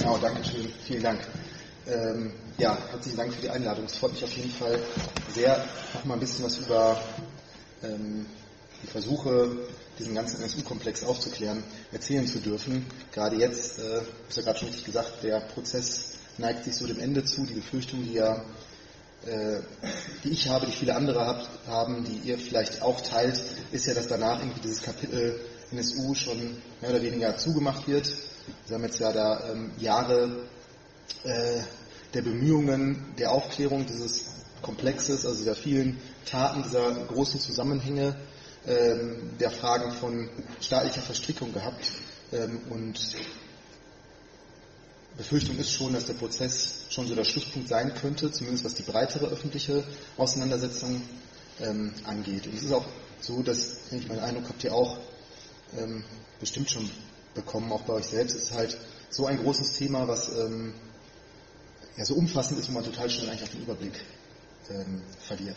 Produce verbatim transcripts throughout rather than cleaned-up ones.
Genau, danke schön, vielen Dank. Ähm, ja, herzlichen Dank für die Einladung. Es freut mich auf jeden Fall sehr, noch mal ein bisschen was über ähm, die Versuche, diesen ganzen N S U-Komplex aufzuklären, erzählen zu dürfen. Gerade jetzt, äh, ist ja gerade schon richtig gesagt, der Prozess neigt sich so dem Ende zu. Die Befürchtung, die ja äh, die ich habe, die viele andere habt, haben, die ihr vielleicht auch teilt, ist ja, dass danach irgendwie dieses Kapitel N S U schon mehr oder weniger zugemacht wird. Wir haben jetzt ja da ähm, Jahre äh, der Bemühungen, der Aufklärung dieses Komplexes, also dieser vielen Taten, dieser großen Zusammenhänge, ähm, der Fragen von staatlicher Verstrickung gehabt. Ähm, und Befürchtung ist schon, dass der Prozess schon so der Schlusspunkt sein könnte, zumindest was die breitere öffentliche Auseinandersetzung ähm, angeht. Und es ist auch so, dass, ich meinen Eindruck habt ihr auch ähm, bestimmt schon bekommen, auch bei euch selbst, es ist halt so ein großes Thema, was ähm, ja so umfassend ist, wo man total schnell eigentlich auf den Überblick ähm, verliert.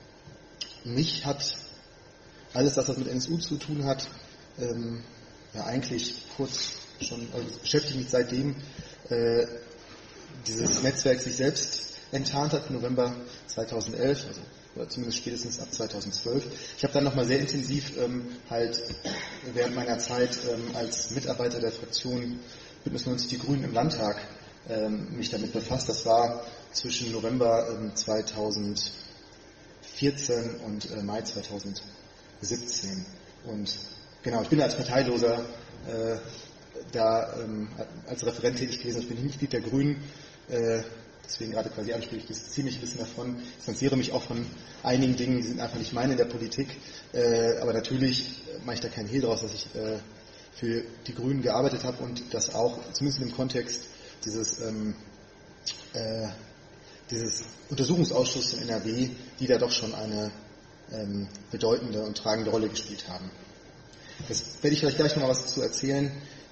Mich hat alles das, was mit N S U zu tun hat, ähm, ja eigentlich kurz schon, also es beschäftigt mich seitdem äh, dieses Netzwerk sich selbst enttarnt hat, im November zweitausendelf, also oder zumindest spätestens ab zweitausendzwölf. Ich habe dann nochmal sehr intensiv ähm, halt während meiner Zeit ähm, als Mitarbeiter der Fraktion Bündnis neunzig Die Grünen im Landtag ähm, mich damit befasst. Das war zwischen November ähm, zweitausendvierzehn und äh, Mai zweitausendsiebzehn. Und genau, ich bin als Parteiloser äh, da ähm, als Referent tätig gewesen. Ich bin Mitglied der Grünen. Äh, Deswegen gerade quasi anspreche ich das ziemlich Wissen davon. Ich distanziere mich auch von einigen Dingen, die sind einfach nicht meine in der Politik. Äh, aber natürlich mache ich da keinen Hehl draus, dass ich äh, für die Grünen gearbeitet habe und das auch, zumindest im Kontext dieses, ähm, äh, dieses Untersuchungsausschusses in N R W, die da doch schon eine ähm, bedeutende und tragende Rolle gespielt haben. Das werde ich vielleicht gleich noch mal was dazu erzählen.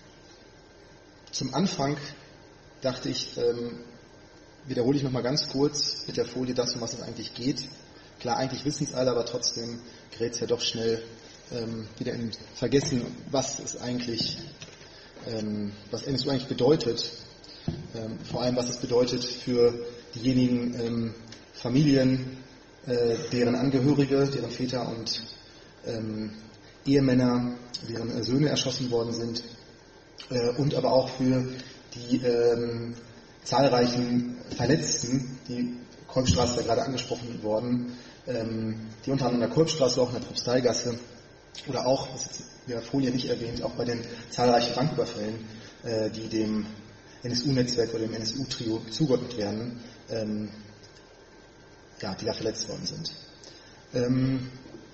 Zum Anfang dachte ich, ähm, wiederhole ich noch mal ganz kurz mit der Folie das, um was es eigentlich geht. Klar, eigentlich wissen es alle, aber trotzdem gerät es ja doch schnell ähm, wieder in Vergessen, was es eigentlich, ähm, was N S U eigentlich bedeutet. Ähm, vor allem, was es bedeutet für diejenigen ähm, Familien, äh, deren Angehörige, deren Väter und ähm, Ehemänner, deren äh, Söhne erschossen worden sind, äh, und aber auch für die ähm, zahlreichen Verletzten, die Kolbstraße, da gerade angesprochen worden, ähm, die unter anderem in der Kolbstraße, auch in der Propsteigasse oder auch, das ist in der Folie nicht erwähnt, auch bei den zahlreichen Banküberfällen, äh, die dem N S U-Netzwerk oder dem N S U-Trio zugeordnet werden, ähm, ja, die da verletzt worden sind. Ähm,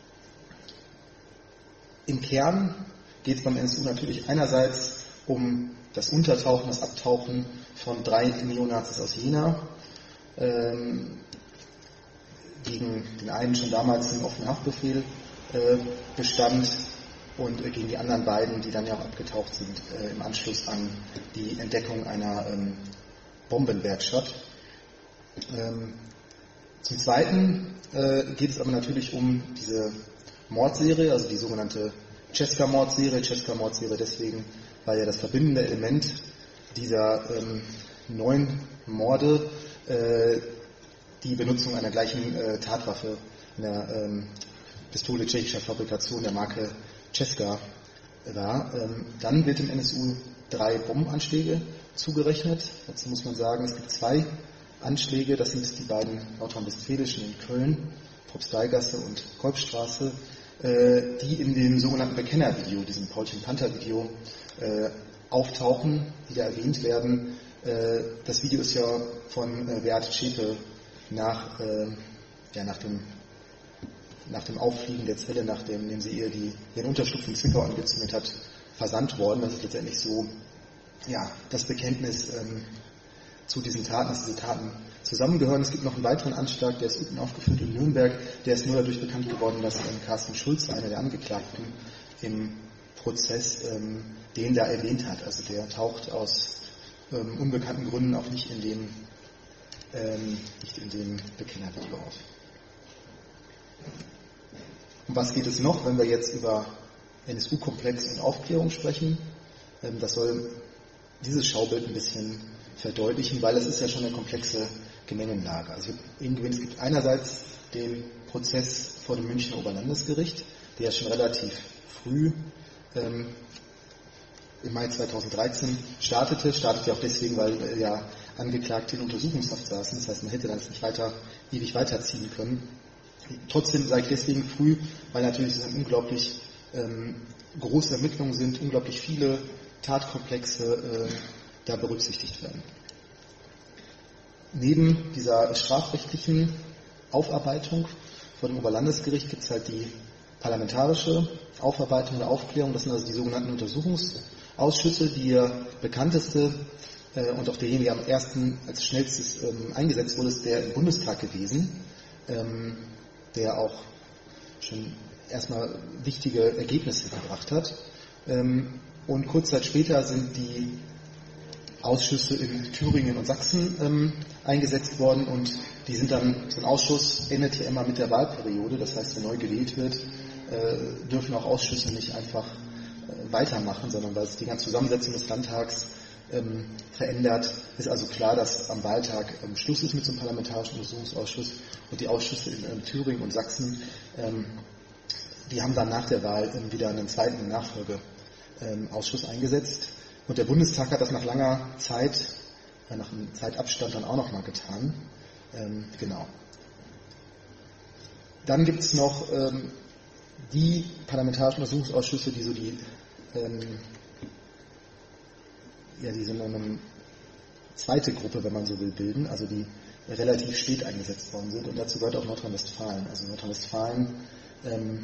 Im Kern geht es beim N S U natürlich einerseits um das Untertauchen, das Abtauchen von drei Neonazis aus Jena, ähm, gegen den einen schon damals ein offener Haftbefehl äh, bestand und äh, gegen die anderen beiden, die dann ja auch abgetaucht sind äh, im Anschluss an die Entdeckung einer ähm, Bombenwerkstatt. Ähm, zum Zweiten äh, geht es aber natürlich um diese Mordserie, also die sogenannte Cesca-Mordserie. Cesca-Mordserie deswegen, weil ja das verbindende Element dieser ähm, neun Morde äh, die Benutzung einer gleichen äh, Tatwaffe, einer ähm, Pistole tschechischer Fabrikation der Marke Cesca war. Ähm, dann wird im N S U drei Bombenanschläge zugerechnet. Dazu muss man sagen, es gibt zwei Anschläge, das sind die beiden nordrhein-westfälischen in Köln, Propsteigasse und Kolbstraße, äh, die in dem sogenannten Bekenner-Video, diesem Paulchen-Panther-Video, äh, auftauchen, die da erwähnt werden. Äh, das Video ist ja von äh, Beate Zschäpe nach, äh, ja, nach, dem, nach dem Auffliegen der Zelle, nachdem sie ihr die, ihren Unterschlupf in Zwickau angezündet hat, versandt worden. Das ist letztendlich so, ja, das Bekenntnis ähm, zu diesen Taten, dass diese Taten zusammengehören. Es gibt noch einen weiteren Anschlag, der ist unten aufgeführt in Nürnberg. Der ist nur dadurch bekannt geworden, dass ähm, Carsten Schulze, einer der Angeklagten im Prozess, ähm, den da erwähnt hat. Also der taucht aus ähm, unbekannten Gründen auch nicht in dem, ähm, nicht in dem Bekennervideo auf. Um was geht es noch, wenn wir jetzt über N S U-Komplex und Aufklärung sprechen? Ähm, das soll dieses Schaubild ein bisschen verdeutlichen, weil es ist ja schon eine komplexe Gemengenlage. Also es gibt einerseits den Prozess vor dem Münchner Oberlandesgericht, der ja schon relativ früh ähm, im Mai zweitausenddreizehn startete, startete ja auch deswegen, weil äh, ja Angeklagte in Untersuchungshaft saßen, das heißt, man hätte das nicht weiter, ewig weiterziehen können. Trotzdem sage ich deswegen früh, weil natürlich es unglaublich ähm, große Ermittlungen sind, unglaublich viele Tatkomplexe äh, da berücksichtigt werden. Neben dieser strafrechtlichen Aufarbeitung vor dem Oberlandesgericht gibt es halt die parlamentarische Aufarbeitung der Aufklärung, das sind also die sogenannten Untersuchungsausschüsse. Die bekannteste äh, und auch derjenige, der am ersten als schnellstes ähm, eingesetzt wurde, ist der im Bundestag gewesen, ähm, der auch schon erstmal wichtige Ergebnisse gebracht hat. Ähm, und kurz Zeit später sind die Ausschüsse in Thüringen und Sachsen ähm, eingesetzt worden und die sind dann, so ein Ausschuss endet ja immer mit der Wahlperiode, das heißt, wenn neu gewählt wird, äh, dürfen auch Ausschüsse nicht einfach äh, weitermachen, sondern weil es die ganze Zusammensetzung des Landtags ähm, verändert, ist also klar, dass am Wahltag ähm, Schluss ist mit so einem parlamentarischen Untersuchungsausschuss und die Ausschüsse in ähm, Thüringen und Sachsen, ähm, die haben dann nach der Wahl ähm, wieder einen zweiten Nachfolgeausschuss ähm, eingesetzt. Und der Bundestag hat das nach langer Zeit, äh, nach einem Zeitabstand dann auch nochmal getan. Ähm, genau. Dann gibt es noch ähm, die parlamentarischen Untersuchungsausschüsse, die so die, ähm, ja, die sind eine zweite Gruppe, wenn man so will, bilden, also die relativ spät eingesetzt worden sind. Und dazu gehört auch Nordrhein-Westfalen. Also Nordrhein-Westfalen, ähm,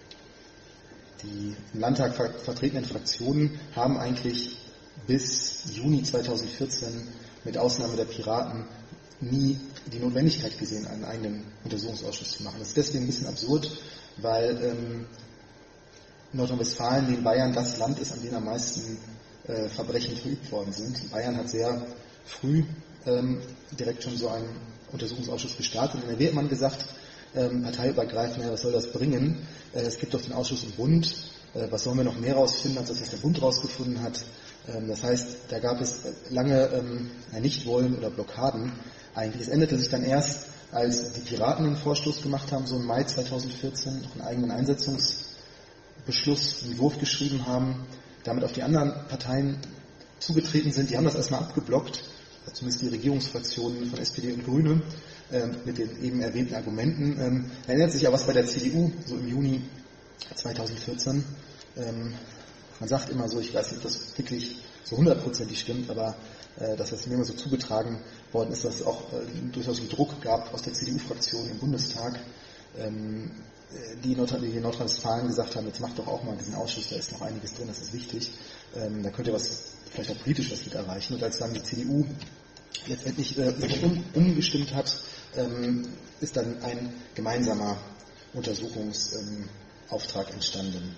die im Landtag ver- vertretenen Fraktionen haben eigentlich bis Juni zweitausendvierzehn mit Ausnahme der Piraten nie die Notwendigkeit gesehen, einen eigenen Untersuchungsausschuss zu machen. Das ist deswegen ein bisschen absurd, weil ähm, Nordrhein-Westfalen neben Bayern das Land ist, an dem am meisten äh, Verbrechen verübt worden sind. Bayern hat sehr früh ähm, direkt schon so einen Untersuchungsausschuss gestartet. In N R W hat man gesagt, ähm, parteiübergreifend, ja, was soll das bringen? Äh, es gibt doch den Ausschuss im Bund. Äh, was sollen wir noch mehr rausfinden, als das, was der Bund rausgefunden hat? Ähm, das heißt, da gab es lange ähm, ein Nichtwollen oder Blockaden. Eigentlich, es endete sich dann erst, als die Piraten einen Vorstoß gemacht haben, so im Mai zweitausendvierzehn, noch einen eigenen Einsetzungsbeschluss, einen Entwurf geschrieben haben, damit auf die anderen Parteien zugetreten sind. Die haben das erstmal abgeblockt, zumindest die Regierungsfraktionen von S P D und Grüne, äh, mit den eben erwähnten Argumenten. Ähm, erinnert sich ja was bei der C D U, so im Juni zweitausendvierzehn. Ähm, man sagt immer so, ich weiß nicht, ob das wirklich so hundertprozentig stimmt, aber äh, dass das mir immer so zugetragen worden ist, dass es auch äh, durchaus einen Druck gab aus der C D U-Fraktion im Bundestag, ähm, die, Nord- die in Nordrhein-Westfalen gesagt haben, jetzt macht doch auch mal diesen Ausschuss, da ist noch einiges drin, das ist wichtig, ähm, da könnt ihr was, vielleicht auch politisch was mit erreichen. Und als dann die C D U letztendlich äh, sich um, umgestimmt hat, ähm, ist dann ein gemeinsamer Untersuchungsauftrag ähm, entstanden.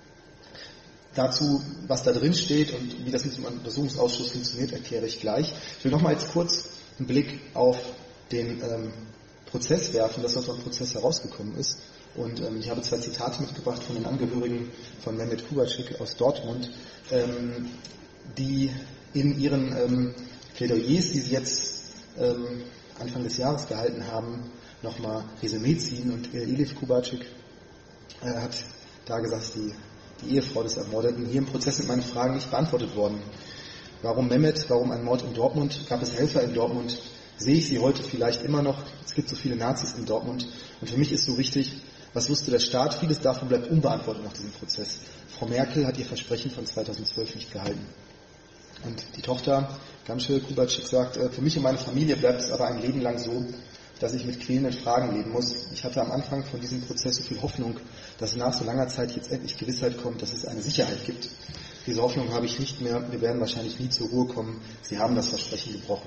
Dazu, was da drin steht und wie das mit dem Untersuchungsausschuss funktioniert, erkläre ich gleich. Ich will nochmal jetzt kurz einen Blick auf den ähm, Prozess werfen, das, was aus dem Prozess herausgekommen ist. Und ähm, ich habe zwei Zitate mitgebracht von den Angehörigen von Mehmet Kubacik aus Dortmund, ähm, die in ihren ähm, Plädoyers, die sie jetzt ähm, Anfang des Jahres gehalten haben, nochmal Resümee ziehen. Und äh, Elif Kubacik äh, hat da gesagt, die die Ehefrau des Ermordeten, hier im Prozess sind meine Fragen nicht beantwortet worden. Warum Mehmet, warum ein Mord in Dortmund? Gab es Helfer in Dortmund? Sehe ich sie heute vielleicht immer noch? Es gibt so viele Nazis in Dortmund. Und für mich ist so wichtig, was wusste der Staat? Vieles davon bleibt unbeantwortet nach diesem Prozess. Frau Merkel hat ihr Versprechen von zweitausendzwölf nicht gehalten. Und die Tochter, Gamsche Kubacik, sagt, für mich und meine Familie bleibt es aber ein Leben lang so, dass ich mit quälenden Fragen leben muss. Ich hatte am Anfang von diesem Prozess so viel Hoffnung, dass nach so langer Zeit jetzt endlich Gewissheit kommt, dass es eine Sicherheit gibt. Diese Hoffnung habe ich nicht mehr. Wir werden wahrscheinlich nie zur Ruhe kommen. Sie haben das Versprechen gebrochen.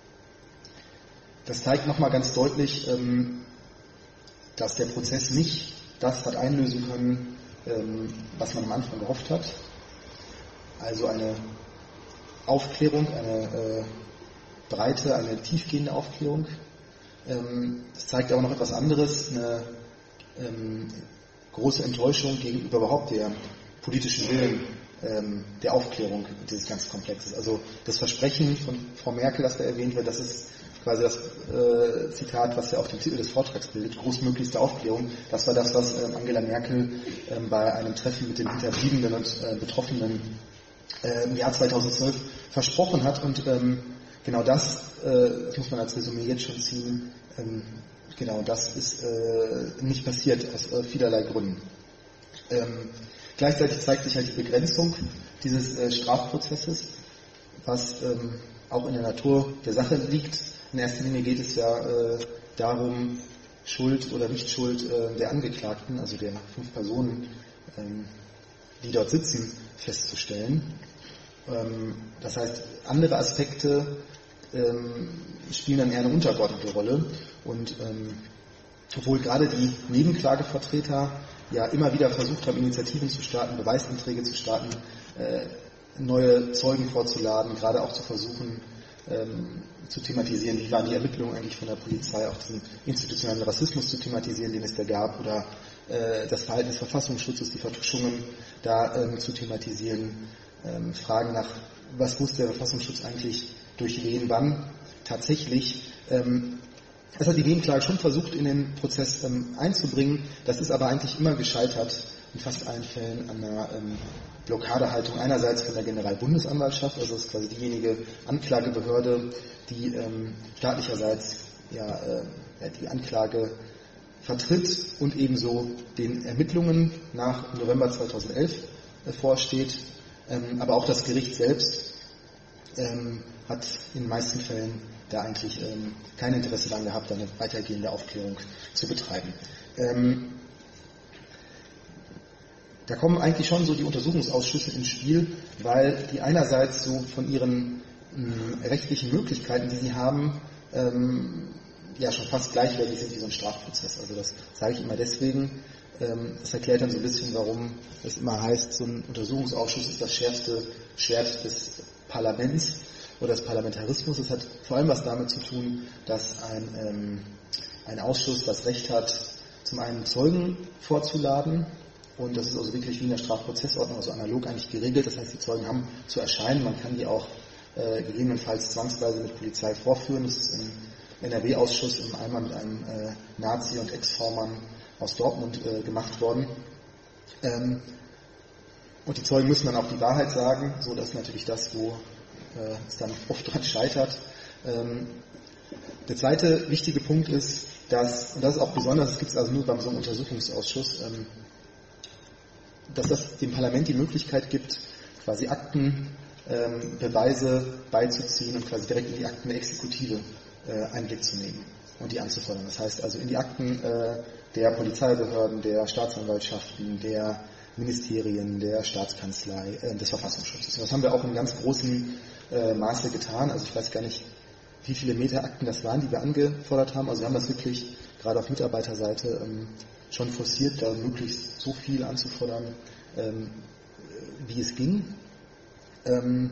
Das zeigt nochmal ganz deutlich, dass der Prozess nicht das hat einlösen können, was man am Anfang gehofft hat. Also eine Aufklärung, eine breite, eine tiefgehende Aufklärung. Das zeigt aber noch etwas anderes, eine ähm, große Enttäuschung gegenüber überhaupt der politischen Willen ähm, der Aufklärung dieses ganzen Komplexes. Also das Versprechen von Frau Merkel, das da erwähnt wird, das ist quasi das äh, Zitat, was ja auch den Titel des Vortrags bildet, großmöglichste Aufklärung. Das war das, was äh, Angela Merkel äh, bei einem Treffen mit den Hinterbliebenen und äh, Betroffenen äh, im Jahr zweitausendzwölf versprochen hat. Und ähm, genau das, äh, das muss man als Resümee jetzt schon ziehen, ähm, genau das ist äh, nicht passiert aus äh, vielerlei Gründen. Ähm, gleichzeitig zeigt sich halt die Begrenzung dieses äh, Strafprozesses, was ähm, auch in der Natur der Sache liegt. In erster Linie geht es ja äh, darum, Schuld oder Nichtschuld äh, der Angeklagten, also der fünf Personen, ähm, die dort sitzen, festzustellen. Ähm, das heißt, andere Aspekte ähm, spielen dann eher eine untergeordnete Rolle. Und ähm, obwohl gerade die Nebenklagevertreter ja immer wieder versucht haben, Initiativen zu starten, Beweisanträge zu starten, äh, neue Zeugen vorzuladen, gerade auch zu versuchen, ähm, zu thematisieren, wie waren die Ermittlungen eigentlich von der Polizei, auch diesen institutionellen Rassismus zu thematisieren, den es da gab, oder äh, das Verhalten des Verfassungsschutzes, die Vertuschungen da ähm, zu thematisieren, ähm, Fragen nach, was wusste der Verfassungsschutz eigentlich durch wen, wann tatsächlich. Ähm, das hat die Nebenklage schon versucht, in den Prozess ähm, einzubringen, das ist aber eigentlich immer gescheitert, in fast allen Fällen an einer ähm, Blockadehaltung einerseits von der Generalbundesanwaltschaft, also das ist quasi diejenige Anklagebehörde, die ähm, staatlicherseits ja, äh, die Anklage vertritt und ebenso den Ermittlungen nach November zweitausendelf äh, vorsteht. Ähm, aber auch das Gericht selbst ähm, hat in den meisten Fällen da eigentlich ähm, kein Interesse daran gehabt, eine weitergehende Aufklärung zu betreiben. Ähm, Da kommen eigentlich schon so die Untersuchungsausschüsse ins Spiel, weil die einerseits so von ihren mh, rechtlichen Möglichkeiten, die sie haben, ähm, ja schon fast gleichwertig sind wie so ein Strafprozess. Also das sage ich immer deswegen. Ähm, das erklärt dann so ein bisschen, warum es immer heißt, so ein Untersuchungsausschuss ist das schärfste Schwert des Parlaments oder des Parlamentarismus. Es hat vor allem was damit zu tun, dass ein, ähm, ein Ausschuss das Recht hat, zum einen Zeugen vorzuladen. Und das ist also wirklich wie in der Strafprozessordnung, also analog eigentlich geregelt. Das heißt, die Zeugen haben zu erscheinen. Man kann die auch äh, gegebenenfalls zwangsweise mit Polizei vorführen. Das ist im N R W-Ausschuss einmal mit einem äh, Nazi- und Ex-V-Mann aus Dortmund äh, gemacht worden. Ähm, und die Zeugen müssen dann auch die Wahrheit sagen. So, das ist natürlich das, wo äh, es dann oft dran scheitert. Ähm, der zweite wichtige Punkt ist, dass, und das ist auch besonders, das gibt es also nur beim so einem Untersuchungsausschuss, ähm, dass das dem Parlament die Möglichkeit gibt, quasi Akten, ähm, Beweise beizuziehen und quasi direkt in die Akten der Exekutive äh, Einblick zu nehmen und die anzufordern. Das heißt also in die Akten äh, der Polizeibehörden, der Staatsanwaltschaften, der Ministerien, der Staatskanzlei, äh, des Verfassungsschutzes. Und das haben wir auch in ganz großem äh, Maße getan. Also ich weiß gar nicht, wie viele Metaakten das waren, die wir angefordert haben. Also wir haben das wirklich gerade auf Mitarbeiterseite ähm, schon forciert, da möglichst so viel anzufordern, ähm, wie es ging. Ähm,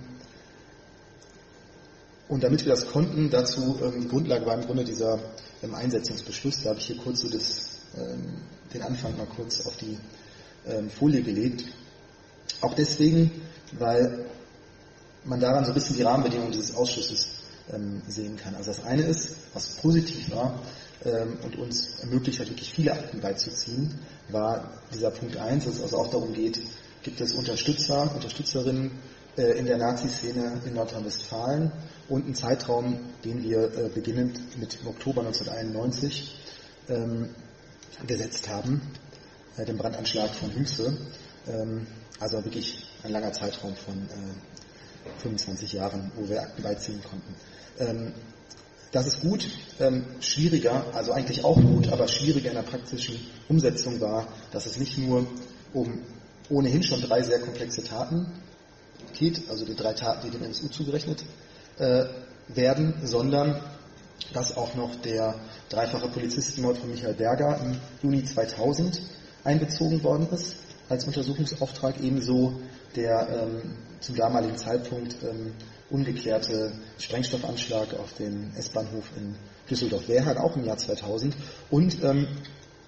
und damit wir das konnten, dazu ähm, die Grundlage war im Grunde dieser ähm, Einsetzungsbeschluss. Da habe ich hier kurz so das, ähm, den Anfang mal kurz auf die ähm, Folie gelegt. Auch deswegen, weil man daran so ein bisschen die Rahmenbedingungen dieses Ausschusses ähm, sehen kann. Also das eine ist, was positiv war, und uns ermöglicht hat, wirklich viele Akten beizuziehen, war dieser Punkt eins, dass es also auch darum geht, gibt es Unterstützer, Unterstützerinnen äh, in der Nazi-Szene in Nordrhein-Westfalen und einen Zeitraum, den wir äh, beginnend mit im Oktober neunzehnhunderteinundneunzig ähm, gesetzt haben, äh, dem Brandanschlag von Hünxe, ähm, also wirklich ein langer Zeitraum von äh, fünfundzwanzig Jahren, wo wir Akten beiziehen konnten. Ähm, Das ist gut, ähm, schwieriger, also eigentlich auch gut, aber schwieriger in der praktischen Umsetzung war, dass es nicht nur um ohnehin schon drei sehr komplexe Taten geht, also die drei Taten, die dem N S U zugerechnet äh, werden, sondern dass auch noch der dreifache Polizistenmord von Michael Berger im Juni zweitausend einbezogen worden ist als Untersuchungsauftrag, ebenso der ähm, zum damaligen Zeitpunkt ähm, ungeklärte Sprengstoffanschlag auf den S-Bahnhof in Düsseldorf-Wehrhahn, auch im Jahr zweitausend. Und ähm,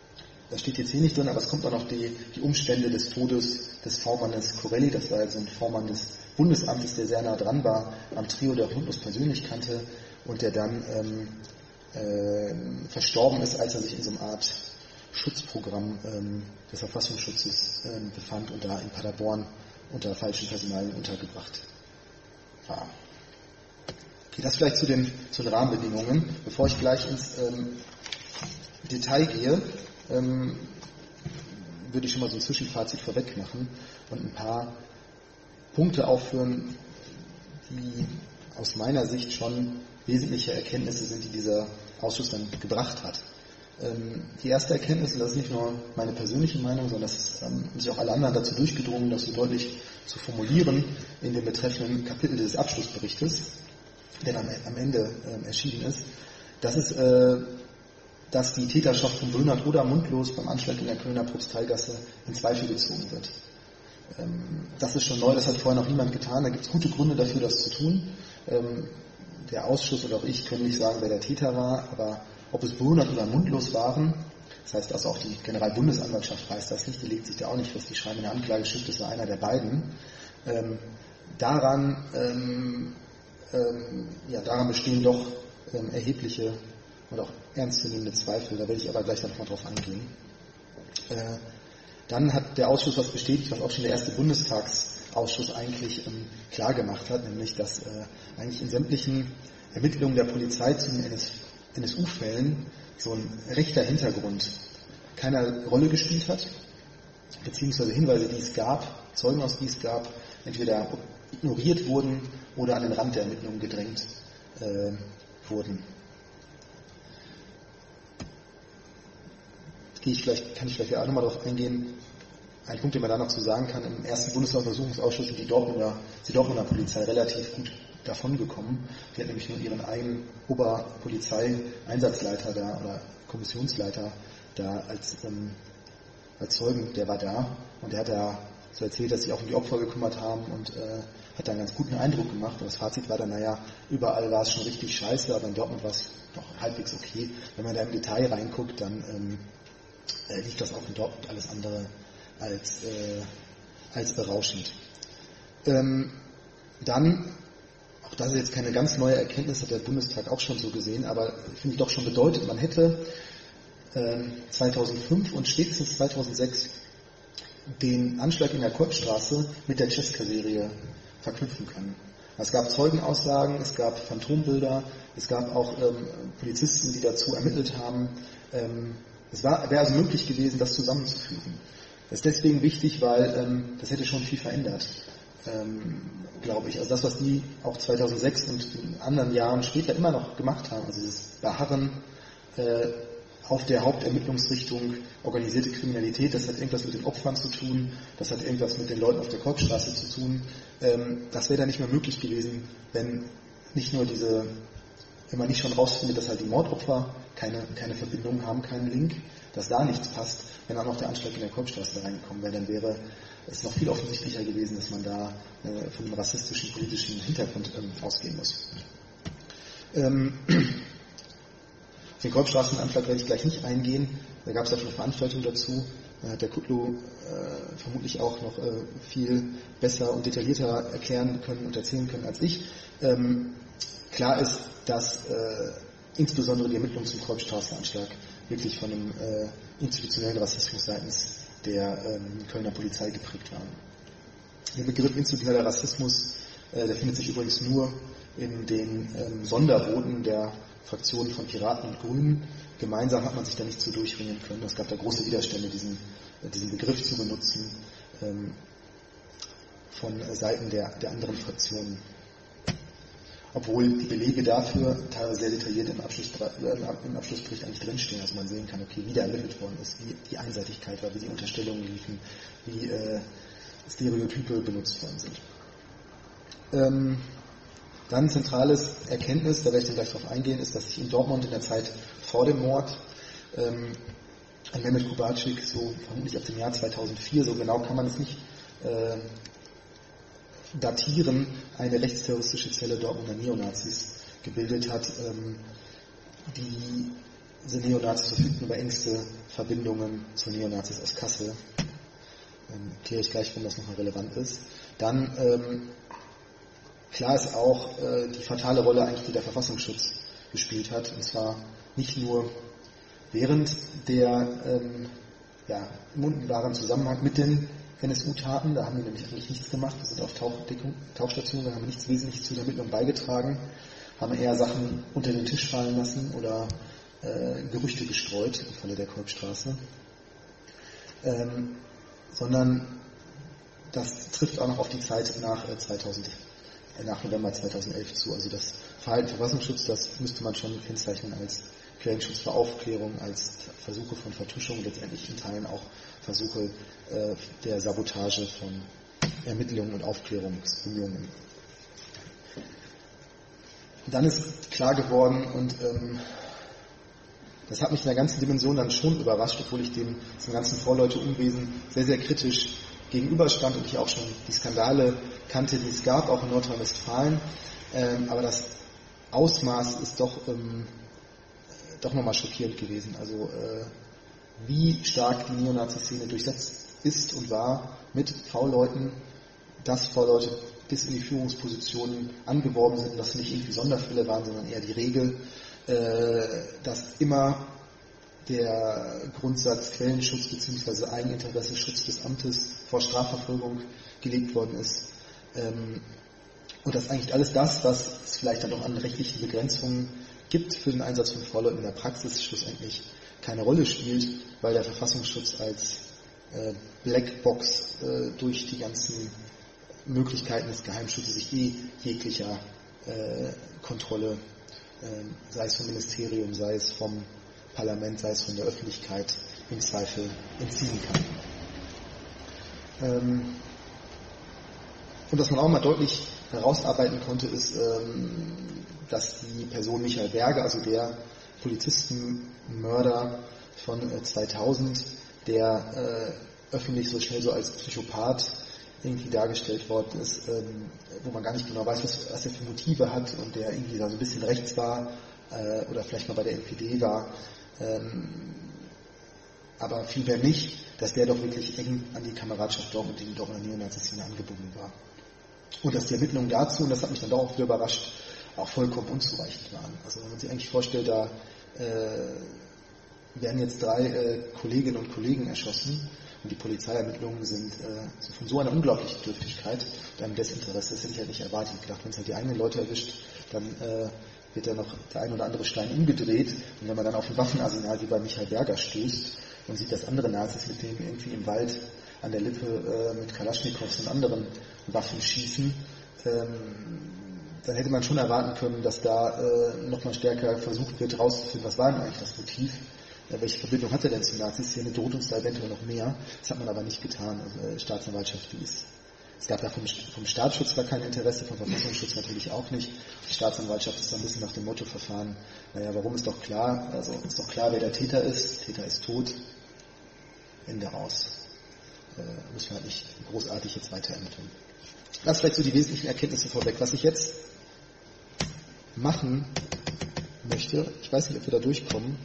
das steht jetzt hier nicht drin, aber es kommt auch noch die, die Umstände des Todes des V-Mannes Corelli, das war also ein V-Mann des Bundesamtes, der sehr nah dran war am Trio, der auch Mundlos persönlich kannte und der dann ähm, äh, verstorben ist, als er sich in so einer Art Schutzprogramm ähm, des Verfassungsschutzes ähm, befand und da in Paderborn unter falschen Personalien untergebracht war. Okay, das vielleicht zu den, zu den Rahmenbedingungen. Bevor ich gleich ins ähm, Detail gehe, ähm, würde ich schon mal so ein Zwischenfazit vorweg machen und ein paar Punkte aufführen, die aus meiner Sicht schon wesentliche Erkenntnisse sind, die dieser Ausschuss dann gebracht hat. Ähm, die erste Erkenntnis, und das ist nicht nur meine persönliche Meinung, sondern das ist, ähm, haben sich auch alle anderen dazu durchgedrungen, das so deutlich zu formulieren in dem betreffenden Kapitel des Abschlussberichtes, der dann am Ende äh, erschienen ist, das ist, äh, dass die Täterschaft von Brünert oder Mundlos beim Anschlag in der Kölner Propsteigasse in Zweifel gezogen wird. Ähm, das ist schon neu, das hat vorher noch niemand getan, da gibt es gute Gründe dafür, das zu tun. Ähm, der Ausschuss oder auch ich können nicht sagen, wer der Täter war, aber ob es Brünert oder Mundlos waren, das heißt also auch die Generalbundesanwaltschaft weiß das nicht, die legt sich da auch nicht fest, die schreiben in der Anklageschrift, es war einer der beiden. Ähm, daran, ähm, ähm, ja, daran bestehen doch ähm, erhebliche und auch ernstzunehmende Zweifel, da werde ich aber gleich noch mal drauf eingehen. Äh, dann hat der Ausschuss was bestätigt, was auch schon der erste Bundestagsausschuss eigentlich ähm, klar gemacht hat, nämlich dass äh, eigentlich in sämtlichen Ermittlungen der Polizei zu den N S U-Fällen so ein rechter Hintergrund keine Rolle gespielt hat, beziehungsweise Hinweise, die es gab, Zeugen aus, die es gab, entweder ignoriert wurden oder an den Rand der Ermittlungen gedrängt äh, wurden. Gehe ich vielleicht, kann ich vielleicht auch nochmal darauf eingehen. Ein Punkt, den man da noch zu sagen kann, im ersten Bundesuntersuchungsausschuss sind die Dortmunder, die Dortmunder Polizei relativ gut davon gekommen. Die hat nämlich nur ihren eigenen Oberpolizeieinsatzleiter da oder Kommissionsleiter da als, ähm, als Zeugen, der war da und der hat da so erzählt, dass sie auch um die Opfer gekümmert haben und äh, hat da einen ganz guten Eindruck gemacht. Und das Fazit war dann, naja, überall war es schon richtig scheiße, aber in Dortmund war es doch halbwegs okay. Wenn man da im Detail reinguckt, dann ähm, äh, liegt das auch in Dortmund alles andere als, äh, als berauschend. Ähm, dann, auch das ist jetzt keine ganz neue Erkenntnis, hat der Bundestag auch schon so gesehen, aber finde ich doch schon bedeutet, man hätte äh, zweitausendfünf und spätestens zweitausendsechs den Anschlag in der Kolbstraße mit der Cesca-Serie verknüpfen können. Es gab Zeugenaussagen, es gab Phantombilder, es gab auch ähm, Polizisten, die dazu ermittelt haben. Ähm, es war, wäre also möglich gewesen, das zusammenzufügen. Das ist deswegen wichtig, weil ähm, das hätte schon viel verändert, ähm, glaube ich. Also das, was die auch zweitausendsechs und in anderen Jahren später immer noch gemacht haben, also dieses Beharren äh, auf der Hauptermittlungsrichtung organisierte Kriminalität, das hat irgendwas mit den Opfern zu tun, das hat irgendwas mit den Leuten auf der Kolbstraße zu tun. Ähm, das wäre dann nicht mehr möglich gewesen, wenn nicht nur diese, wenn man nicht schon rausfindet, dass halt die Mordopfer keine, keine Verbindung haben, keinen Link, dass da nichts passt, wenn auch noch der Anschlag in der Kolbstraße reingekommen wäre, dann wäre es noch viel offensichtlicher gewesen, dass man da äh, von einem rassistischen, politischen Hintergrund ähm, ausgehen muss. Ähm, Auf den Kolbstraßenanschlag werde ich gleich nicht eingehen. Da gab es ja schon eine Veranstaltung dazu. Da hat der Kutlu äh, vermutlich auch noch äh, viel besser und detaillierter erklären können und erzählen können als ich. Ähm, klar ist, dass äh, insbesondere die Ermittlungen zum Kolbstraßenanschlag wirklich von einem äh, institutionellen Rassismus seitens der ähm, Kölner Polizei geprägt waren. Der Begriff institutioneller Rassismus, äh, der findet sich übrigens nur in den ähm, Sondervoten der Fraktionen von Piraten und Grünen. Gemeinsam hat man sich da nicht so durchringen können. Es gab da große Widerstände, diesen, diesen Begriff zu benutzen, ähm, von Seiten der, der anderen Fraktionen. Obwohl die Belege dafür teilweise sehr detailliert im, Abschluss, im Abschlussbericht eigentlich drinstehen. Also man sehen kann, okay, wie da ermittelt worden ist, wie die Einseitigkeit war, wie die Unterstellungen liefen, wie äh, Stereotype benutzt worden sind. Ähm, Dann ein zentrales Erkenntnis, da werde ich dann gleich drauf eingehen, ist, dass sich in Dortmund in der Zeit vor dem Mord ähm, an Mehmet Kubacik, so vermutlich ab dem Jahr zweitausendvier, so genau kann man es nicht äh, datieren, eine rechtsterroristische Zelle Dortmunder Neonazis gebildet hat, ähm, die die Neonazis verfügten über engste Verbindungen zu Neonazis aus Kassel. Ähm, erkläre ich gleich, warum das nochmal relevant ist. Dann, ähm, klar ist auch äh, die fatale Rolle eigentlich, die der Verfassungsschutz gespielt hat, und zwar nicht nur während der ähm, ja, im unmittelbaren Zusammenhang mit den N S U-Taten, da haben wir nämlich eigentlich nichts gemacht, wir sind auf Tauchdeckung, Tauchstationen, da haben wir nichts Wesentliches zu der Ermittlung beigetragen, haben eher Sachen unter den Tisch fallen lassen oder äh, Gerüchte gestreut im Falle der Kolbstraße, ähm, sondern das trifft auch noch auf die Zeit nach, äh, zweitausend, äh, nach November zweitausendelf zu. Also das Verhalten Verfassungsschutz, das müsste man schon kennzeichnen als Quellenschutz für Aufklärung, als Versuche von Vertuschung, letztendlich in Teilen auch Versuche äh, der Sabotage von Ermittlungen und Aufklärungsbemühungen. Dann ist klar geworden, und ähm, das hat mich in der ganzen Dimension dann schon überrascht, obwohl ich dem, diesem ganzen Vorleute-Unwesen sehr, sehr kritisch gegenüberstand und ich auch schon die Skandale kannte, die es gab, auch in Nordrhein-Westfalen. Ähm, aber das Ausmaß ist doch, ähm, doch nochmal schockierend gewesen. Also äh, wie stark die Neonazi-Szene durchsetzt ist und war mit V-Leuten, dass V-Leute bis in die Führungspositionen angeworben sind, dass nicht irgendwie Sonderfälle waren, sondern eher die Regel, äh, dass immer der Grundsatz Quellenschutz bzw. Eigeninteresse, Schutz des Amtes vor Strafverfolgung gelebt worden ist. Ähm, und dass eigentlich alles das, was es vielleicht dann noch an rechtlichen Begrenzungen gibt für den Einsatz von V-Leuten in der Praxis, schlussendlich keine Rolle spielt, weil der Verfassungsschutz als äh, Blackbox äh, durch die ganzen Möglichkeiten des Geheimschutzes sich eh jeglicher äh, Kontrolle, äh, sei es vom Ministerium, sei es vom Parlament, sei es von der Öffentlichkeit, im Zweifel entziehen kann. Ähm, und was man auch mal deutlich herausarbeiten konnte, ist, ähm, dass die Person Michael Berger, also der Polizistenmörder von äh, zweitausend, der äh, öffentlich so schnell so als Psychopath irgendwie dargestellt worden ist, ähm, wo man gar nicht genau weiß, was, was er für Motive hat und der irgendwie da so ein bisschen rechts war äh, oder vielleicht mal bei der N P D war, ähm, aber vielmehr nicht, dass der doch wirklich eng an die Kameradschaft dort mit den Dortmunder Neonazi-Szene angebunden war. Und dass die Ermittlungen dazu, und das hat mich dann doch auch wieder überrascht, auch vollkommen unzureichend waren. Also wenn man sich eigentlich vorstellt, da äh, werden jetzt drei äh, Kolleginnen und Kollegen erschossen und die Polizeiermittlungen sind äh, von so einer unglaublichen Dürftigkeit und einem Desinteresse, das hätte ich halt nicht erwartet. Ich gedacht, wenn es halt die eigenen Leute erwischt, dann äh, wird da noch der ein oder andere Stein umgedreht, und wenn man dann auf ein Waffenarsenal wie bei Michael Berger stößt und sieht, dass andere Nazis mit dem irgendwie im Wald an der Lippe äh, mit Kalaschnikows und anderen Waffen schießen, ähm, dann hätte man schon erwarten können, dass da äh, nochmal stärker versucht wird, herauszufinden, was war denn eigentlich das Motiv, äh, welche Verbindung hat er denn zur Nazi-Szene, droht uns da eventuell noch mehr. Das hat man aber nicht getan. Also, äh, Staatsanwaltschaft, die ist. Es gab ja vom, vom Staatsschutz gar kein Interesse, vom Verfassungsschutz natürlich auch nicht. Die Staatsanwaltschaft ist so ein bisschen nach dem Motto verfahren, naja, warum ist doch klar, also ist doch klar, wer der Täter ist, Täter ist tot, Ende aus. Äh, müssen wir halt nicht großartig jetzt weiter ermitteln. Das vielleicht so die wesentlichen Erkenntnisse vorweg. Was ich jetzt machen möchte, ich weiß nicht, ob wir da durchkommen,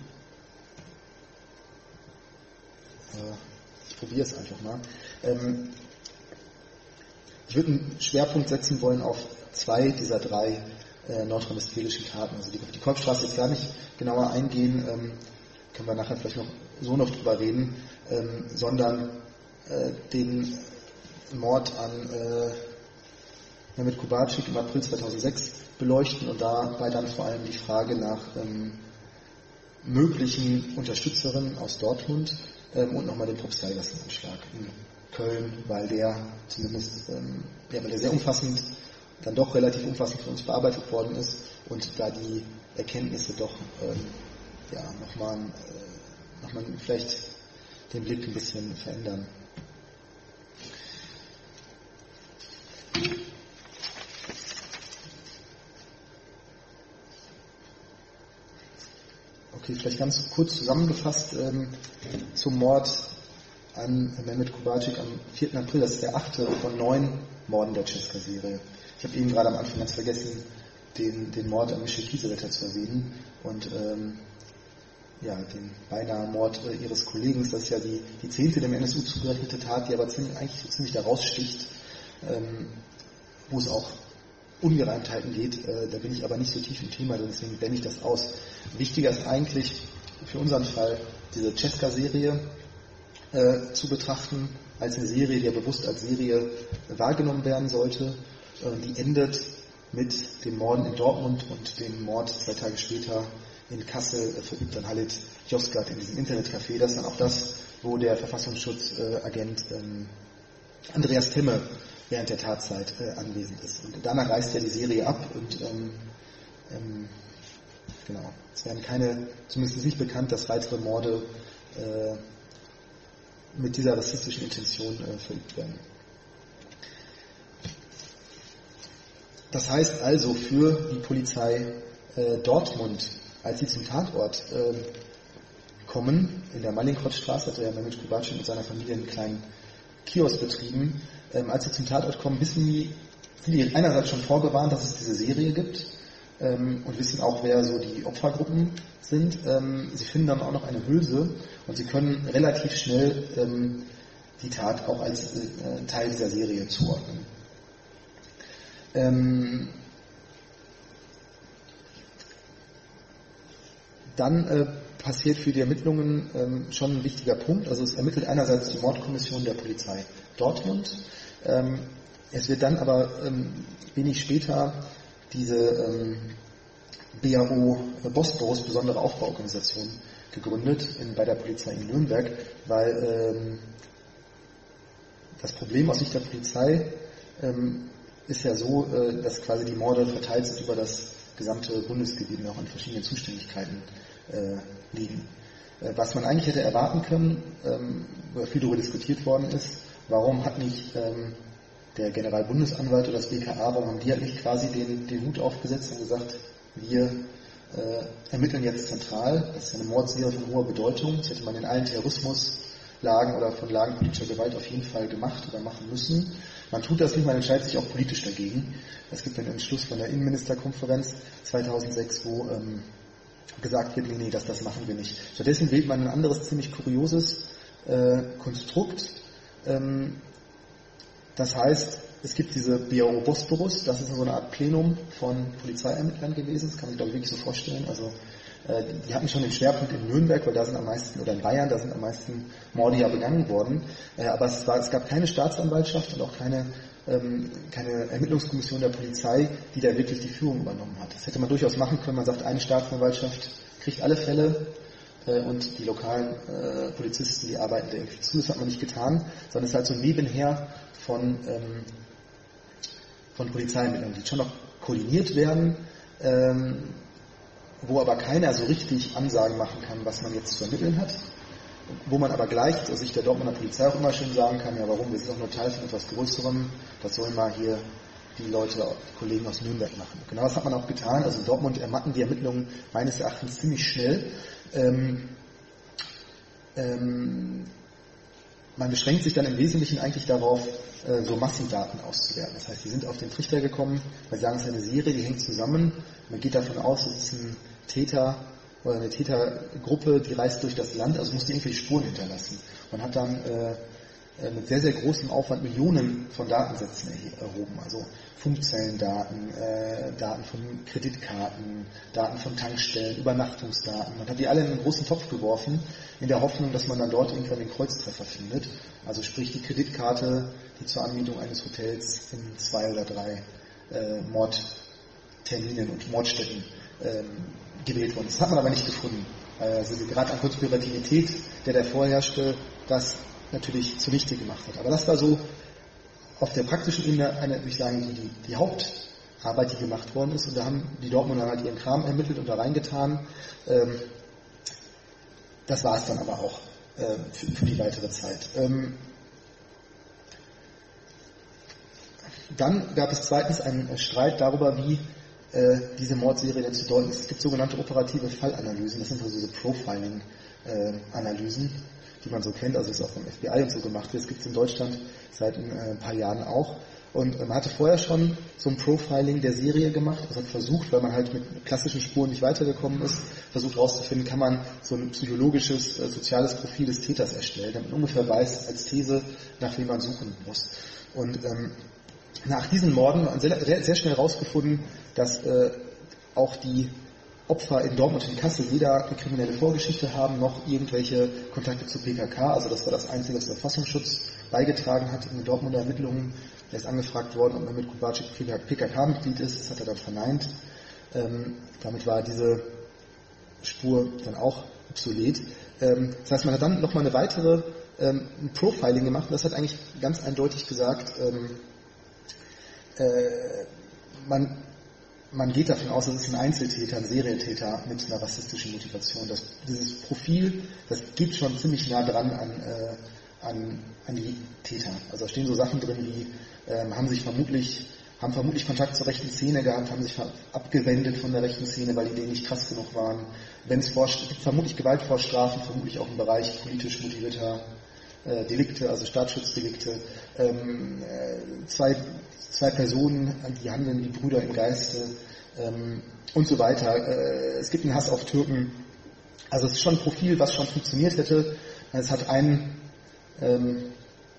äh, ich probiere es einfach mal. Ähm, ich würde einen Schwerpunkt setzen wollen auf zwei dieser drei äh, nordrhein-westfälischen Taten. Also die, auf die Kolbstraße jetzt gar nicht genauer eingehen, ähm, können wir nachher vielleicht noch so noch drüber reden, ähm, sondern äh, den Mord an äh, Mehmet Kubacik im April zweitausendsechs beleuchten und dabei dann vor allem die Frage nach ähm, möglichen Unterstützerinnen aus Dortmund ähm, und nochmal den Propsteigassenanschlag in Köln, weil der zumindest ähm, ja, weil der sehr umfassend, dann doch relativ umfassend für uns bearbeitet worden ist und da die Erkenntnisse doch ähm, ja, nochmal äh, noch mal vielleicht den Blick ein bisschen verändern. Okay, vielleicht ganz kurz zusammengefasst ähm, zum Mord an Mehmet Kubacik am vierten April, das ist der achte von neun Morden der Cesca-Serie. Ich habe eben gerade am Anfang ganz vergessen, den, den Mord an Michel Kiesewetter zu erwähnen und ähm, ja, den beinahe Mord äh, ihres Kollegen. Das ist ja die, die zehnte dem N S U zugerechnete Tat, die aber ziemlich, eigentlich so ziemlich da raussticht, ähm, wo es auch Ungereimtheiten geht. Äh, da bin ich aber nicht so tief im Thema, deswegen blende ich das aus. Wichtiger ist eigentlich für unseren Fall diese Cesca-Serie äh, zu betrachten, als eine Serie, die ja bewusst als Serie wahrgenommen werden sollte. Äh, die endet mit dem Morden in Dortmund und dem Mord zwei Tage später in Kassel äh, verübt an Halit Yozgat in diesem Internetcafé. Das ist dann auch das, wo der Verfassungsschutzagent äh, ähm, Andreas Timme während der Tatzeit äh, anwesend ist. Und danach reißt ja die Serie ab und ähm, ähm, genau, es werden keine, zumindest nicht bekannt, dass weitere Morde äh, mit dieser rassistischen Intention äh, verübt werden. Das heißt also für die Polizei äh, Dortmund, als sie zum Tatort äh, kommen, in der Mallinckrodtstraße, hat ja Mehmet Kubaci mit seiner Familie einen kleinen Kiosk betrieben, ähm, als sie zum Tatort kommen, wissen die, sind die einerseits schon vorgewarnt, dass es diese Serie gibt, ähm, und wissen auch, wer so die Opfergruppen sind. Ähm, sie finden dann auch noch eine Hülse und sie können relativ schnell ähm, die Tat auch als äh, Teil dieser Serie zuordnen. Ähm, dann äh, passiert für die Ermittlungen ähm, schon ein wichtiger Punkt. Also es ermittelt einerseits die Mordkommission der Polizei Dortmund. Ähm, es wird dann aber ähm, wenig später diese ähm, B A O Bosporus, besondere Aufbauorganisation, gegründet in, bei der Polizei in Nürnberg, weil ähm, das Problem aus Sicht der Polizei ähm, ist ja so, äh, dass quasi die Morde verteilt sind über das gesamte Bundesgebiet und auch in verschiedenen Zuständigkeiten äh, liegen. Äh, was man eigentlich hätte erwarten können, ähm, wo viel darüber diskutiert worden ist, warum hat nicht ähm, der Generalbundesanwalt oder das B K A, warum haben die halt nicht quasi den, den Hut aufgesetzt und gesagt, wir äh, ermitteln jetzt zentral, das ist eine Mordserie von hoher Bedeutung, das hätte man in allen Terrorismuslagen oder von Lagen politischer Gewalt auf jeden Fall gemacht oder machen müssen. Man tut das nicht, man entscheidet sich auch politisch dagegen. Es gibt einen Entschluss von der Innenministerkonferenz zweitausendsechs, wo ähm, gesagt wird, nee, nee, das, das machen wir nicht. Stattdessen wählt man ein anderes, ziemlich kurioses äh, Konstrukt. Ähm, das heißt, es gibt diese B A O Bosporus, das ist so eine Art Plenum von Polizeiermittlern gewesen, das kann man sich, glaube ich, wirklich so vorstellen. Also äh, die hatten schon den Schwerpunkt in Nürnberg, weil da sind am meisten, oder in Bayern, da sind am meisten Morde ja begangen worden. Äh, aber es, war, es gab keine Staatsanwaltschaft und auch keine, ähm, keine Ermittlungskommission der Polizei, die da wirklich die Führung übernommen hat. Das hätte man durchaus machen können. Man sagt, eine Staatsanwaltschaft kriegt alle Fälle äh, und die lokalen äh, Polizisten, die arbeiten da irgendwie zu. Das hat man nicht getan, sondern es ist halt so nebenher von ähm, von Polizeiermittlern, die schon noch koordiniert werden, ähm, wo aber keiner so richtig Ansagen machen kann, was man jetzt zu ermitteln hat, wo man aber gleich aus Sicht der Dortmunder Polizei auch immer schön sagen kann, ja warum, wir sind doch nur Teil von etwas Größerem, das sollen mal hier die Leute, die Kollegen aus Nürnberg machen. Genau das hat man auch getan, also in Dortmund ermatten die Ermittlungen meines Erachtens ziemlich schnell. Ähm, ähm, Man beschränkt sich dann im Wesentlichen eigentlich darauf, so Massendaten auszuwerten. Das heißt, die sind auf den Trichter gekommen, weil sie sagen, es ist eine Serie, die hängt zusammen. Man geht davon aus, es ist ein Täter oder eine Tätergruppe, die reist durch das Land, also muss die irgendwelche Spuren hinterlassen. Man hat dann äh, mit sehr, sehr großem Aufwand Millionen von Datensätzen erhoben, also Funkzellendaten, äh, Daten von Kreditkarten, Daten von Tankstellen, Übernachtungsdaten. Man hat die alle in einen großen Topf geworfen, in der Hoffnung, dass man dann dort irgendwann den Kreuztreffer findet. Also sprich die Kreditkarte, die zur Anmietung eines Hotels in zwei oder drei äh, Mordterminen und Mordstätten ähm, gewählt worden ist. Das hat man aber nicht gefunden. Also gerade an Konspirativität, der da vorherrschte, das natürlich zunichte gemacht hat. Aber das war so auf der praktischen Ebene eine, würde ich sagen, die, die Hauptarbeit, die gemacht worden ist. Und da haben die Dortmunder halt ihren Kram ermittelt und da reingetan. Ähm, das war es dann aber auch äh, für, für die weitere Zeit. Ähm, dann gab es zweitens einen Streit darüber, wie äh, diese Mordserie denn zu deuten ist. Es gibt sogenannte operative Fallanalysen, das sind also diese Profiling-Analysen. Äh, die man so kennt, also ist auch vom F B I und so gemacht wird. Das gibt es in Deutschland seit ein äh, paar Jahren auch. Und man hatte vorher schon so ein Profiling der Serie gemacht, also hat versucht, weil man halt mit klassischen Spuren nicht weitergekommen ist, versucht herauszufinden, kann man so ein psychologisches, äh, soziales Profil des Täters erstellen, damit man ungefähr weiß als These, nach wem man suchen muss. Und ähm, nach diesen Morden hat man sehr, sehr schnell herausgefunden, dass äh, auch die Opfer in Dortmund und in Kassel weder eine kriminelle Vorgeschichte haben, noch irgendwelche Kontakte zur P K K. Also das war das Einzige, was der Verfassungsschutz beigetragen hat in den Dortmunder Ermittlungen. Er ist angefragt worden, ob er mit Kubacic P K K-Mitglied ist. Das hat er dann verneint. Ähm, damit war diese Spur dann auch obsolet. Ähm, das heißt, man hat dann nochmal eine weitere ähm, ein Profiling gemacht. Und das hat eigentlich ganz eindeutig gesagt, ähm, äh, man Man geht davon aus, das ist ein Einzeltäter, ein Serientäter mit einer rassistischen Motivation. Das, dieses Profil, das geht schon ziemlich nah dran an, äh, an, an die Täter. Also da stehen so Sachen drin wie, ähm, haben sich vermutlich, haben vermutlich Kontakt zur rechten Szene gehabt, haben sich abgewendet von der rechten Szene, weil die denen nicht krass genug waren. Wenn es vor, vermutlich Gewalt vor Strafen, vermutlich auch im Bereich politisch motivierter äh, Delikte, also Staatsschutzdelikte. Ähm, äh, zwei Zwei Personen, die handeln wie Brüder im Geiste ähm, und so weiter. Äh, es gibt einen Hass auf Türken. Also es ist schon ein Profil, was schon funktioniert hätte. Es hat einen ähm,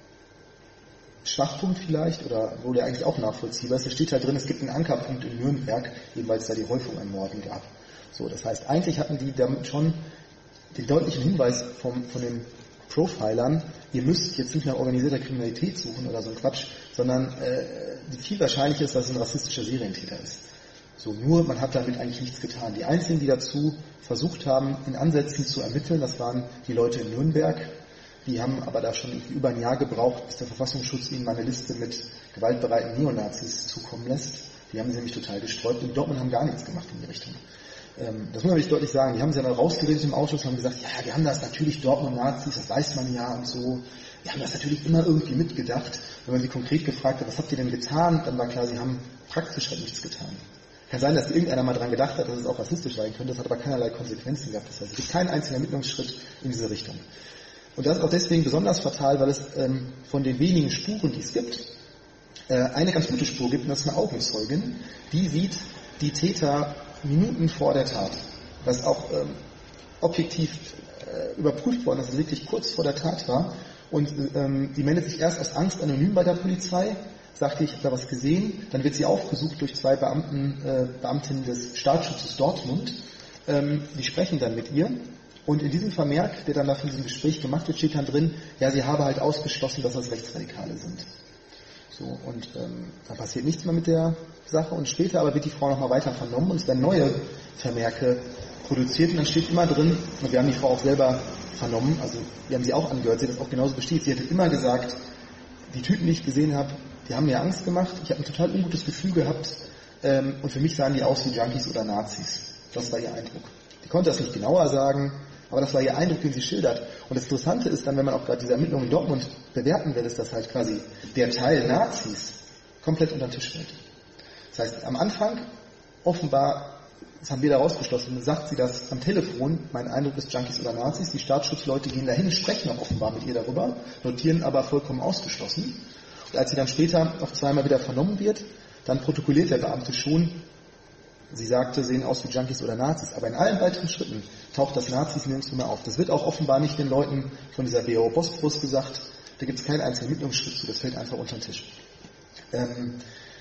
Schwachpunkt vielleicht, oder wo der eigentlich auch nachvollziehbar ist. Da steht da drin, es gibt einen Ankerpunkt in Nürnberg, eben weil es da die Häufung an Morden gab. So, das heißt, eigentlich hatten die damit schon den deutlichen Hinweis vom, von den Profilern, ihr müsst jetzt nicht nach organisierter Kriminalität suchen oder so ein Quatsch, sondern äh, viel wahrscheinlicher ist, dass es ein rassistischer Serientäter ist. So, nur man hat damit eigentlich nichts getan. Die Einzigen, die dazu versucht haben, in Ansätzen zu ermitteln, das waren die Leute in Nürnberg. Die haben aber da schon über ein Jahr gebraucht, bis der Verfassungsschutz ihnen mal eine Liste mit gewaltbereiten Neonazis zukommen lässt. Die haben sie nämlich total gesträubt und Dortmund haben gar nichts gemacht in die Richtung. Ähm, das muss man wirklich deutlich sagen. Die haben sie dann rausgeredet im Ausschuss und haben gesagt, ja, wir haben das natürlich Dortmund-Nazis, das weiß man ja und so. Wir haben das natürlich immer irgendwie mitgedacht. Wenn man sie konkret gefragt hat, was habt ihr denn getan, dann war klar, sie haben praktisch halt nichts getan. Kann sein, dass irgendeiner mal dran gedacht hat, dass es auch rassistisch sein könnte, das hat aber keinerlei Konsequenzen gehabt. Das heißt, es gibt keinen einzigen Ermittlungsschritt in diese Richtung. Und das ist auch deswegen besonders fatal, weil es ähm, von den wenigen Spuren, die es gibt, äh, eine ganz gute Spur gibt, und das ist eine Augenzeugin, die sieht die Täter Minuten vor der Tat. Das ist auch ähm, objektiv äh, überprüft worden, dass es wirklich kurz vor der Tat war. Und ähm, die meldet sich erst aus Angst anonym bei der Polizei, sagt, ich habe da was gesehen, dann wird sie aufgesucht durch zwei Beamten, äh, Beamtinnen des Staatsschutzes Dortmund, ähm, die sprechen dann mit ihr und in diesem Vermerk, der dann da von diesem Gespräch gemacht wird, steht dann drin, ja, sie habe halt ausgeschlossen, dass das Rechtsradikale sind. So, und ähm, dann passiert nichts mehr mit der Sache und später aber wird die Frau nochmal weiter vernommen und es werden neue Vermerke produziert und dann steht immer drin, und wir haben die Frau auch selber vernommen, also wir haben sie auch angehört, sie hat das auch genauso bestätigt, sie hätte immer gesagt, die Typen, die ich gesehen habe, die haben mir Angst gemacht, ich habe ein total ungutes Gefühl gehabt ähm, und für mich sahen die aus wie Junkies oder Nazis. Das war ihr Eindruck. Die konnte das nicht genauer sagen, aber das war ihr Eindruck, den sie schildert. Und das Interessante ist dann, wenn man auch gerade diese Ermittlungen in Dortmund bewerten will, ist, dass halt quasi der Teil Nazis komplett unter den Tisch fällt. Das heißt, am Anfang offenbar, das haben wir da rausgeschlossen, sagt sie das am Telefon, mein Eindruck ist Junkies oder Nazis, die Staatsschutzleute gehen dahin, sprechen auch offenbar mit ihr darüber, notieren aber vollkommen ausgeschlossen. Und als sie dann später noch zweimal wieder vernommen wird, dann protokolliert der Beamte schon, sie sagte, sehen aus wie Junkies oder Nazis. Aber in allen weiteren Schritten taucht das Nazis nirgendwo mehr auf. Das wird auch offenbar nicht den Leuten von dieser B O Bosporus gesagt. Da gibt es keinen einzigen Ermittlungsschritt zu. Das fällt einfach unter den Tisch. Ähm,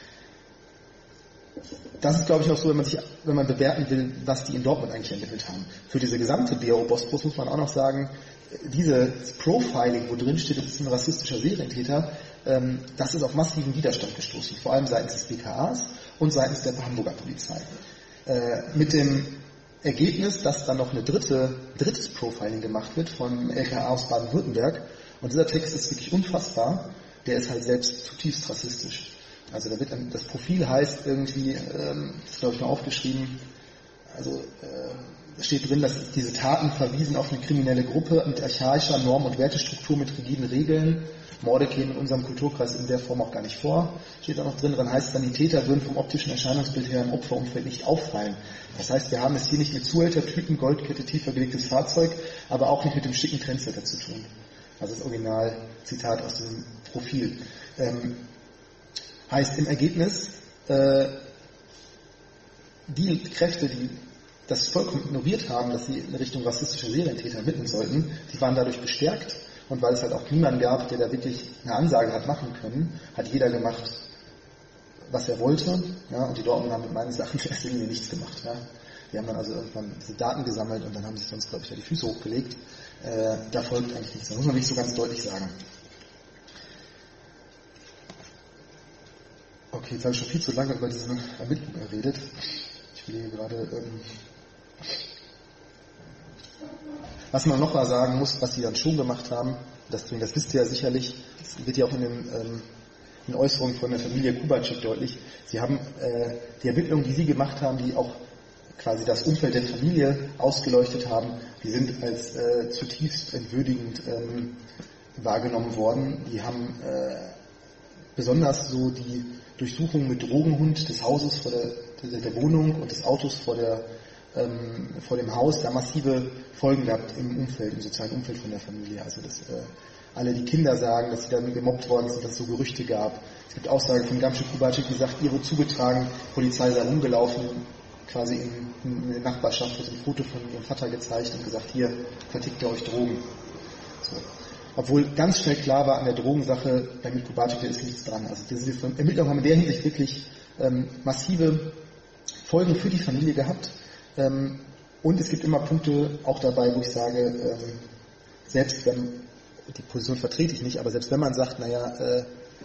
das ist, glaube ich, auch so, wenn man sich, wenn man bewerten will, was die in Dortmund eigentlich ermittelt haben. Für diese gesamte B O Bosporus muss man auch noch sagen, dieses Profiling, wo drin steht, das ist ein rassistischer Serientäter, ähm, das ist auf massiven Widerstand gestoßen, vor allem seitens des B K As und seitens der Hamburger Polizei. Äh, mit dem Ergebnis, dass dann noch eine dritte, drittes Profiling gemacht wird von L K A aus Baden-Württemberg. Und dieser Text ist wirklich unfassbar. Der ist halt selbst zutiefst rassistisch. Also da wird dann, das Profil heißt irgendwie, ähm, das ist glaube ich mal aufgeschrieben, also äh, steht drin, dass diese Taten verwiesen auf eine kriminelle Gruppe mit archaischer Norm- und Wertestruktur mit rigiden Regeln. Morde kämen in unserem Kulturkreis in der Form auch gar nicht vor. Steht da noch drin, dann heißt es dann, die Täter würden vom optischen Erscheinungsbild her im Opferumfeld nicht auffallen. Das heißt, wir haben es hier nicht mit Zuhältertypen, Goldkette, tiefer gelegtes Fahrzeug, aber auch nicht mit dem schicken Trendsetter zu tun. Also das Original-Zitat aus dem Profil. Ähm, Heißt im Ergebnis, äh, die Kräfte, die das vollkommen ignoriert haben, dass sie in Richtung rassistischer Serientäter ermitteln sollten, die waren dadurch bestärkt. Und weil es halt auch niemanden gab, der da wirklich eine Ansage hat machen können, hat jeder gemacht, was er wollte. Ja, und die Dortmunder haben mit meinen Sachen in erster Linie nichts gemacht. Ja. Die haben dann also irgendwann diese Daten gesammelt und dann haben sich sonst, glaube ich, ja die Füße hochgelegt. Äh, da folgt eigentlich nichts. Da muss man nicht so ganz deutlich sagen. Okay, jetzt habe ich schon viel zu lange über diese Ermittlung geredet. Ich will hier gerade... Ähm Was man noch mal sagen muss, was sie dann schon gemacht haben, das, das wisst ihr ja sicherlich, das wird ja auch in den, ähm, in Äußerungen von der Familie Kubacek deutlich, sie haben äh, die Ermittlungen, die sie gemacht haben, die auch quasi das Umfeld der Familie ausgeleuchtet haben, die sind als äh, zutiefst entwürdigend ähm, wahrgenommen worden. Die haben äh, besonders so die Durchsuchung mit Drogenhund des Hauses vor der, der, der Wohnung und des Autos vor der Ähm, vor dem Haus da massive Folgen gehabt im Umfeld, im sozialen Umfeld von der Familie. Also dass äh, alle die Kinder sagen, dass sie dann gemobbt worden sind, dass es so Gerüchte gab. Es gibt Aussagen von Gamsche Kubacek, die sagt, ihr wurde zugetragen, Polizei sei rumgelaufen, quasi in, in der Nachbarschaft wird ein Foto von ihrem Vater gezeigt und gesagt, hier vertickt ihr euch Drogen. So. Obwohl ganz schnell klar war an der Drogensache, bei Mit Kubacek, da ist nichts dran. Also diese Ermittlungen haben in der Hinsicht wirklich ähm, massive Folgen für die Familie gehabt. Ähm, und es gibt immer Punkte auch dabei, wo ich sage, ähm, selbst wenn, die Position vertrete ich nicht, aber selbst wenn man sagt, naja, äh,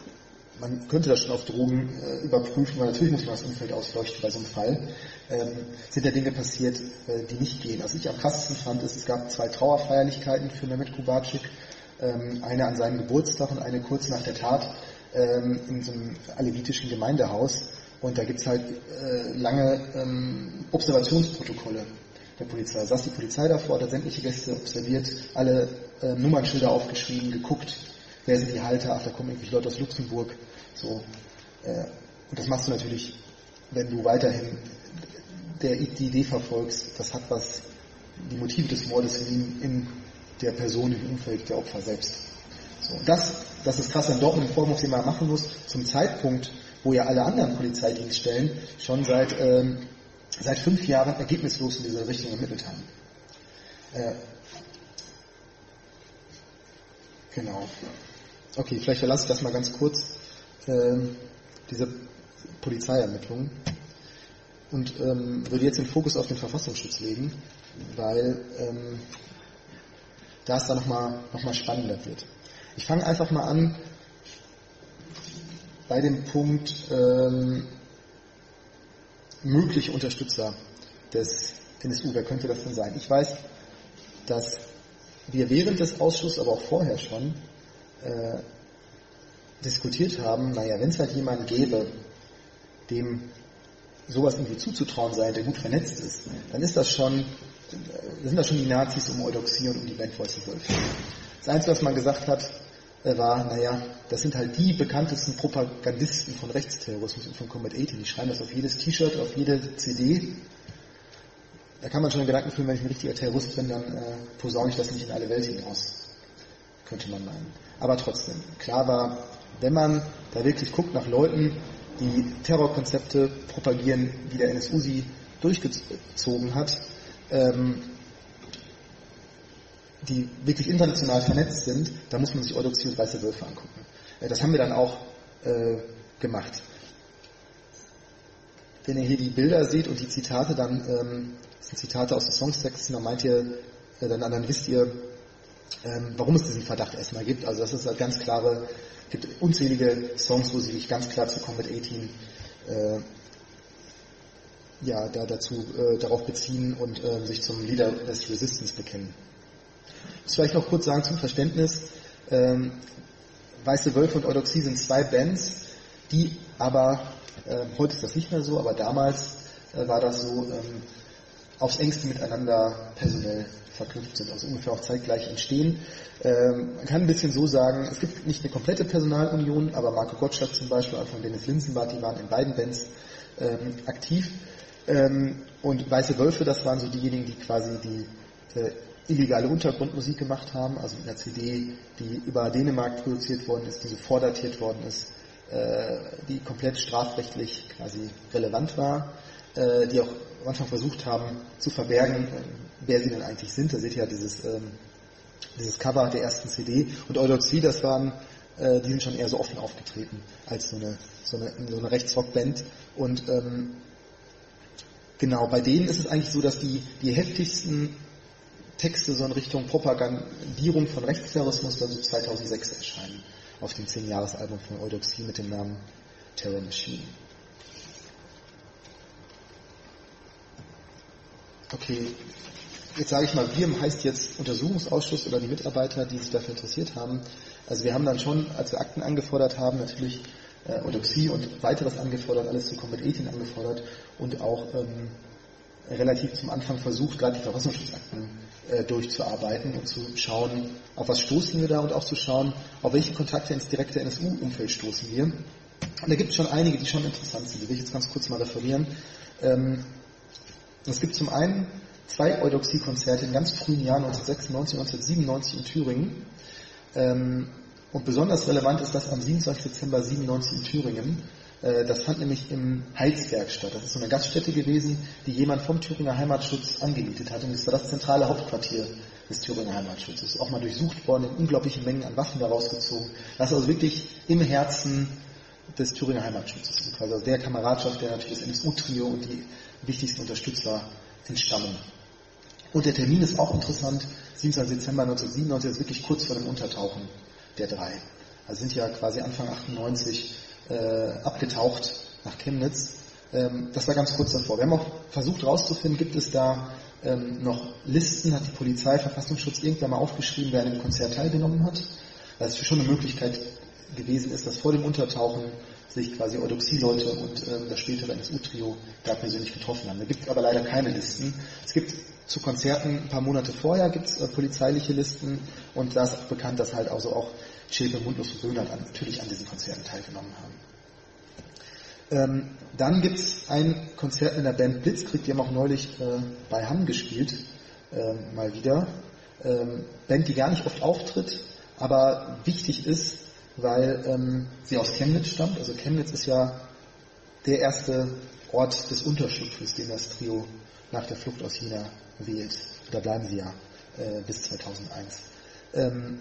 man könnte das schon auf Drogen äh, überprüfen, weil natürlich muss man das Umfeld ausleuchten bei so einem Fall, ähm, sind ja Dinge passiert, äh, die nicht gehen. Was ich am krassesten fand, ist, es gab zwei Trauerfeierlichkeiten für Mehmet Kubacek, ähm, eine an seinem Geburtstag und eine kurz nach der Tat ähm, in so einem alevitischen Gemeindehaus. Und da gibt es halt äh, lange ähm, Observationsprotokolle der Polizei. Da saß die Polizei davor, hat sämtliche Gäste observiert, alle äh, Nummernschilder aufgeschrieben, geguckt, wer sind die Halter, ach, da kommen irgendwelche Leute aus Luxemburg. So. Äh, und das machst du natürlich, wenn du weiterhin der, die Idee verfolgst, das hat was, die Motive des Mordes in, in der Person, im Umfeld der Opfer selbst. So. Und das, das ist krass an Dortmund, ein Vorwurf, den man machen muss, zum Zeitpunkt, wo ja alle anderen Polizeidienststellen schon seit, ähm, seit fünf Jahren ergebnislos in diese Richtung ermittelt haben. Äh, genau. Okay, vielleicht verlasse ich das mal ganz kurz, ähm, diese Polizeiermittlungen, und ähm, würde jetzt den Fokus auf den Verfassungsschutz legen, weil ähm, da es da nochmal noch mal spannender wird. Ich fange einfach mal an bei dem Punkt ähm, mögliche Unterstützer des N S U. Wer könnte das denn sein? Ich weiß, dass wir während des Ausschusses, aber auch vorher schon, äh, diskutiert haben, naja, wenn es halt jemanden gäbe, dem sowas irgendwie zuzutrauen sei, der gut vernetzt ist, dann ist das schon, sind das schon die Nazis um Eudoxie und um die Band Weiße Wölfe. Das Einzige, was man gesagt hat, war, naja, das sind halt die bekanntesten Propagandisten von Rechtsterrorismus und von Combat achtzehn. Die schreiben das auf jedes T-Shirt, auf jede C D. Da kann man schon einen Gedanken fühlen, wenn ich ein richtiger Terrorist bin, dann äh, posaune ich das nicht in alle Welt hinaus. Könnte man meinen. Aber trotzdem, klar war, wenn man da wirklich guckt nach Leuten, die Terrorkonzepte propagieren, wie der N S U sie durchgezogen hat, ähm, die wirklich international vernetzt sind, da muss man sich Eudoxie und Weiße Wölfe angucken. Äh, das haben wir dann auch äh, gemacht. Wenn ihr hier die Bilder seht und die Zitate, dann ähm, das sind Zitate aus den Songtexten, dann meint ihr, äh, dann, dann wisst ihr, ähm, warum es diesen Verdacht erstmal gibt. Also das ist halt ganz klare, es gibt unzählige Songs, wo sie sich ganz klar zu Combat achtzehn äh, ja, da, dazu, äh, darauf beziehen und äh, sich zum Leader des Resistance bekennen. Ich muss vielleicht noch kurz sagen zum Verständnis, ähm, Weiße Wölfe und Eudoxie sind zwei Bands, die aber, äh, heute ist das nicht mehr so, aber damals äh, war das so, ähm, aufs engste miteinander personell verknüpft sind, also ungefähr auch zeitgleich entstehen. Ähm, man kann ein bisschen so sagen, es gibt nicht eine komplette Personalunion, aber Marco Gottschalk zum Beispiel, auch von Dennis Linsenbart, die waren in beiden Bands ähm, aktiv. Ähm, und Weiße Wölfe, das waren so diejenigen, die quasi die äh, illegale Untergrundmusik gemacht haben, also mit einer C D, die über Dänemark produziert worden ist, die so vordatiert worden ist, äh, die komplett strafrechtlich quasi relevant war, äh, die auch am Anfang versucht haben zu verbergen, äh, wer sie denn eigentlich sind. Da seht ihr ja dieses, ähm, dieses Cover der ersten C D. Und Eudoxie, das waren, äh, die sind schon eher so offen aufgetreten als so eine, so eine, so eine Rechtsrock-Band. Und ähm, genau, bei denen ist es eigentlich so, dass die, die heftigsten Texte so in Richtung Propagandierung von Rechtsterrorismus dann so zweitausendsechs erscheinen, auf dem zehn-Jahres-Album von Eudoxie mit dem Namen Terror Machine. Okay, jetzt sage ich mal, wir heißt jetzt Untersuchungsausschuss oder die Mitarbeiter, die sich dafür interessiert haben. Also wir haben dann schon, als wir Akten angefordert haben, natürlich äh, Eudoxie und weiteres angefordert, alles zu Combat achtzehn angefordert und auch ähm, relativ zum Anfang versucht, gerade die Verfassungsschutzakten äh, durchzuarbeiten und zu schauen, auf was stoßen wir da und auch zu schauen, auf welche Kontakte ins direkte N S U-Umfeld stoßen wir. Und da gibt es schon einige, die schon interessant sind, die will ich jetzt ganz kurz mal referieren. Ähm, es gibt zum einen zwei Eudoxie-Konzerte in ganz frühen Jahren neunzehnhundertsechsundneunzig, neunzehnhundertsiebenundneunzig in Thüringen. Ähm, und besonders relevant ist das am siebenundzwanzigsten Dezember siebenundneunzig in Thüringen. Das fand nämlich im Heilsberg statt. Das ist so eine Gaststätte gewesen, die jemand vom Thüringer Heimatschutz angemietet hat. Und das war das zentrale Hauptquartier des Thüringer Heimatschutzes. Auch mal durchsucht worden, in unglaublichen Mengen an Waffen daraus gezogen. Das ist also wirklich im Herzen des Thüringer Heimatschutzes. Also der Kameradschaft, der natürlich das N S U-Trio und die wichtigsten Unterstützer entstammen. Und der Termin ist auch interessant. siebenundzwanzigsten Dezember neunzehnhundertsiebenundneunzig ist wirklich kurz vor dem Untertauchen der drei. Also sind ja quasi Anfang achtundneunzig Äh, abgetaucht nach Chemnitz. Ähm, das war ganz kurz davor. Wir haben auch versucht herauszufinden, gibt es da ähm, noch Listen, hat die Polizei, Verfassungsschutz irgendwann mal aufgeschrieben, wer an dem Konzert teilgenommen hat. Weil es schon eine Möglichkeit gewesen ist, dass vor dem Untertauchen sich quasi Eudoxie-Leute und äh, das spätere N S U-Trio da persönlich getroffen haben. Da gibt es aber leider keine Listen. Es gibt zu Konzerten ein paar Monate vorher gibt es äh, polizeiliche Listen und da ist auch bekannt, dass halt also auch Schäpe, Mundlos und Böhnert natürlich an diesen Konzerten teilgenommen haben. Ähm, dann gibt es ein Konzert in der Band Blitzkrieg, die haben auch neulich äh, bei Hamm gespielt, äh, mal wieder. Ähm, Band, die gar nicht oft auftritt, aber wichtig ist, weil ähm, sie aus Chemnitz stammt. Also Chemnitz ist ja der erste Ort des Unterschlupfes, den das Trio nach der Flucht aus China wählt. Da bleiben sie ja äh, bis zweitausendeins. Ähm,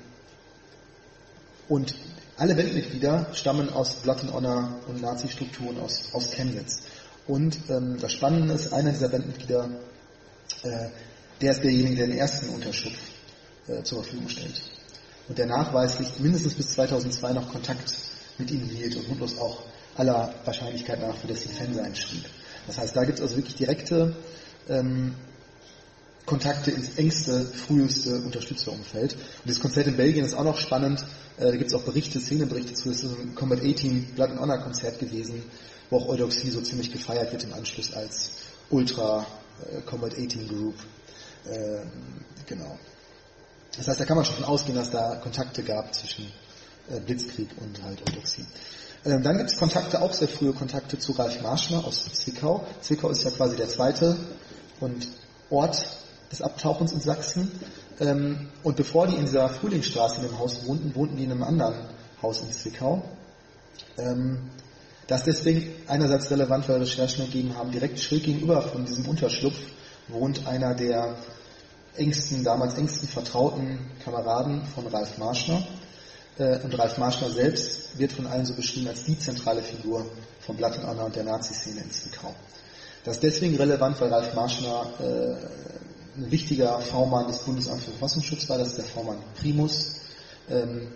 Und alle Bandmitglieder stammen aus Blood and Honor und Nazi-Strukturen aus, aus Chemnitz. Und ähm, das Spannende ist, einer dieser Bandmitglieder, äh, der ist derjenige, der den ersten Unterschlupf äh, zur Verfügung stellt. Und der nachweislich mindestens bis zweitausendzwei noch Kontakt mit ihm hielt und Mundlos auch aller Wahrscheinlichkeit nach für das Fan-Sein schrieb. Das heißt, da gibt es also wirklich direkte ähm, Kontakte ins engste, früheste Unterstützerumfeld. Und das Konzert in Belgien ist auch noch spannend. Äh, da gibt es auch Berichte, Szenenberichte zu. Es ist ein Combat achtzehn Blood and Honor Konzert gewesen, wo auch Eudoxie so ziemlich gefeiert wird im Anschluss als Ultra äh, Combat achtzehn Group. Äh, genau. Das heißt, da kann man schon von ausgehen, dass da Kontakte gab zwischen äh, Blitzkrieg und halt Eudoxie. Ähm, dann gibt es Kontakte, auch sehr frühe Kontakte zu Ralf Marschner aus Zwickau. Zwickau ist ja quasi der zweite und Ort des Abtauchens in Sachsen. Ähm, und bevor die in dieser Frühlingsstraße in dem Haus wohnten, wohnten die in einem anderen Haus in Zwickau. Ähm, das ist deswegen einerseits relevant, weil Recherchen ergeben haben, direkt schräg gegenüber von diesem Unterschlupf wohnt einer der engsten, damals engsten vertrauten Kameraden von Ralf Marschner. Äh, und Ralf Marschner selbst wird von allen so beschrieben als die zentrale Figur von Blood and Honor und der Nazi-Szene in Zwickau. Das ist deswegen relevant, weil Ralf Marschner äh, ein wichtiger V-Mann des Bundesamts für Verfassungsschutz war, das ist der V-Mann Primus. Ähm,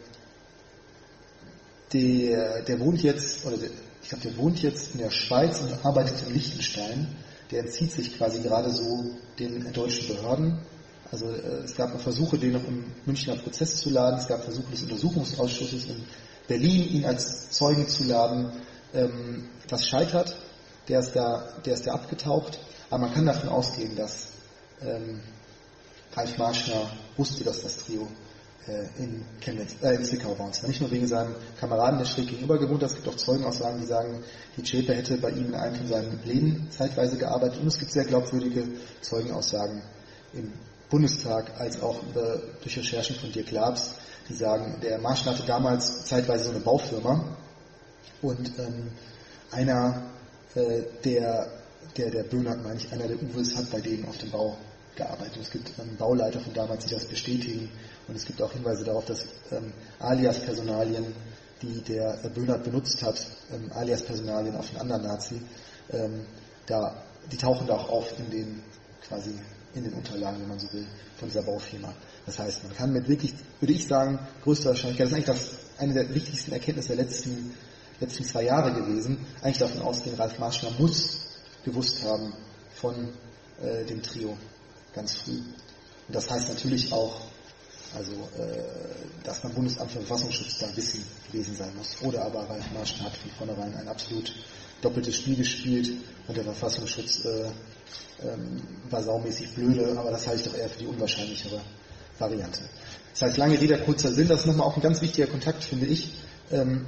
der, der wohnt jetzt, oder der, ich glaube, der wohnt jetzt in der Schweiz und arbeitet in Liechtenstein. Der entzieht sich quasi gerade so den deutschen Behörden. Also äh, es gab Versuche, den noch im Münchner Prozess zu laden. Es gab Versuche des Untersuchungsausschusses in Berlin, ihn als Zeugen zu laden. Ähm, das scheitert. Der ist da, der ist da abgetaucht. Aber man kann davon ausgehen, dass ähm, Ralf Marschner wusste, dass das Trio äh, in, Chemnitz, äh, in Zwickau war. Und zwar nicht nur wegen seinem Kameraden, der schräg gegenüber gewohnt hat. Es gibt auch Zeugenaussagen, die sagen, die Zschäpe hätte bei ihm in einem von seinen Läden zeitweise gearbeitet. Und es gibt sehr glaubwürdige Zeugenaussagen im Bundestag, als auch über, durch Recherchen von Dirk Labs, die sagen, der Marschner hatte damals zeitweise so eine Baufirma Und ähm, einer äh, der, der, der Böhnert, meine ich, einer der Uwes hat bei denen auf dem Bau gearbeitet. Und es gibt ähm, Bauleiter von damals, die das bestätigen. Und es gibt auch Hinweise darauf, dass ähm, Alias-Personalien, die der äh, Böhnert benutzt hat, ähm, Alias-Personalien auf einen anderen Nazi, ähm, da, die tauchen da auch auf in den quasi in den Unterlagen, wenn man so will, von dieser Baufirma. Das heißt, man kann mit wirklich, würde ich sagen, größter Wahrscheinlichkeit, das ist eigentlich das, eine der wichtigsten Erkenntnisse der letzten, letzten zwei Jahre gewesen, eigentlich davon ausgehen, Ralf Marschner muss gewusst haben von äh, dem Trio ganz früh. Und das heißt natürlich auch, also, äh, dass beim Bundesamt für Verfassungsschutz da Wissen gewesen sein muss. Oder aber Ralf Marschner hat von vornherein ein absolut doppeltes Spiel gespielt und der Verfassungsschutz äh, ähm, war saumäßig blöde, aber das halte ich doch eher für die unwahrscheinlichere Variante. Das heißt, lange Rede, kurzer Sinn, das ist nochmal auch ein ganz wichtiger Kontakt, finde ich, ähm,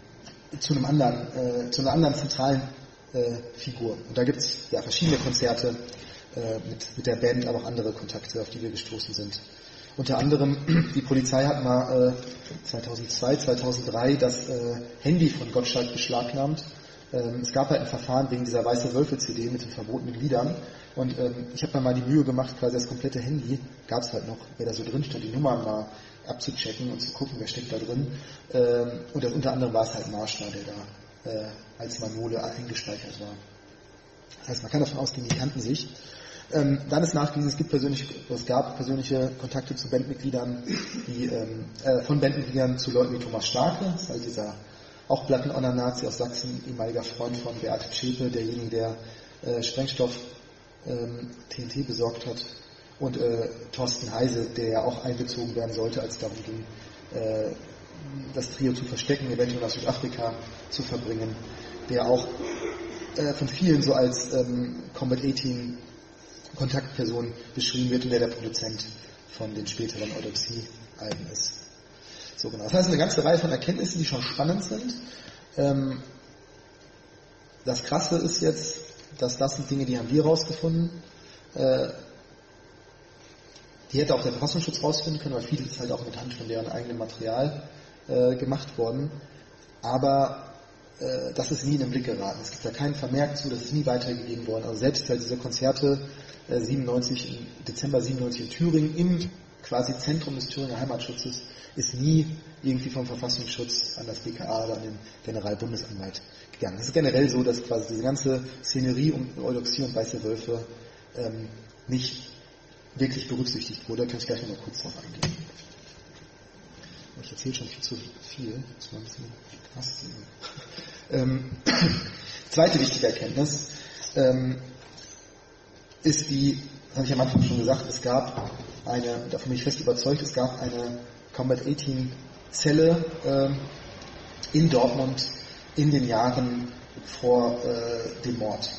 zu einem anderen, äh, zu einer anderen zentralen äh, Figur. Und da gibt es ja verschiedene Konzerte äh, mit, mit der Band, aber auch andere Kontakte, auf die wir gestoßen sind. Unter anderem, die Polizei hat mal äh, zweitausendzwei, zweitausenddrei das äh, Handy von Gottschalk beschlagnahmt. Ähm, es gab halt ein Verfahren wegen dieser Weiße Wölfe-C D mit den verbotenen Liedern. Und ähm, ich habe mir mal die Mühe gemacht, quasi das komplette Handy, gab es halt noch, wer da so drin stand, die Nummern mal abzuchecken und zu gucken, wer steckt da drin. Ähm, und das, unter anderem war es halt Marschner, der da äh, als Manole eingespeichert war. Das heißt, man kann davon ausgehen, die kannten sich. Ähm, dann ist nachgewiesen, es gibt persönlich, es gab persönliche Kontakte zu Bandmitgliedern, die, ähm, äh, von Bandmitgliedern zu Leuten wie Thomas Starke, das ist halt dieser auch Plattenonner-Nazi aus Sachsen, ehemaliger Freund von Beate Zschäpe, derjenige, der äh, Sprengstoff ähm, T N T besorgt hat, und äh, Thorsten Heise, der ja auch einbezogen werden sollte, als es darum ging, äh, das Trio zu verstecken, eventuell nach Südafrika zu verbringen, der auch äh, von vielen so als ähm, Combat achtzehn Kontaktperson beschrieben wird und der der Produzent von den späteren Autopsie-Alben ist. So, genau. Das heißt, eine ganze Reihe von Erkenntnissen, die schon spannend sind. Ähm, das Krasse ist jetzt, dass das sind Dinge, die haben wir rausgefunden. Äh, die hätte auch der Verfassungsschutz rausfinden können, weil vieles ist halt auch mit Hand von deren eigenem Material äh, gemacht worden. Aber äh, das ist nie in den Blick geraten. Es gibt da keinen Vermerk zu, das ist nie weitergegeben worden. Also selbst halt diese Konzerte äh, siebenundneunzig, im Dezember siebenundneunzig in Thüringen, im quasi Zentrum des Thüringer Heimatschutzes, ist nie irgendwie vom Verfassungsschutz an das B K A oder an den Generalbundesanwalt gegangen. Es ist generell so, dass quasi diese ganze Szenerie um Eudoxie und Weiße Wölfe ähm, nicht wirklich berücksichtigt wurde. Da kann ich gleich noch mal kurz drauf eingehen. Ich erzähle schon viel zu viel. Das war ein bisschen krass. ähm, zweite wichtige Erkenntnis ähm, ist die, das habe ich am Anfang schon gesagt, es gab eine, davon bin ich fest überzeugt, es gab eine Combat achtzehn Zelle ähm, in Dortmund in den Jahren vor äh, dem Mord.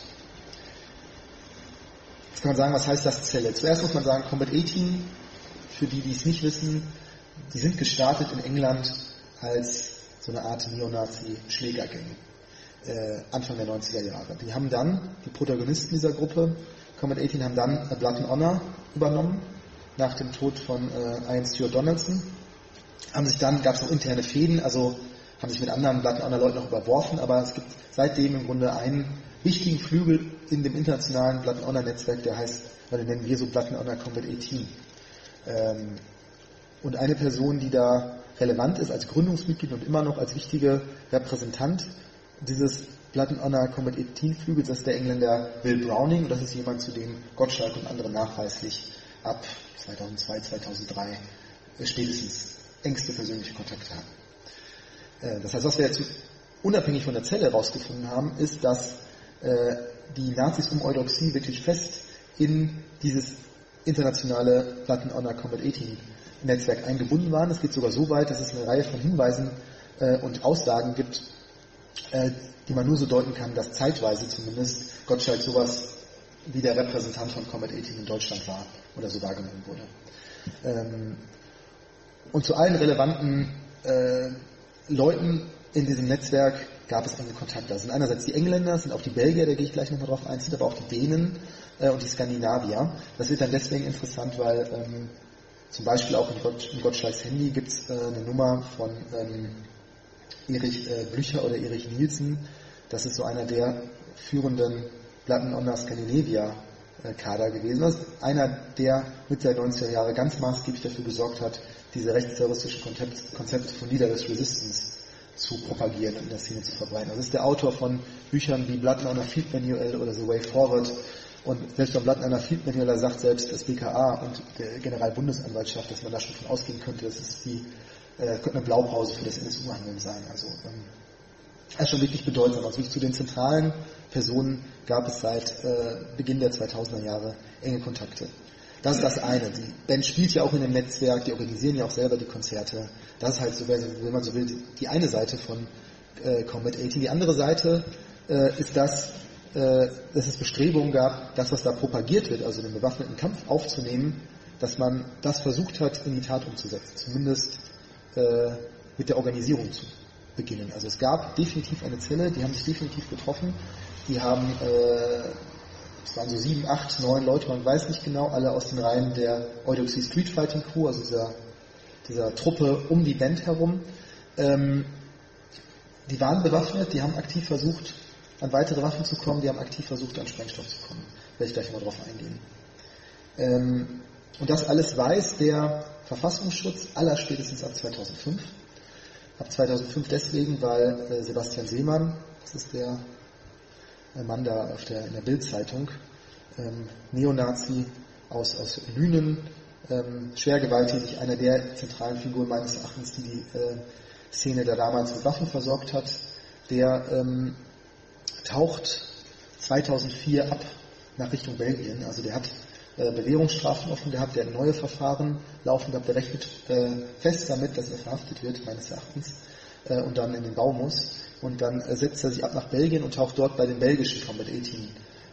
Jetzt kann man sagen, was heißt das Zelle? Zuerst muss man sagen, Combat achtzehn, für die, die es nicht wissen, die sind gestartet in England als so eine Art Neonazi-Schlägergang. Äh, Anfang der neunziger Jahre. Die haben dann, die Protagonisten dieser Gruppe, Combat achtzehn, haben dann Blood and Honor übernommen, nach dem Tod von äh, Ian Stuart Donaldson. Haben sich dann, gab es noch interne Fäden, also haben sich mit anderen Blood and Honor Leuten noch überworfen, aber es gibt seitdem im Grunde einen wichtigen Flügel in dem internationalen Blood and Honor Netzwerk, der heißt, oder den nennen wir so Blood and Honor Combat achtzehn. Ähm, und eine Person, die da relevant ist als Gründungsmitglied und immer noch als wichtige Repräsentant dieses Blood and Honor Combat achtzehn Flügels, das ist der Engländer Will Browning, und das ist jemand, zu dem Gottschalk und andere nachweislich ab zweitausendzwei, zweitausenddrei spätestens engste persönliche Kontakte haben. Das heißt, was wir jetzt unabhängig von der Zelle herausgefunden haben, ist, dass äh, die Nazis um Eudoxie wirklich fest in dieses internationale Blood and Honor Combat achtzehn Netzwerk eingebunden waren. Es geht sogar so weit, dass es eine Reihe von Hinweisen äh, und Aussagen gibt, äh, die man nur so deuten kann, dass zeitweise zumindest Gottschalk sowas wie der Repräsentant von Combat achtzehn in Deutschland war oder so wahrgenommen wurde. Ähm, und zu allen relevanten äh, Leuten in diesem Netzwerk gab es einen Kontakt. Das sind einerseits die Engländer, das sind auch die Belgier, da gehe ich gleich nochmal drauf ein, sind aber auch die Dänen äh, und die Skandinavier. Das wird dann deswegen interessant, weil ähm, zum Beispiel auch in, Gott, in Gottschalks Handy gibt es äh, eine Nummer von ähm, Erich äh, Blücher oder Erich Nielsen, das ist so einer der führenden Blatten Onna Scandinavia äh, Kader gewesen. Das ist einer, der Mitte der neunziger Jahre ganz maßgeblich dafür gesorgt hat, diese rechtsterroristischen Konzept, Konzepte von Leaderless Resistance zu propagieren und in der Szene zu verbreiten. Das ist der Autor von Büchern wie Blood and Honor Field Manual oder The Way Forward. Und selbst beim Blood and Honor Field Manual sagt selbst das B K A und der Generalbundesanwaltschaft, dass man da schon von ausgehen könnte, dass es die äh, könnte eine Blaupause für das N S U-Handeln sein. Also ähm, das ist schon wirklich bedeutsam. Also zu den zentralen Personen gab es seit äh, Beginn der zweitausender Jahre enge Kontakte. Das ist das eine. Die Band spielt ja auch in dem Netzwerk, die organisieren ja auch selber die Konzerte. Das ist halt so, wenn man so will, die eine Seite von äh, Combat achtzehn. Die andere Seite äh, ist das, äh, dass es Bestrebungen gab, das, was da propagiert wird, also den bewaffneten Kampf aufzunehmen, dass man das versucht hat, in die Tat umzusetzen. Zumindest äh, mit der Organisierung zu beginnen. Also es gab definitiv eine Zelle, die haben sich definitiv getroffen. Die haben... Äh, Es waren so sieben, acht, neun Leute, man weiß nicht genau, alle aus den Reihen der Eudoxie Street Fighting Crew, also dieser, dieser Truppe um die Band herum. Ähm, die waren bewaffnet, die haben aktiv versucht, an weitere Waffen zu kommen, die haben aktiv versucht, an Sprengstoff zu kommen. Werde ich gleich mal drauf eingehen. Ähm, und das alles weiß der Verfassungsschutz allerspätestens ab zweitausendfünf. Ab zweitausendfünf deswegen, weil äh, Sebastian Seemann, das ist der Mann da auf der, in der Bild-Zeitung, ähm, Neonazi aus, aus Lünen, ähm, schwer gewalttätig, einer der zentralen Figuren meines Erachtens, die die äh, Szene da damals mit Waffen versorgt hat, der ähm, taucht zweitausendvier ab nach Richtung Belgien, also der hat äh, Bewährungsstrafen offen gehabt, der hat neue Verfahren laufen gehabt, der rechnet äh, fest damit, dass er verhaftet wird, meines Erachtens, äh, und dann in den Bau muss. Und dann äh, setzt er sich ab nach Belgien und taucht dort bei den belgischen Combat achtzehn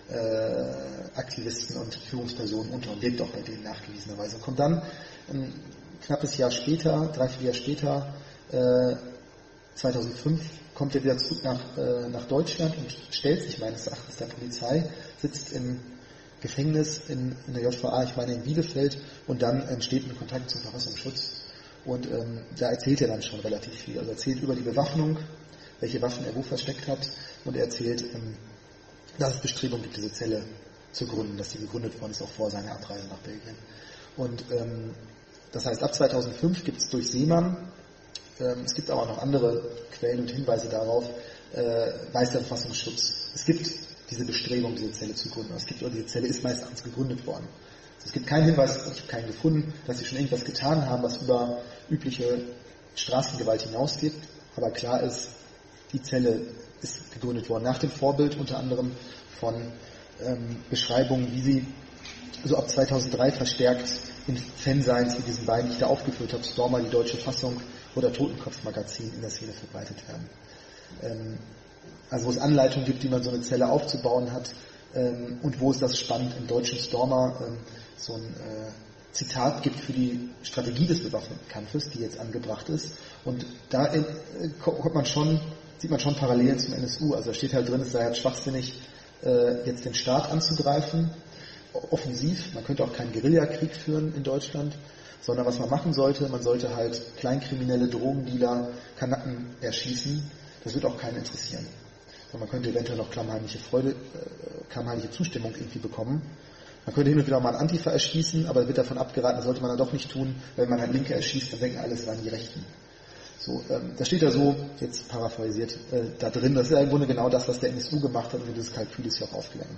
äh, Aktivisten und Führungspersonen unter und lebt auch bei denen nachgewiesenerweise. Und kommt dann ein knappes Jahr später, drei, vier Jahre später, äh, zweitausendfünf, kommt er wieder zurück nach, äh, nach Deutschland und stellt sich meines Erachtens der Polizei, sitzt im Gefängnis in, in der J V A, ich meine in Bielefeld, und dann entsteht ein Kontakt zum Verfassungsschutz. Und ähm, da erzählt er dann schon relativ viel. Also er erzählt über die Bewaffnung, welche Waffen er wo versteckt hat, und er erzählt, ähm, dass es Bestrebungen gibt, diese Zelle zu gründen, dass sie gegründet worden ist, auch vor seiner Abreise nach Belgien. Und ähm, das heißt, ab zweitausendfünf gibt es durch Seemann, ähm, es gibt aber auch noch andere Quellen und Hinweise darauf, äh, weiß der Verfassungsschutz, es gibt diese Bestrebung, diese Zelle zu gründen. Es gibt, oder diese Zelle ist meistens gegründet worden. Also es gibt keinen Hinweis, ich habe keinen gefunden, dass sie schon irgendwas getan haben, was über übliche Straßengewalt hinausgeht, aber klar ist, die Zelle ist gegründet worden, nach dem Vorbild unter anderem von ähm, Beschreibungen, wie sie so ab zweitausenddrei verstärkt in Fansigns wie diesen beiden, die ich da aufgeführt habe, Stormer, die deutsche Fassung, oder Totenkopf-Magazin in der Szene verbreitet werden. Ähm, also wo es Anleitungen gibt, wie man so eine Zelle aufzubauen hat, ähm, und wo es das spannend im deutschen Stormer ähm, so ein äh, Zitat gibt für die Strategie des bewaffneten Kampfes, die jetzt angebracht ist. Und da äh, kommt man schon sieht man schon Parallelen zum N S U. Also da steht halt drin, es sei halt schwachsinnig, äh, jetzt den Staat anzugreifen, offensiv. Man könnte auch keinen Guerillakrieg führen in Deutschland, sondern was man machen sollte, man sollte halt Kleinkriminelle, Drogendealer, Kanaken erschießen. Das wird auch keinen interessieren. Und man könnte eventuell noch klammheimliche Freude, äh, klammheimliche Zustimmung irgendwie bekommen. Man könnte hin und wieder mal einen Antifa erschießen, aber wird davon abgeraten, das sollte man dann doch nicht tun. Wenn man halt Linke erschießt, dann denken alle, es waren die Rechten. So, ähm, das steht da so, jetzt paraphrasiert, äh, da drin. Das ist ja im Grunde genau das, was der N S U gemacht hat, und dieses Kalkül ist ja auch aufgegangen.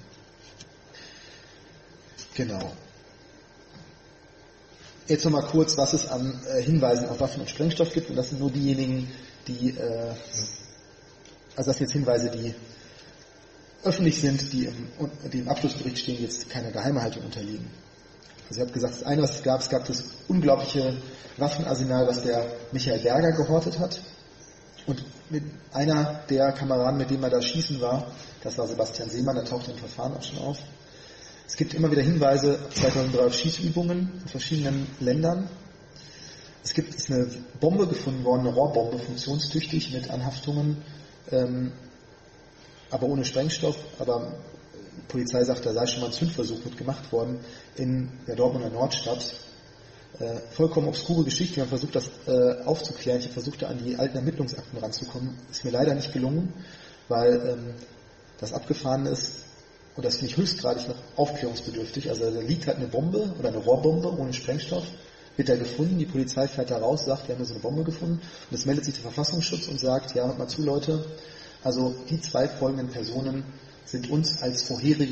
Genau. Jetzt nochmal kurz, was es an äh, Hinweisen auf Waffen und Sprengstoff gibt, und das sind nur diejenigen, die, äh, also das sind jetzt Hinweise, die öffentlich sind, die im, die im Abschlussbericht stehen, jetzt keiner Geheimhaltung unterliegen. Also ich habe gesagt, das eine, was es gab, es gab das unglaubliche Waffenarsenal, was der Michael Berger gehortet hat. Und mit einer der Kameraden, mit denen er da schießen war, das war Sebastian Seemann, der tauchte im Verfahren auch schon auf. Es gibt immer wieder Hinweise ab zweitausenddrei auf Schießübungen in verschiedenen Ländern. Es gibt ist eine Bombe gefunden worden, eine Rohrbombe, funktionstüchtig mit Anhaftungen, ähm, aber ohne Sprengstoff, aber die Polizei sagt, da sei schon mal ein Zündversuch mit gemacht worden in der Dortmunder Nordstadt. Äh, vollkommen obskure Geschichte, man versucht das äh, aufzuklären. Ich habe versucht, da an die alten Ermittlungsakten ranzukommen. Ist mir leider nicht gelungen, weil ähm, das abgefahren ist und das finde ich höchstgradig noch aufklärungsbedürftig. Also da liegt halt eine Bombe oder eine Rohrbombe ohne Sprengstoff, wird da gefunden, die Polizei fährt da raus, sagt, wir haben da so eine Bombe gefunden und es meldet sich der Verfassungsschutz und sagt, ja, hört mal zu, Leute, also die zwei folgenden Personen sind uns als vorherige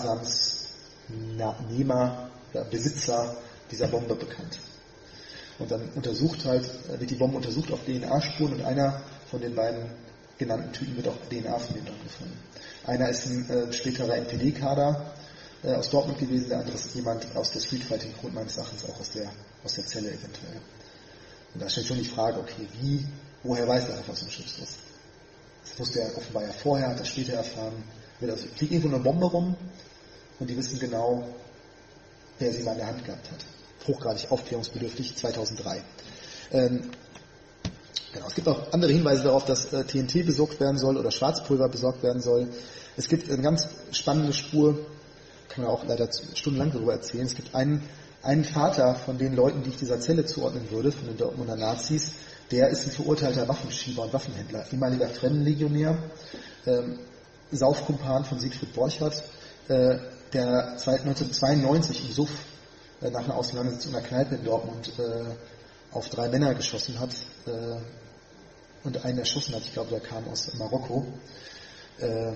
Gewahrsamsnehmer oder Besitzer dieser Bombe bekannt. Und dann untersucht halt, wird die Bombe untersucht auf D N A-Spuren und einer von den beiden genannten Typen wird auch D N A von dem dann gefunden. Einer ist ein äh, späterer N P D-Kader äh, aus Dortmund gewesen, der andere ist jemand aus der Streetfighting-Crew, meines Erachtens auch aus der, aus der Zelle eventuell. Und da stellt schon die Frage, okay, wie, woher weiß der Verfassungsschutz das? Das wusste er offenbar ja vorher, hat er später erfahren. Also, fliegt irgendwo eine Bombe rum und die wissen genau, wer sie mal in der Hand gehabt hat. Hochgradig aufklärungsbedürftig, zweitausenddrei. Ähm, genau. Es gibt auch andere Hinweise darauf, dass äh, T N T besorgt werden soll oder Schwarzpulver besorgt werden soll. Es gibt eine ganz spannende Spur, kann man auch leider stundenlang darüber erzählen. Es gibt einen, einen Vater von den Leuten, die ich dieser Zelle zuordnen würde, von den Dortmunder Nazis, der ist ein verurteilter Waffenschieber und Waffenhändler, ehemaliger Fremdenlegionär, ähm, Saufkumpan von Siegfried Borchardt, äh, der neunzehnhundertzweiundneunzig im Suff äh, nach einer Auseinandersetzung in einer Kneipe in Dortmund äh, auf drei Männer geschossen hat äh, und einen erschossen hat. Ich glaube, der kam aus Marokko. Äh,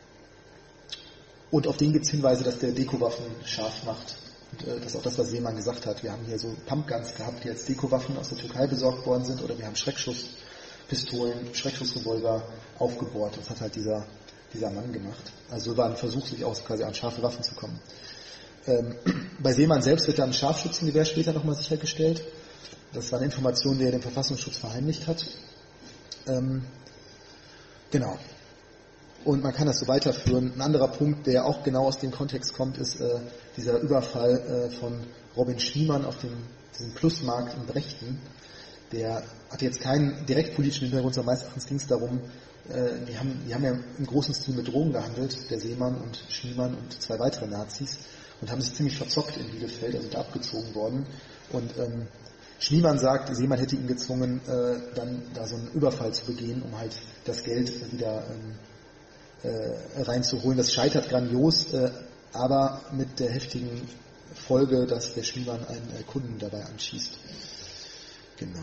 und auf den gibt es Hinweise, dass der Dekowaffen scharf macht. Und äh, das ist auch das, was Seemann gesagt hat. Wir haben hier so Pumpguns gehabt, die als Dekowaffen aus der Türkei besorgt worden sind, oder wir haben Schreckschusspistolen, Schreckschussrevolver aufgebohrt. Das hat halt dieser dieser Mann gemacht. Also war ein Versuch, sich auch quasi an scharfe Waffen zu kommen. Ähm, bei Seemann selbst wird dann ein Scharfschützengewehr später nochmal sichergestellt. Das war eine Information, die er dem Verfassungsschutz verheimlicht hat. Ähm, genau. Und man kann das so weiterführen. Ein anderer Punkt, der auch genau aus dem Kontext kommt, ist äh, dieser Überfall äh, von Robin Schniemann auf dem, diesem Plusmarkt in Brechten. Der hatte jetzt keinen direkt politischen Hintergrund, sondern meines Erachtens ging es darum, äh, die, haben, die haben ja im großen Stil mit Drogen gehandelt, der Seemann und Schniemann und zwei weitere Nazis, und haben sich ziemlich verzockt in Bielefeld, also da abgezogen worden. Und ähm, Schniemann sagt, Seemann hätte ihn gezwungen, äh, dann da so einen Überfall zu begehen, um halt das Geld wieder ähm, äh, reinzuholen. Das scheitert grandios, äh, aber mit der heftigen Folge, dass der Schniemann einen äh, Kunden dabei anschießt. Genau.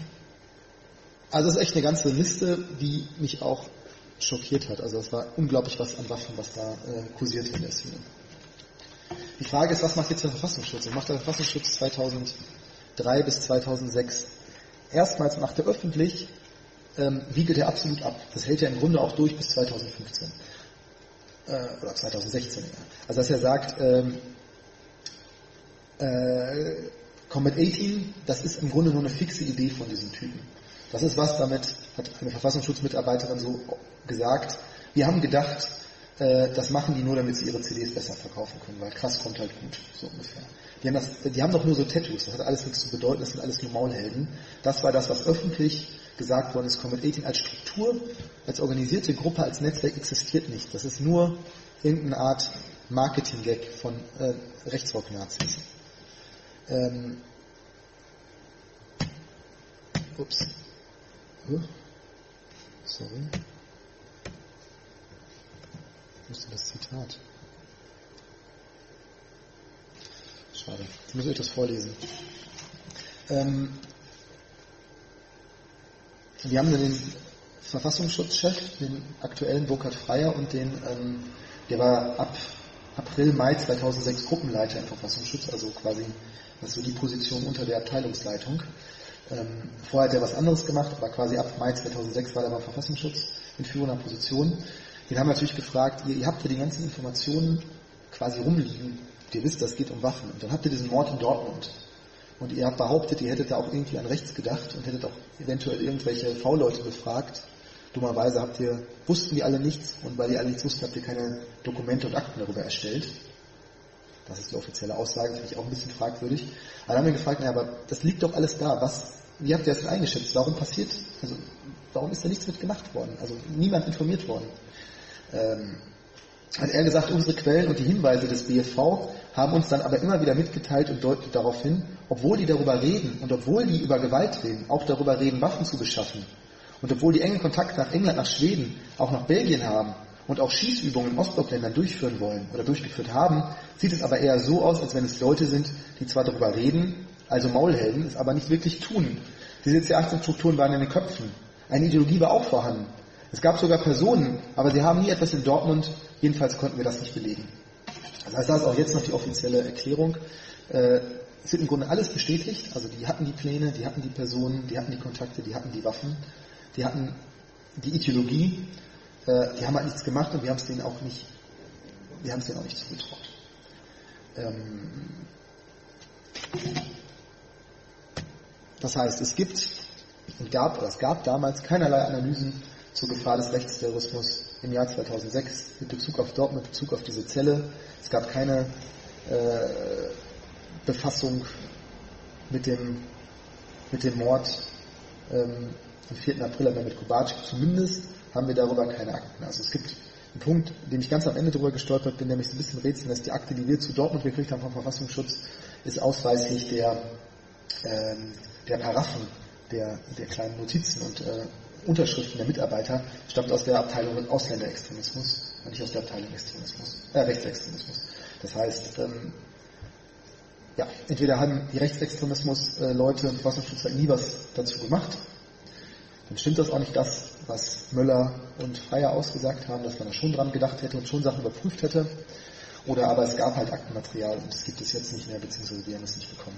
Also es ist echt eine ganze Liste, die mich auch schockiert hat. Also es war unglaublich was an Waffen, was da äh, kursiert in der Szene. Die Frage ist, was macht jetzt der Verfassungsschutz? Was macht der Verfassungsschutz zweitausenddrei bis zweitausendsechs? Erstmals macht er öffentlich, ähm, wiegelt er absolut ab. Das hält er im Grunde auch durch bis zweitausendfünfzehn. Äh, oder zweitausendsechzehn. Ja. Also dass er sagt, ähm, äh, Combat achtzehn, das ist im Grunde nur eine fixe Idee von diesem Typen. Das ist was, damit hat eine Verfassungsschutzmitarbeiterin so gesagt, wir haben gedacht, äh, das machen die nur, damit sie ihre C Ds besser verkaufen können, weil krass kommt halt gut, so ungefähr. Die haben, das, die haben doch nur so Tattoos, das hat alles nichts zu bedeuten, das sind alles nur Maulhelden. Das war das, was öffentlich gesagt worden ist. Combat achtzehn als Struktur, als organisierte Gruppe, als Netzwerk existiert nicht. Das ist nur irgendeine Art Marketing-Gag von äh, Rechtsrock-Nazis. Ähm, ups. Oh, sorry. Wo ist denn das Zitat? Schade. Jetzt muss ich euch das vorlesen. Ähm, wir haben den Verfassungsschutzchef, den aktuellen Burkhard Freier, und den, ähm, der war ab April, Mai zweitausendsechs Gruppenleiter im Verfassungsschutz, also quasi, das ist so die Position unter der Abteilungsleitung. Ähm, vorher hat er was anderes gemacht, aber quasi ab Mai zweitausendsechs war er beim Verfassungsschutz in führender Position. Den haben wir natürlich gefragt, ihr, ihr habt ja die ganzen Informationen quasi rumliegen, ihr wisst, das geht um Waffen, und dann habt ihr diesen Mord in Dortmund. Und ihr habt behauptet, ihr hättet da auch irgendwie an rechts gedacht und hättet auch eventuell irgendwelche V-Leute befragt. Dummerweise habt ihr, wussten die alle nichts, und weil ihr alle nichts wussten, habt ihr keine Dokumente und Akten darüber erstellt. Das ist die offizielle Aussage, das finde ich auch ein bisschen fragwürdig. Aber dann haben wir gefragt, naja, aber das liegt doch alles da. Was, wie habt ihr das denn eingeschätzt? Warum passiert, also warum ist da nichts mit gemacht worden? Also niemand informiert worden. Ähm, hat er gesagt, unsere Quellen und die Hinweise des B F V haben uns dann aber immer wieder mitgeteilt und deuten darauf hin, obwohl die darüber reden und obwohl die über Gewalt reden, auch darüber reden, Waffen zu beschaffen und obwohl die engen Kontakt nach England, nach Schweden, auch nach Belgien haben und auch Schießübungen in Ostblockländern durchführen wollen oder durchgeführt haben, sieht es aber eher so aus, als wenn es Leute sind, die zwar darüber reden, also Maulhelden, es aber nicht wirklich tun. Diese C achtzehn-Strukturen waren in den Köpfen. Eine Ideologie war auch vorhanden. Es gab sogar Personen, aber sie haben nie etwas in Dortmund, jedenfalls konnten wir das nicht belegen. Das heißt, das ist auch jetzt noch die offizielle Erklärung. Äh, es wird im Grunde alles bestätigt, also die hatten die Pläne, die hatten die Personen, die hatten die Kontakte, die hatten die Waffen, die hatten die Ideologie, äh, die haben halt nichts gemacht und wir haben es denen auch nicht, wir haben es denen auch nicht zugetraut. Ähm, das heißt, es gibt und gab, oder es gab damals keinerlei Analysen zur Gefahr des Rechtsterrorismus im Jahr zweitausendsechs mit Bezug auf Dortmund, mit Bezug auf diese Zelle. Es gab keine äh, Befassung mit dem, mit dem Mord ähm, am vierten April an Mehmet Kubacic. Zumindest haben wir darüber keine Akten. Also es gibt einen Punkt, in dem ich ganz am Ende darüber gestolpert bin, nämlich so ein bisschen rätseln, dass die Akte, die wir zu Dortmund gekriegt haben vom Verfassungsschutz, ist ausweislich der, ähm, der Paragraphen, der, der kleinen Notizen und äh, Unterschriften der Mitarbeiter, stammt aus der Abteilung Ausländerextremismus und nicht aus der Abteilung Extremismus, äh, Rechtsextremismus. Das heißt, ähm, ja, entweder haben die Rechtsextremismus-Leute im Verfassungsschutz nie was dazu gemacht, dann stimmt das auch nicht das, was Möller und Freier ausgesagt haben, dass man da schon dran gedacht hätte und schon Sachen überprüft hätte, oder aber es gab halt Aktenmaterial und das gibt es jetzt nicht mehr, beziehungsweise wir haben es nicht bekommen.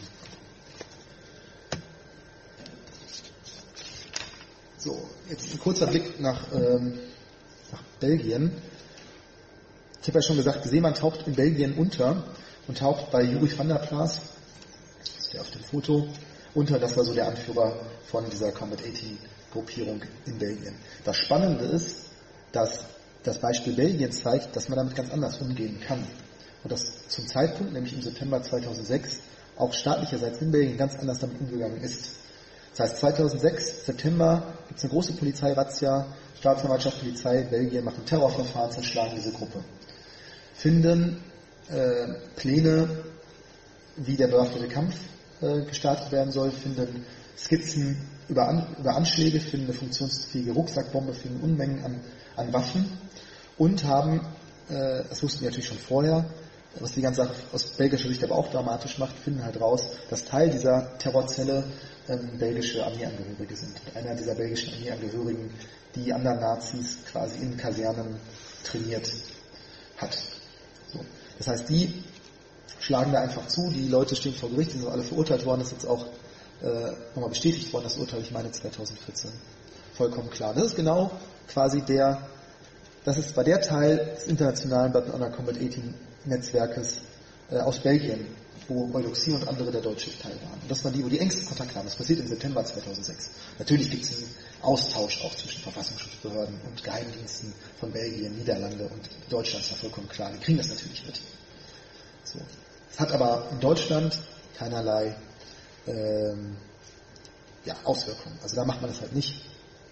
So, jetzt ein kurzer Blick nach, ähm, nach Belgien. Ich habe ja schon gesagt, Seemann taucht in Belgien unter und taucht bei Juri van der Plaas, das ist der auf dem Foto, unter. Das war so der Anführer von dieser Combat achtzehn-Gruppierung in Belgien. Das Spannende ist, dass das Beispiel Belgien zeigt, dass man damit ganz anders umgehen kann. Und dass zum Zeitpunkt, nämlich im September zweitausendsechs, auch staatlicherseits in Belgien ganz anders damit umgegangen ist. Das heißt, zweitausendsechs, September, gibt es eine große Polizeirazzia, Staatsanwaltschaft, Polizei, Belgien machen Terrorverfahren, zerschlagen diese Gruppe. Finden äh, Pläne, wie der bewaffnete Kampf äh, gestartet werden soll, finden Skizzen über, An über Anschläge, finden eine funktionsfähige Rucksackbombe, finden Unmengen an, an Waffen und haben, äh, das wussten wir natürlich schon vorher, was die ganze Sache aus belgischer Sicht aber auch dramatisch macht, finden halt raus, dass Teil dieser Terrorzelle ähm, belgische Armeeangehörige sind. Und einer dieser belgischen Armeeangehörigen, die anderen Nazis quasi in Kasernen trainiert hat. So. Das heißt, die schlagen da einfach zu, die Leute stehen vor Gericht, die sind alle verurteilt worden, das ist jetzt auch äh, nochmal bestätigt worden, das Urteil, ich meine zweitausendvierzehn. Vollkommen klar. Das ist genau quasi der, das ist war der Teil des internationalen Blood and Honor Combat achtzehn Netzwerkes äh, aus Belgien, wo Eudoxie und andere der Deutsche Teil waren. Und das waren die, wo die engsten Kontakte haben. Das passiert im September zweitausendsechs. Natürlich gibt es einen Austausch auch zwischen Verfassungsschutzbehörden und Geheimdiensten von Belgien, Niederlande und Deutschland, ist ja vollkommen klar. Die kriegen das natürlich mit. So. Es hat aber in Deutschland keinerlei ähm, ja, Auswirkungen. Also da macht man das halt nicht.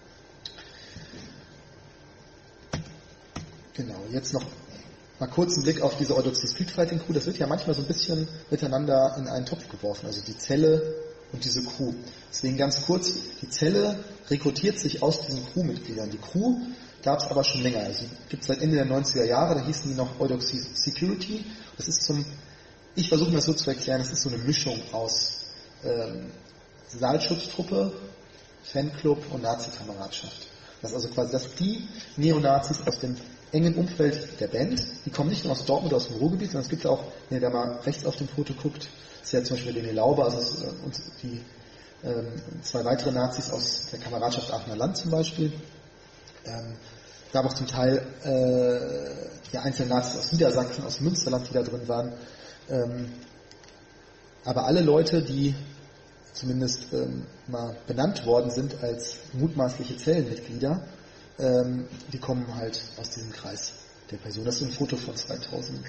Genau, jetzt noch mal kurz einen Blick auf diese Eudoxie Street Fighting Crew. Das wird ja manchmal so ein bisschen miteinander in einen Topf geworfen, also die Zelle und diese Crew. Deswegen ganz kurz, die Zelle rekrutiert sich aus diesen Crewmitgliedern. Die Crew gab es aber schon länger. Also gibt es seit Ende der neunziger Jahre, da hießen die noch Eudoxie Security. Das ist zum, ich versuche mir das so zu erklären, das ist so eine Mischung aus ähm, Saalschutztruppe, Fanclub und Nazi-Kameradschaft. Das ist also quasi, dass die Neonazis aus dem engen Umfeld der Band, die kommen nicht nur aus Dortmund, aus dem Ruhrgebiet, sondern es gibt auch, wenn ihr da mal rechts auf dem Foto guckt, ist ja zum Beispiel René Lauber, also ist, äh, und die ähm, zwei weitere Nazis aus der Kameradschaft Aachener Land zum Beispiel. Ähm, gab auch zum Teil äh, ja, einzelne Nazis aus Niedersachsen, aus Münsterland, die da drin waren. Ähm, aber alle Leute, die zumindest ähm, mal benannt worden sind als mutmaßliche Zellenmitglieder, ähm, die kommen halt aus diesem Kreis der Person. Das ist ein Foto von zweitausendsechs,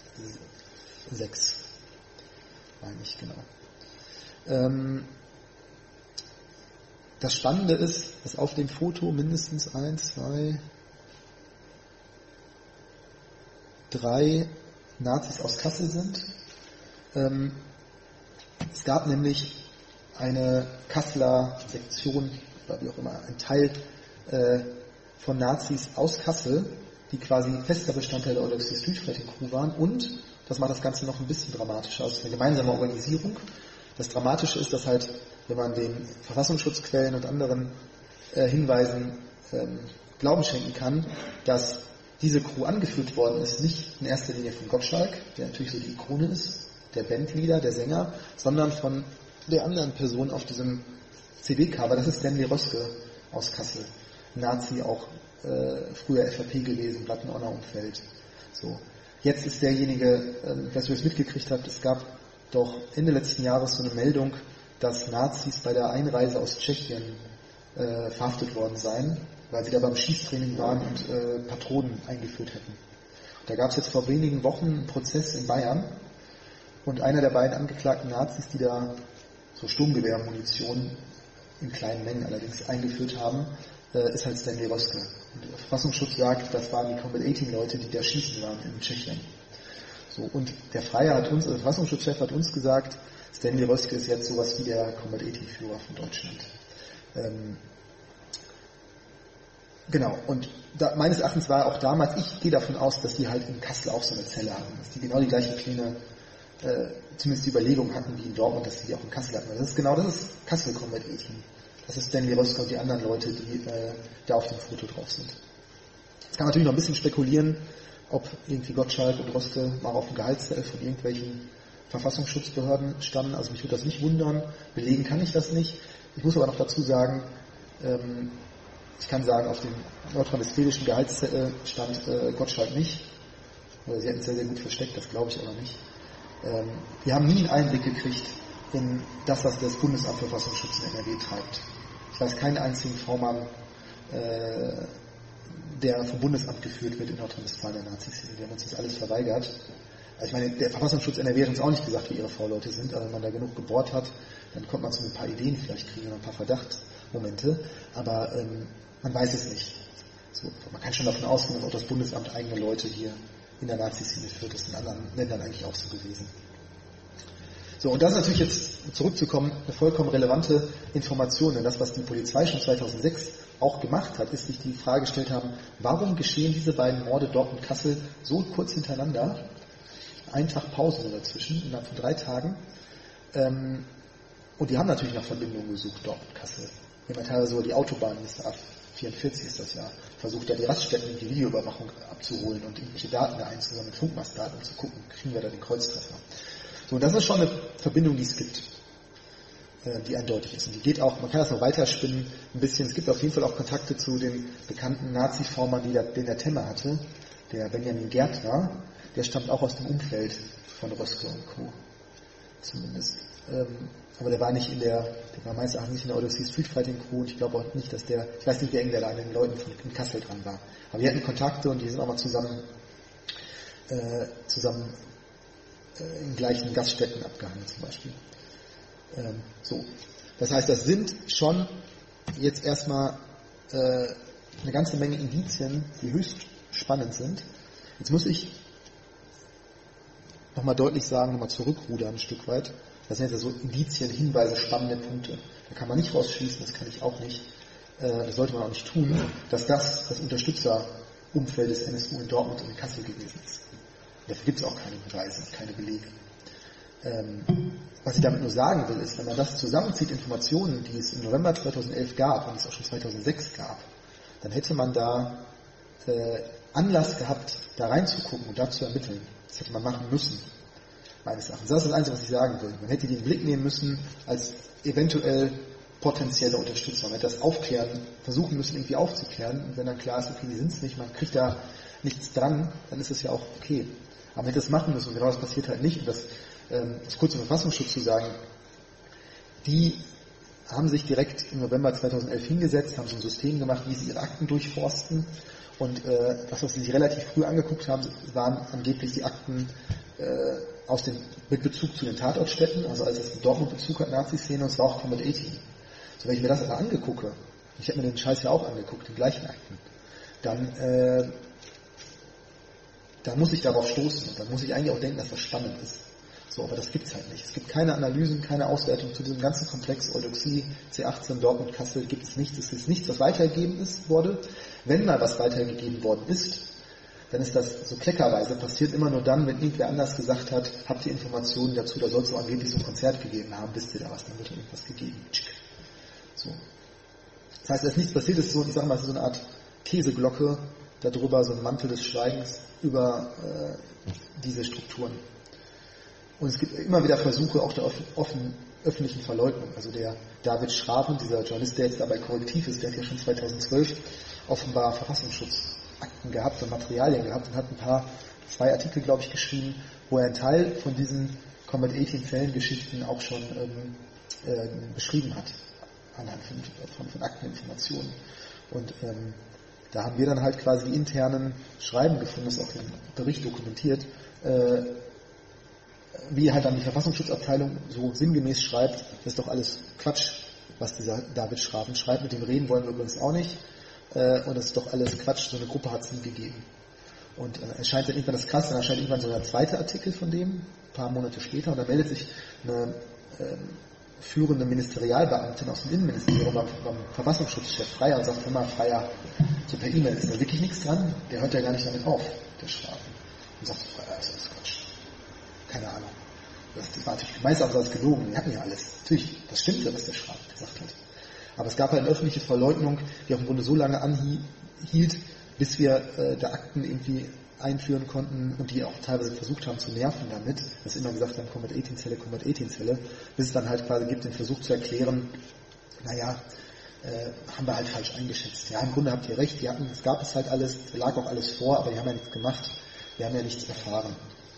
meine ich, genau. Ähm, das Spannende ist, dass auf dem Foto mindestens ein, zwei, drei Nazis aus Kassel sind. Ähm, es gab nämlich eine Kasseler Sektion, oder wie auch immer, ein Teil äh, von Nazis aus Kassel, die quasi fester Bestandteil der Eudoxie Street Fighting Crew waren, und, das macht das Ganze noch ein bisschen dramatischer, also eine gemeinsame Organisierung. Das Dramatische ist, dass halt, wenn man den Verfassungsschutzquellen und anderen äh, Hinweisen ähm, Glauben schenken kann, dass diese Crew angeführt worden ist, nicht in erster Linie von Gottschalk, der natürlich so die Ikone ist, der Bandleader, der Sänger, sondern von der anderen Person auf diesem C D-Cover, das ist Stanley Röske aus Kassel. Nazi, auch äh, früher F A P gewesen, Plattenonner-Umfeld. So. Jetzt ist derjenige, äh, dass ihr es mitgekriegt habt, es gab doch Ende letzten Jahres so eine Meldung, dass Nazis bei der Einreise aus Tschechien äh, verhaftet worden seien, weil sie da beim Schießtraining waren und äh, Patronen eingeführt hätten. Da gab es jetzt vor wenigen Wochen einen Prozess in Bayern, und einer der beiden angeklagten Nazis, die da so Sturmgewehrmunition in kleinen Mengen allerdings eingeführt haben, äh, ist halt Stanley Röske. Und der Verfassungsschutz sagt, das waren die Combat achtzehn Leute, die da schießen waren in Tschechien. So, und der Freier hat uns, also der Verfassungsschutzchef hat uns gesagt, Stanley Röske ist jetzt sowas wie der Combat achtzehn Führer von Deutschland. Ähm, genau, und da, meines Erachtens war auch damals, ich gehe davon aus, dass die halt in Kassel auch so eine Zelle hatten, dass die genau die gleichen Pläne, äh, zumindest die Überlegung hatten wie in Dortmund, dass die die auch in Kassel hatten. Das ist genau, das ist Kassel Combat achtzehn. Das ist Stanley Röske und die anderen Leute, die äh, da auf dem Foto drauf sind. Jetzt kann man natürlich noch ein bisschen spekulieren, ob irgendwie Gottschalk und Röske mal auf dem Gehaltszettel von irgendwelchen Verfassungsschutzbehörden standen. Also mich würde das nicht wundern. Belegen kann ich das nicht. Ich muss aber noch dazu sagen, ähm, ich kann sagen, auf dem nordrhein-westfälischen Gehaltszettel stand äh, Gottschalk nicht. Oder sie hätten es sehr, sehr gut versteckt, das glaube ich aber nicht. Ähm, wir haben nie einen Einblick gekriegt in das, was das Bundesamt für Verfassungsschutz in N R W treibt. Ich weiß keinen einzigen V-Mann, äh, der vom Bundesamt geführt wird in Nordrhein-Westfalen der Nazi-Szene. Wir haben uns das alles verweigert. Also ich meine, der Verfassungsschutz N R W hat uns auch nicht gesagt, wie ihre V-Leute sind, aber wenn man da genug gebohrt hat, dann kommt man zu ein paar Ideen vielleicht kriegen, ein paar Verdachtsmomente, aber ähm, man weiß es nicht. So, man kann schon davon ausgehen, dass auch das Bundesamt eigene Leute hier in der Nazi-Szene führt. Das ist in anderen Ländern eigentlich auch so gewesen. So, und das ist natürlich jetzt, zurückzukommen, eine vollkommen relevante Information, denn das, was die Polizei schon zweitausendsechs auch gemacht hat, ist sich die Frage gestellt haben, warum geschehen diese beiden Morde dort in Kassel so kurz hintereinander, einen Tag Pause dazwischen, innerhalb von drei Tagen, ähm, und die haben natürlich nach Verbindungen gesucht dort in Kassel. Wir haben ja teilweise so die Autobahn, das ist A vierundvierzig ist das ja, versucht da die Raststätten und die Videoüberwachung abzuholen und irgendwelche Daten da einzusammeln, Funkmastdaten, um zu gucken, kriegen wir da den Kreuztreffer. So, und das ist schon eine Verbindung, die es gibt, äh, die eindeutig ist. Und die geht auch, man kann das noch weiterspinnen, ein bisschen, es gibt auf jeden Fall auch Kontakte zu dem bekannten Nazi-Vormann, den der Temmer hatte, der Benjamin Gärtner, der stammt auch aus dem Umfeld von Röske und Co. Zumindest. Ähm, aber der war nicht in der, der war meines Erachtens nicht in der Eudoxie Street Fighting Crew, und ich glaube auch nicht, dass der, ich weiß nicht, wie eng der da an den Leuten von in Kassel dran war. Aber die hatten Kontakte und die sind auch mal zusammen, äh, zusammen äh, in gleichen Gaststätten abgehangen zum Beispiel. Ähm, so. Das heißt, das sind schon jetzt erstmal äh, eine ganze Menge Indizien, die höchst spannend sind. Jetzt muss ich nochmal deutlich sagen, nochmal zurückrudern ein Stück weit. Das sind jetzt so Indizien, Hinweise, spannende Punkte. Da kann man nicht rausschließen, das kann ich auch nicht, äh, das sollte man auch nicht tun, dass das das Unterstützerumfeld des N S U in Dortmund und in Kassel gewesen ist. Dafür gibt es auch keine Beweise, keine Belege. Ähm, was ich damit nur sagen will, ist, wenn man das zusammenzieht, Informationen, die es im November zweitausendelf gab und es auch schon zweitausendsechs gab, dann hätte man da äh, Anlass gehabt, da reinzugucken und da zu ermitteln. Das hätte man machen müssen, meines Erachtens. Das ist das Einzige, was ich sagen will. Man hätte die in den Blick nehmen müssen als eventuell potenzielle Unterstützer. Man hätte das aufklären, versuchen müssen, irgendwie aufzuklären. Und wenn dann klar ist, okay, die sind es nicht, man kriegt da nichts dran, dann ist es ja auch okay. Aber man hätte es machen müssen und genau das passiert halt nicht. Und das, ähm, das kurz zum Verfassungsschutz zu sagen, die haben sich direkt im November zweitausendelf hingesetzt, haben so ein System gemacht, wie sie ihre Akten durchforsten. Und äh, das, was sie sich relativ früh angeguckt haben, waren angeblich die Akten äh, aus dem, mit Bezug zu den Tatortstätten, also als es einen Dortmund-Bezug hat, Nazi-Szene, und es war auch Combat achtzehn. So, wenn ich mir das aber angegucke, ich habe mir den Scheiß ja auch angeguckt, den gleichen Akten, dann äh, da muss ich darauf stoßen und dann muss ich eigentlich auch denken, dass das spannend ist. So, aber das gibt es halt nicht. Es gibt keine Analysen, keine Auswertung zu diesem ganzen Komplex Eudoxie, C achtzehn, Dortmund, Kassel, gibt es nichts. Es ist nichts, was weitergegeben ist, wurde. Wenn mal was weitergegeben worden ist, dann ist das so kleckerweise, passiert immer nur dann, wenn irgendwer anders gesagt hat, habt ihr Informationen dazu, da soll es so angeblich so ein Konzert gegeben haben, wisst ihr da was, dann wird irgendwas gegeben. So. Das heißt, dass nichts passiert ist, so, ich sag mal, es ist so eine Art Käseglocke, darüber so ein Mantel des Schweigens über äh, diese Strukturen. Und es gibt immer wieder Versuche auch der offen, öffentlichen Verleugnung. Also der David Schraven, dieser Journalist, der jetzt dabei korrektiv ist, der hat ja schon zweitausendzwölf offenbar Verfassungsschutzakten gehabt und Materialien gehabt und hat ein paar, zwei Artikel, glaube ich, geschrieben, wo er einen Teil von diesen Comet achtzehn Zellengeschichten auch schon ähm, äh, beschrieben hat, anhand von, von, von Akteninformationen. Und ähm, da haben wir dann halt quasi die internen Schreiben gefunden, das ist auch im Bericht dokumentiert, äh, wie halt dann die Verfassungsschutzabteilung so sinngemäß schreibt, das ist doch alles Quatsch, was dieser David Schraven schreibt. Mit dem reden wollen wir übrigens auch nicht. Äh, und das ist doch alles Quatsch, so eine Gruppe hat es nie gegeben. Und äh, erscheint dann irgendwann das krass, dann erscheint irgendwann so der zweite Artikel von dem, ein paar Monate später, und da meldet sich eine äh, führende Ministerialbeamtin aus dem Innenministerium beim, beim Verfassungsschutzchef Freier und sagt, hör mal, Freier, so per E-Mail ist da wirklich nichts dran, der hört ja gar nicht damit auf, der Schraven. Und sagt, Freier, das ist Quatsch. Keine Ahnung. Das, das war natürlich meist auch was gelogen. Wir hatten ja alles. Natürlich, das stimmte, was der Schraven gesagt hat. Aber es gab halt eine öffentliche Verleugnung, die auch im Grunde so lange anhielt, bis wir äh, da Akten irgendwie einführen konnten und die auch teilweise versucht haben zu nerven damit, dass immer gesagt haben, Comet achtzehn Zelle, Comet achtzehn Zelle, bis es dann halt quasi gibt, den Versuch zu erklären, naja, äh, haben wir halt falsch eingeschätzt. Ja, im Grunde habt ihr recht, die hatten, es gab es halt alles, lag auch alles vor, aber die haben ja nichts gemacht, wir haben ja nichts erfahren.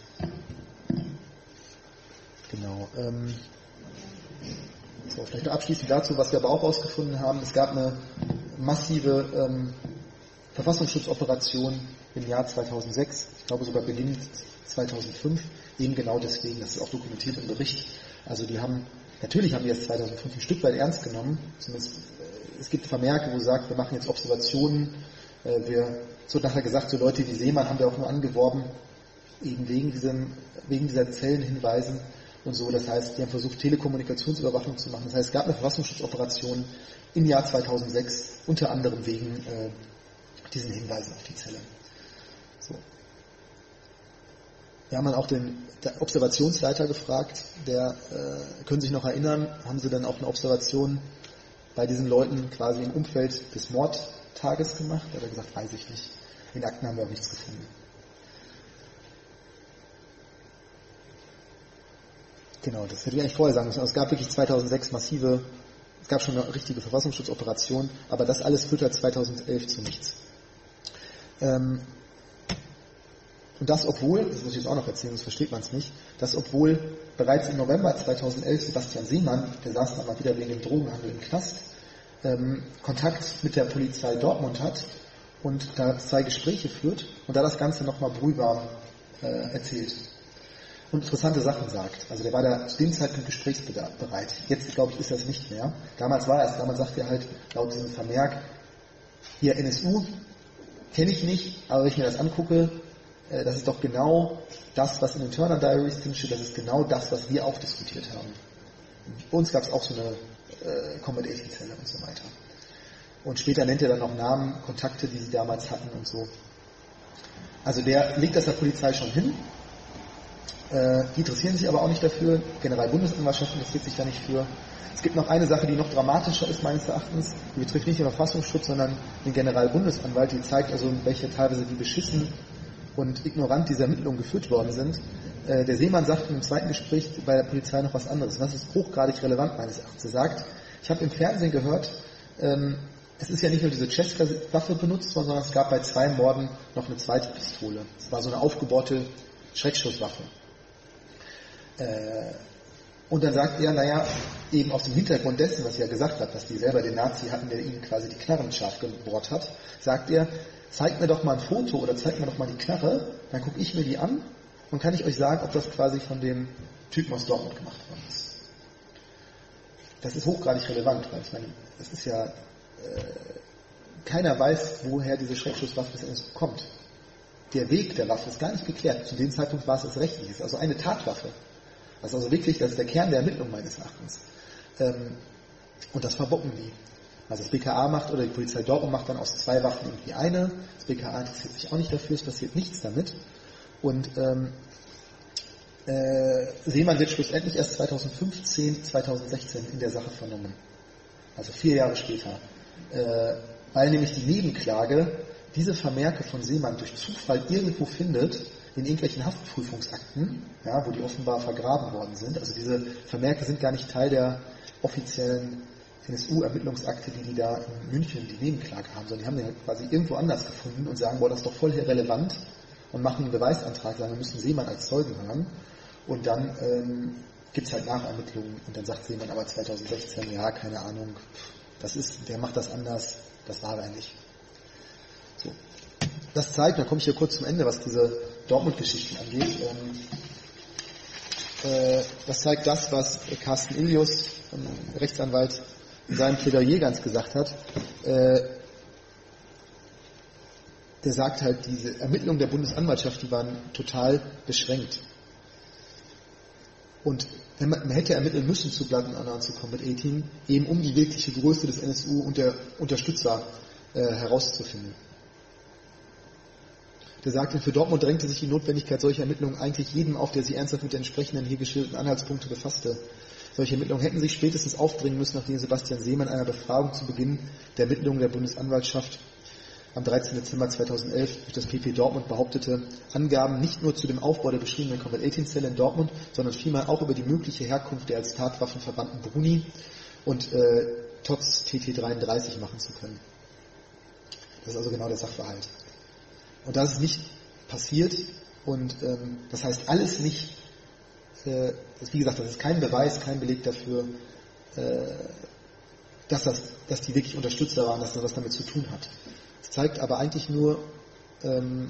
Genau. Ähm, so, vielleicht noch abschließend dazu, was wir aber auch herausgefunden haben. Es gab eine massive ähm, Verfassungsschutzoperation im Jahr zweitausendsechs, ich glaube sogar beginnend zweitausendfünf, eben genau deswegen, das ist auch dokumentiert im Bericht. Also die haben, natürlich haben die das zweitausendfünf ein Stück weit ernst genommen, zumindest äh, es gibt Vermerke, wo sagt, wir machen jetzt Observationen, äh, wir, so nachher gesagt, so Leute wie Seemann haben wir auch nur angeworben, eben wegen, diesem, wegen dieser Zellenhinweisen und so. Das heißt, die haben versucht, Telekommunikationsüberwachung zu machen. Das heißt, es gab eine Verfassungsschutzoperation im Jahr zweitausendsechs, unter anderem wegen äh, diesen Hinweisen auf die Zelle. So. Wir haben dann auch den Observationsleiter gefragt, der, äh, können sich noch erinnern, haben sie dann auch eine Observation bei diesen Leuten quasi im Umfeld des Mordtages gemacht? Da hat er gesagt, weiß ich nicht. In Akten haben wir auch nichts gefunden. Genau, das hätte ich eigentlich vorher sagen müssen. Es gab wirklich zweitausendsechs massive, es gab schon eine richtige Verfassungsschutzoperation, aber das alles führt halt zweitausendelf zu nichts. Ähm, und das obwohl, das muss ich jetzt auch noch erzählen, sonst versteht man es nicht, das obwohl bereits im November zweitausendelf Sebastian Seemann, der saß dann mal wieder wegen dem Drogenhandel im Knast, ähm, Kontakt mit der Polizei Dortmund hat und da zwei Gespräche führt und da das Ganze nochmal brühwarm äh, erzählt. Und interessante Sachen sagt. Also der war da zu dem Zeitpunkt gesprächsbereit. Jetzt, glaube ich, ist das nicht mehr. Damals war er es. Damals sagt er halt, laut diesem Vermerk, hier N S U kenne ich nicht, aber wenn ich mir das angucke, äh, das ist doch genau das, was in den Turner Diaries drin steht, das ist genau das, was wir auch diskutiert haben. Bei uns gab es auch so eine äh, Comet achtzehn Zelle und so weiter. Und später nennt er dann noch Namen, Kontakte, die sie damals hatten und so. Also der legt das der Polizei schon hin. Die interessieren sich aber auch nicht dafür. Generalbundesanwaltschaft interessiert sich da nicht für. Es gibt noch eine Sache, die noch dramatischer ist meines Erachtens. Die betrifft nicht den Verfassungsschutz, sondern den Generalbundesanwalt. Die zeigt also, in welche teilweise wie beschissen und ignorant diese Ermittlungen geführt worden sind. Der Seemann sagt im zweiten Gespräch bei der Polizei noch was anderes. Das ist hochgradig relevant meines Erachtens. Er sagt, ich habe im Fernsehen gehört, es ist ja nicht nur diese Czeska-Waffe benutzt worden, sondern es gab bei zwei Morden noch eine zweite Pistole. Es war so eine aufgebohrte Schreckschusswaffe. Und dann sagt er, naja, eben aus dem Hintergrund dessen, was er gesagt hat, dass die selber den Nazi hatten, der ihnen quasi die Knarren scharf gebohrt hat, sagt er, zeigt mir doch mal ein Foto oder zeigt mir doch mal die Knarre, dann gucke ich mir die an und kann ich euch sagen, ob das quasi von dem Typen aus Dortmund gemacht worden ist. Das ist hochgradig relevant, weil ich meine, das ist ja, äh, keiner weiß, woher diese Schreckschusswaffe bis kommt. der Weg der Waffe ist gar nicht geklärt. Zu dem Zeitpunkt war es das Rechtliche. Es ist also eine Tatwaffe. Das ist also wirklich, das ist der Kern der Ermittlung meines Erachtens. Ähm, und das verbocken die. Also das B K A macht, oder die Polizei Dortmund macht dann aus zwei Waffen irgendwie eine. Das B K A interessiert sich auch nicht dafür, es passiert nichts damit. Und ähm, äh, Seemann wird schlussendlich erst zweitausendfünfzehn, zweitausendsechzehn in der Sache vernommen. Also vier Jahre später. Äh, weil nämlich die Nebenklage diese Vermerke von Seemann durch Zufall irgendwo findet, in irgendwelchen Haftprüfungsakten, ja, wo die offenbar vergraben worden sind. Also diese Vermerke sind gar nicht Teil der offiziellen N S U-Ermittlungsakte, die die da in München die Nebenklage haben, sondern die haben den halt quasi irgendwo anders gefunden und sagen, boah, das ist doch voll relevant und machen einen Beweisantrag, sagen, wir müssen Seemann als Zeugen hören. Und dann ähm, gibt es halt Nachermittlungen und dann sagt Seemann aber zweitausendsechzehn, ja, keine Ahnung, das ist, der macht das anders, das war er nicht. So. Das zeigt, da komme ich hier kurz zum Ende, was diese Dortmund-Geschichten angeht. Ähm, äh, das zeigt das, was Carsten Ilius, ähm, Rechtsanwalt, in seinem Plädoyer ganz gesagt hat. Äh, der sagt halt, diese Ermittlungen der Bundesanwaltschaft, die waren total beschränkt. Und man, man hätte ermitteln müssen, zu Plattenanna zu kommen mit A-Team, eben um die wirkliche Größe des N S U und der Unterstützer äh, herauszufinden. Der sagte, für Dortmund drängte sich die Notwendigkeit solcher Ermittlungen eigentlich jedem auf, der sich ernsthaft mit den entsprechenden hier geschilderten Anhaltspunkte befasste. Solche Ermittlungen hätten sich spätestens aufdringen müssen, nachdem Sebastian Seemann einer Befragung zu Beginn der Ermittlungen der Bundesanwaltschaft am dreizehnten Dezember zweitausendelf durch das P P Dortmund behauptete, Angaben nicht nur zu dem Aufbau der beschriebenen Combat achtzehn Zelle in Dortmund, sondern vielmehr auch über die mögliche Herkunft der als Tatwaffen verbannten Bruni und äh, T O Z T T dreiunddreißig machen zu können. Das ist also genau der Sachverhalt. Und das ist nicht passiert und ähm, das heißt alles nicht, äh, das, wie gesagt, das ist kein Beweis, kein Beleg dafür, äh, dass, das, dass die wirklich Unterstützer waren, dass das was damit zu tun hat. Es zeigt aber eigentlich nur, ähm,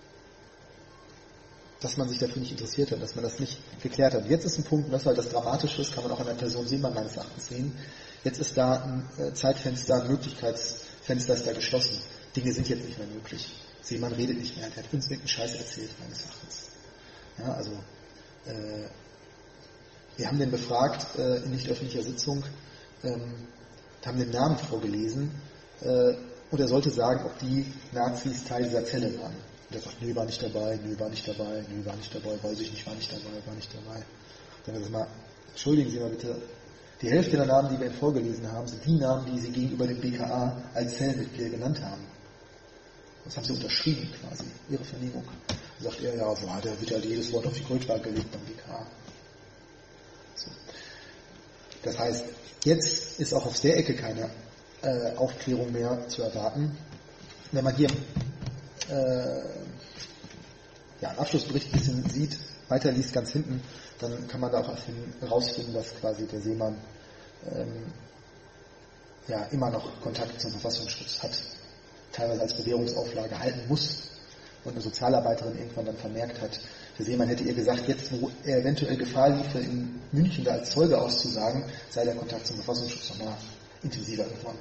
dass man sich dafür nicht interessiert hat, dass man das nicht geklärt hat. Jetzt ist ein Punkt, und das ist halt das Dramatische, das kann man auch an der Person Seemann meines Erachtens sehen, jetzt ist da ein äh, Zeitfenster, ein Möglichkeitsfenster ist da geschlossen. Dinge sind jetzt nicht mehr möglich. Seemann redet nicht mehr, der hat uns irgendeinen Scheiß erzählt, meines Erachtens. Ja, also, äh, wir haben den befragt äh, in nicht öffentlicher Sitzung, ähm, haben den Namen vorgelesen äh, und er sollte sagen, ob die Nazis Teil dieser Zelle waren. Und er sagt, nö, war nicht dabei, nö, war nicht dabei, nö, war nicht dabei, weiß ich nicht, war nicht dabei, war nicht dabei. Dann sagt er mal, entschuldigen Sie mal bitte, die Hälfte der Namen, die wir Ihnen vorgelesen haben, sind die Namen, die Sie gegenüber dem B K A als Zellenmitglieder genannt haben. Das haben sie unterschrieben quasi, ihre Vernehmung. Da sagt er, ja, so, der wird ja jedes Wort auf die Goldwaage gelegt beim B K A. So. Das heißt, jetzt ist auch auf der Ecke keine äh, Aufklärung mehr zu erwarten. Wenn man hier äh, ja, einen Abschlussbericht ein bisschen sieht, weiterliest ganz hinten, dann kann man da auch herausfinden, dass quasi der Seemann ähm, ja, immer noch Kontakt zum Verfassungsschutz hat, teilweise als Bewährungsauflage halten muss und eine Sozialarbeiterin irgendwann dann vermerkt hat, der Seemann hätte ihr gesagt, jetzt wo er eventuell Gefahr liefe, in München da als Zeuge auszusagen, sei der Kontakt zum Verfassungsschutz nochmal intensiver geworden.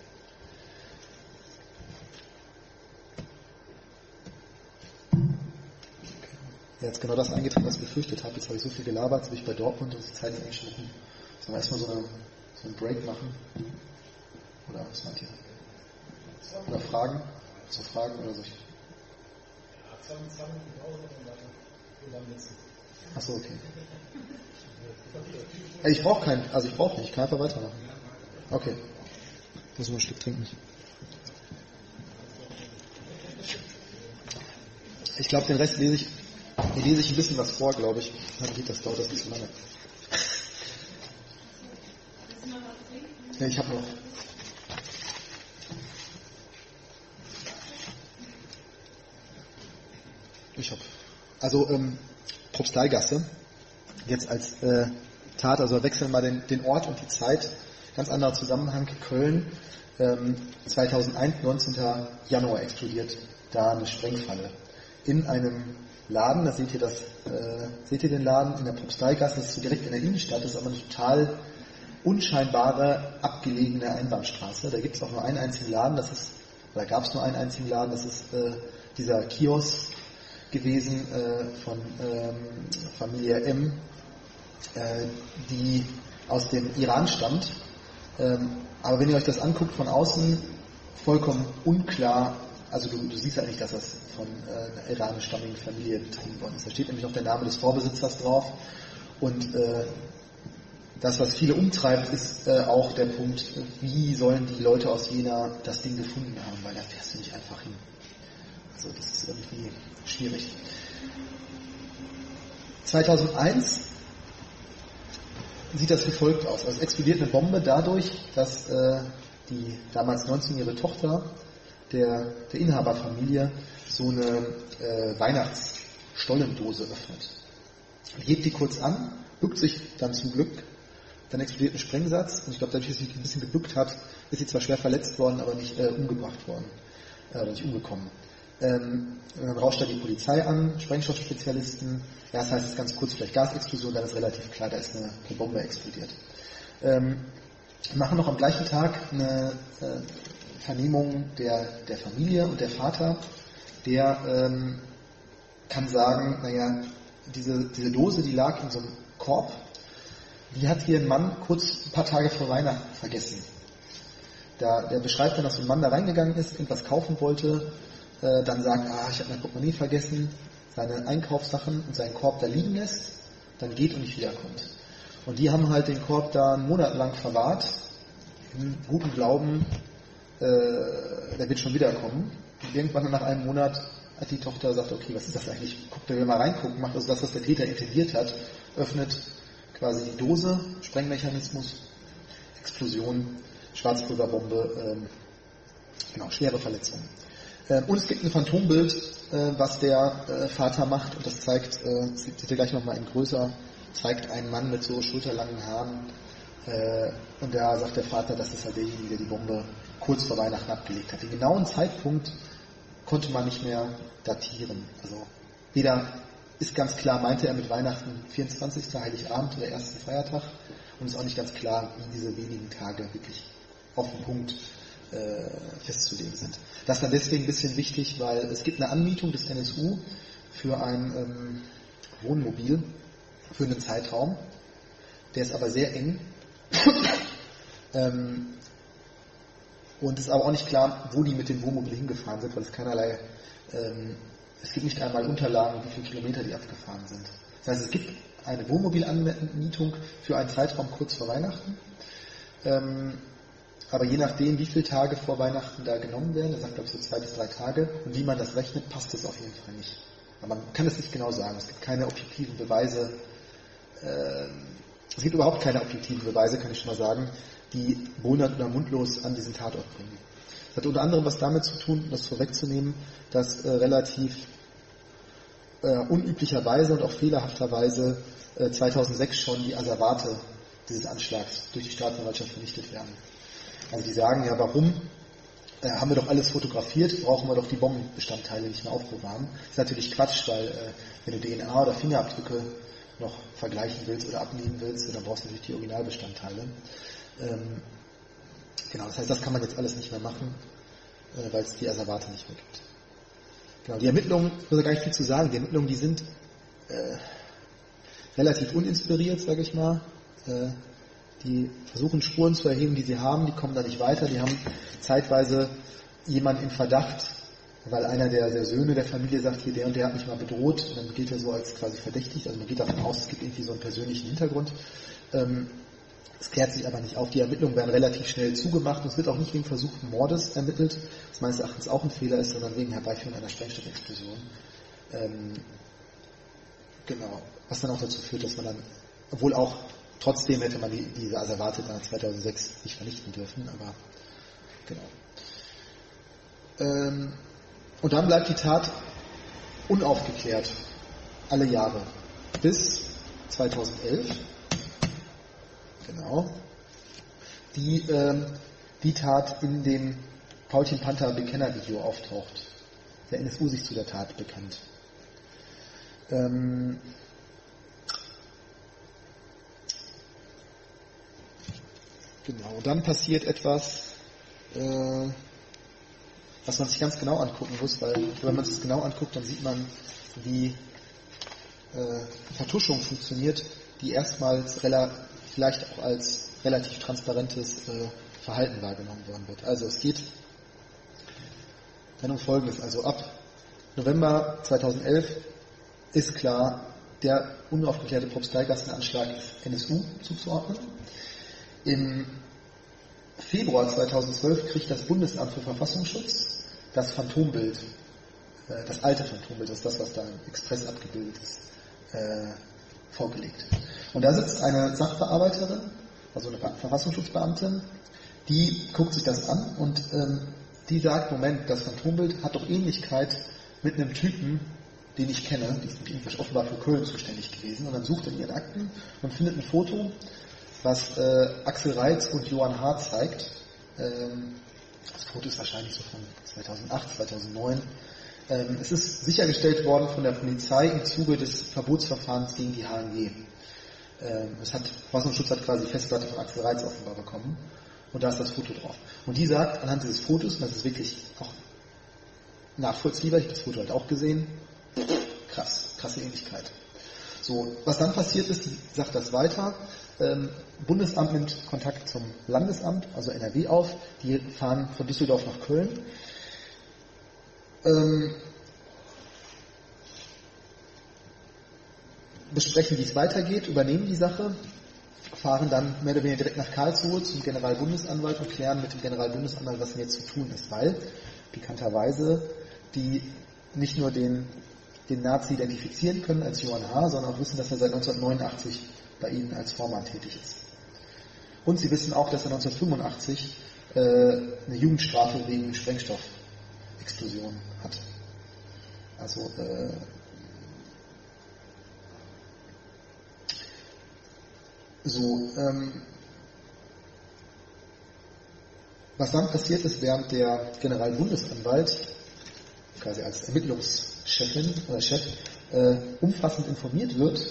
Ja, jetzt genau das eingetreten, was ich befürchtet habe. Jetzt habe ich so viel gelabert, jetzt bin ich bei Dortmund und die Zeit ist eingeschnitten. Sollen wir erstmal so, eine, so einen Break machen? Oder was meint ihr? Oder Fragen? So Fragen oder so? Achso, okay. Ich brauche keinen, also ich brauche nicht, ich kann einfach weitermachen. Okay. Ich muss nur ein Stück trinken. Ich glaube, den Rest lese ich, lese ich ein bisschen was vor, glaube ich. Dann geht das, dauert das nicht so lange. Ja, ich habe noch. Ich habe. Also, ähm, Propsteigasse, jetzt als äh, Tat, also wir wechseln mal den, den Ort und die Zeit, ganz anderer Zusammenhang, Köln, ähm, zweitausendeins, neunzehnten Januar explodiert da eine Sprengfalle. In einem Laden, da seht ihr das, äh, seht ihr den Laden in der Propsteigasse, das ist so direkt in der Innenstadt, das ist aber eine total unscheinbare, abgelegene Einbahnstraße. Da gibt es auch nur einen einzigen Laden, das ist, oder gab es nur einen einzigen Laden, das ist äh, dieser Kiosk gewesen äh, von ähm, Familie M, äh, die aus dem Iran stammt. Ähm, aber wenn ihr euch das anguckt von außen, vollkommen unklar, also du, du siehst ja nicht, dass das von äh, einer iranischstammigen Familie betrieben worden ist. Da steht nämlich noch der Name des Vorbesitzers drauf. Und äh, das, was viele umtreibt, ist äh, auch der Punkt, wie sollen die Leute aus Jena das Ding gefunden haben, weil da fährst du nicht einfach hin. Also das ist irgendwie schwierig. zweitausendeins sieht das wie folgt aus. Also es explodiert eine Bombe dadurch, dass äh, die damals neunzehnjährige Tochter der, der Inhaberfamilie so eine äh, Weihnachtsstollendose öffnet. Hebt die kurz an, bückt sich dann zum Glück, dann explodiert ein Sprengsatz und ich glaube, dadurch, dass sie sich ein bisschen gebückt hat, ist sie zwar schwer verletzt worden, aber nicht äh, umgebracht worden, äh, oder nicht umgekommen. Ähm, dann rauscht da die Polizei an, Sprengstoffspezialisten. Erst heißt es ganz kurz vielleicht Gasexplosion, dann ist relativ klar, da ist eine, eine Bombe explodiert. Ähm, machen noch am gleichen Tag eine äh, Vernehmung der, der Familie und der Vater, der ähm, kann sagen, naja, diese, diese Dose, die lag in so einem Korb, die hat hier ein Mann kurz ein paar Tage vor Weihnachten vergessen. Da, der beschreibt dann, dass so ein Mann da reingegangen ist, irgendwas kaufen wollte, äh, dann sagt, ah, ich habe mein Portemonnaie vergessen, seine Einkaufssachen und seinen Korb da liegen lässt, dann geht und nicht wiederkommt. Und die haben halt den Korb da einen Monat lang verwahrt, im guten Glauben, äh, der wird schon wiederkommen. Und irgendwann nach einem Monat hat die Tochter gesagt, okay, was ist das eigentlich? Guckt da mal reingucken, macht also das, was der Täter intendiert hat, öffnet quasi die Dose, Sprengmechanismus, Explosion, Schwarzpulverbombe, ähm, genau, schwere Verletzungen. Ähm, und es gibt ein Phantombild, äh, was der äh, Vater macht, und das zeigt, äh, seht ihr gleich nochmal in größer, zeigt einen Mann mit so schulterlangen Haaren, äh, und da sagt der Vater, das ist halt derjenige, der die Bombe kurz vor Weihnachten abgelegt hat. Den genauen Zeitpunkt konnte man nicht mehr datieren. Also weder ist ganz klar, meinte er mit Weihnachten vierundzwanzigsten Heiligabend oder ersten Feiertag, und ist auch nicht ganz klar, wie diese wenigen Tage wirklich auf den Punkt äh, festzulegen sind. Das ist dann deswegen ein bisschen wichtig, weil es gibt eine Anmietung des N S U für ein ähm, Wohnmobil für einen Zeitraum, der ist aber sehr eng. ähm, und es ist aber auch nicht klar, wo die mit dem Wohnmobil hingefahren sind, weil es keinerlei, ähm, es gibt nicht einmal Unterlagen, wie viele Kilometer die abgefahren sind. Das heißt, es gibt eine Wohnmobilanmietung für einen Zeitraum kurz vor Weihnachten, ähm, aber je nachdem, wie viele Tage vor Weihnachten da genommen werden, er sagt, glaube ich, so zwei bis drei Tage, und wie man das rechnet, passt das auf jeden Fall nicht. Aber man kann es nicht genau sagen. Es gibt keine objektiven Beweise, äh, es gibt überhaupt keine objektiven Beweise, kann ich schon mal sagen, die behindert oder mundlos an diesen Tatort bringen. Das hat unter anderem was damit zu tun, das vorwegzunehmen, dass äh, relativ äh, unüblicherweise und auch fehlerhafterweise äh, zweitausendsechs schon die Asservate dieses Anschlags durch die Staatsanwaltschaft vernichtet werden. Also die sagen ja, warum äh, haben wir doch alles fotografiert, brauchen wir doch die Bombenbestandteile nicht mehr aufbewahren. Das ist natürlich Quatsch, weil äh, wenn du D N A oder Fingerabdrücke noch vergleichen willst oder abnehmen willst, dann brauchst du natürlich die Originalbestandteile. Ähm, genau, das heißt, das kann man jetzt alles nicht mehr machen, äh, weil es die Asservate nicht mehr gibt. Genau, die Ermittlungen, ich muss ja gar nicht viel zu sagen, die Ermittlungen, die sind äh, relativ uninspiriert, sage ich mal. Äh, die versuchen Spuren zu erheben, die sie haben, die kommen da nicht weiter, die haben zeitweise jemanden im Verdacht, weil einer der, der Söhne der Familie sagt, hier, der und der hat mich mal bedroht, und dann geht er so als quasi verdächtig, also man geht davon aus, es gibt irgendwie so einen persönlichen Hintergrund. Ähm, es klärt sich aber nicht auf, die Ermittlungen werden relativ schnell zugemacht, und es wird auch nicht wegen versuchten Mordes ermittelt, was meines Erachtens auch ein Fehler ist, sondern wegen Herbeiführung einer Sprengstoffexplosion. Ähm, genau, was dann auch dazu führt, dass man dann, obwohl auch trotzdem hätte man die, diese Asservate dann zweitausendsechs nicht vernichten dürfen, aber genau. Ähm, und dann bleibt die Tat unaufgeklärt, alle Jahre, bis zweitausendelf, genau, die, ähm, die Tat in dem Paulchen Panther Bekenner-Video auftaucht, der N S U sich zu der Tat bekennt. Ähm, Genau, dann passiert etwas, äh, was man sich ganz genau angucken muss, weil wenn man es genau anguckt, dann sieht man, wie äh, Vertuschung funktioniert, die erstmals rela- vielleicht auch als relativ transparentes äh, Verhalten wahrgenommen worden wird. Also es geht dann um Folgendes. Also ab November zweitausendelf ist klar, der unaufgeklärte Propsteigassenanschlag ist N S U zuzuordnen. Im Februar zweitausendzwölf kriegt das Bundesamt für Verfassungsschutz das Phantombild, äh, das alte Phantombild, das ist das, was da im Express abgebildet ist, äh, vorgelegt. Und da sitzt eine Sachbearbeiterin, also eine Verfassungsschutzbeamtin, die guckt sich das an und ähm, die sagt, Moment, das Phantombild hat doch Ähnlichkeit mit einem Typen, den ich kenne, die ist nämlich offenbar für Köln zuständig gewesen, und dann sucht in ihren Akten und findet ein Foto, was äh, Axel Reitz und Johann H. zeigt. Ähm, das Foto ist wahrscheinlich so von zweitausendacht, zweitausendneun. Ähm, es ist sichergestellt worden von der Polizei im Zuge des Verbotsverfahrens gegen die H N G. Ähm, es hat, Verfassungsschutz hat quasi Festplatte von Axel Reitz offenbar bekommen. Und da ist das Foto drauf. Und die sagt, anhand dieses Fotos, und das ist wirklich auch nachvollziehbar, ich habe das Foto halt auch gesehen, krass, krasse Ähnlichkeit. So, was dann passiert ist, die sagt das weiter, ähm, Bundesamt nimmt Kontakt zum Landesamt, also N R W auf, die fahren von Düsseldorf nach Köln. Ähm, besprechen, wie es weitergeht, übernehmen die Sache, fahren dann mehr oder weniger direkt nach Karlsruhe zum Generalbundesanwalt und klären mit dem Generalbundesanwalt, was denn jetzt zu tun ist, weil pikanterweise die nicht nur den, den Nazi identifizieren können als Johann H., sondern auch wissen, dass er seit neunzehnhundertneunundachtzig bei ihnen als Vormann tätig ist. Und sie wissen auch, dass er neunzehnhundertfünfundachtzig äh, eine Jugendstrafe wegen Sprengstoffexplosion hat. Also äh, So, ähm, was dann passiert ist, während der Generalbundesanwalt, quasi als Ermittlungschefin oder Chef, äh, umfassend informiert wird,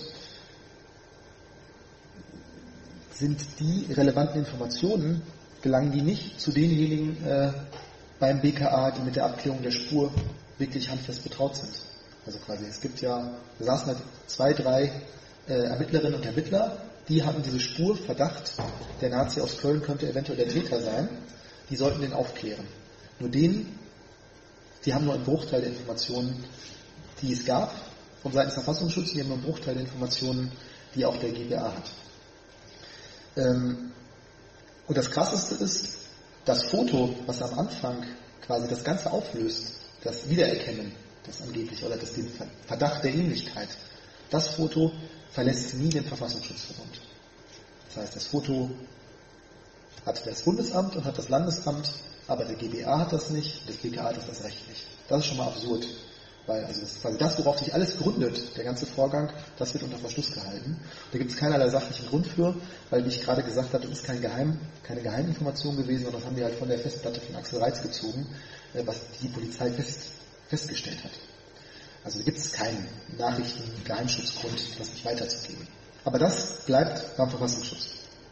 sind die relevanten Informationen, gelangen die nicht zu denjenigen äh, beim B K A, die mit der Abklärung der Spur wirklich handfest betraut sind. Also quasi, es gibt ja, da saßen halt zwei, drei äh, Ermittlerinnen und Ermittler, die hatten diese Spur, Verdacht, der Nazi aus Köln könnte eventuell der Täter sein, die sollten den aufklären. Nur denen, die haben nur einen Bruchteil der Informationen, die es gab, von Seiten des Verfassungsschutzes, die haben nur einen Bruchteil der Informationen, die auch der G B A hat. Ähm, und das Krasseste ist, das Foto, was am Anfang quasi das Ganze auflöst, das Wiedererkennen, das angeblich, oder das den Verdacht der Ähnlichkeit, das Foto verlässt nie den Verfassungsschutzverbund. Das heißt, das Foto hat das Bundesamt und hat das Landesamt, aber der G B A hat das nicht, das B K A hat das Recht nicht. Das ist schon mal absurd, weil also das, quasi das, worauf sich alles gründet, der ganze Vorgang, das wird unter Verschluss gehalten. Da gibt es keinerlei sachlichen Grund für, weil, wie ich gerade gesagt habe, das ist kein Geheim, keine Geheiminformation gewesen, sondern das haben wir halt von der Festplatte von Axel Reitz gezogen, was die Polizei fest, festgestellt hat. Also da gibt es keinen Nachrichten-Geheimschutzgrund, das nicht weiterzugeben. Aber das bleibt beim Verfassungsschutz.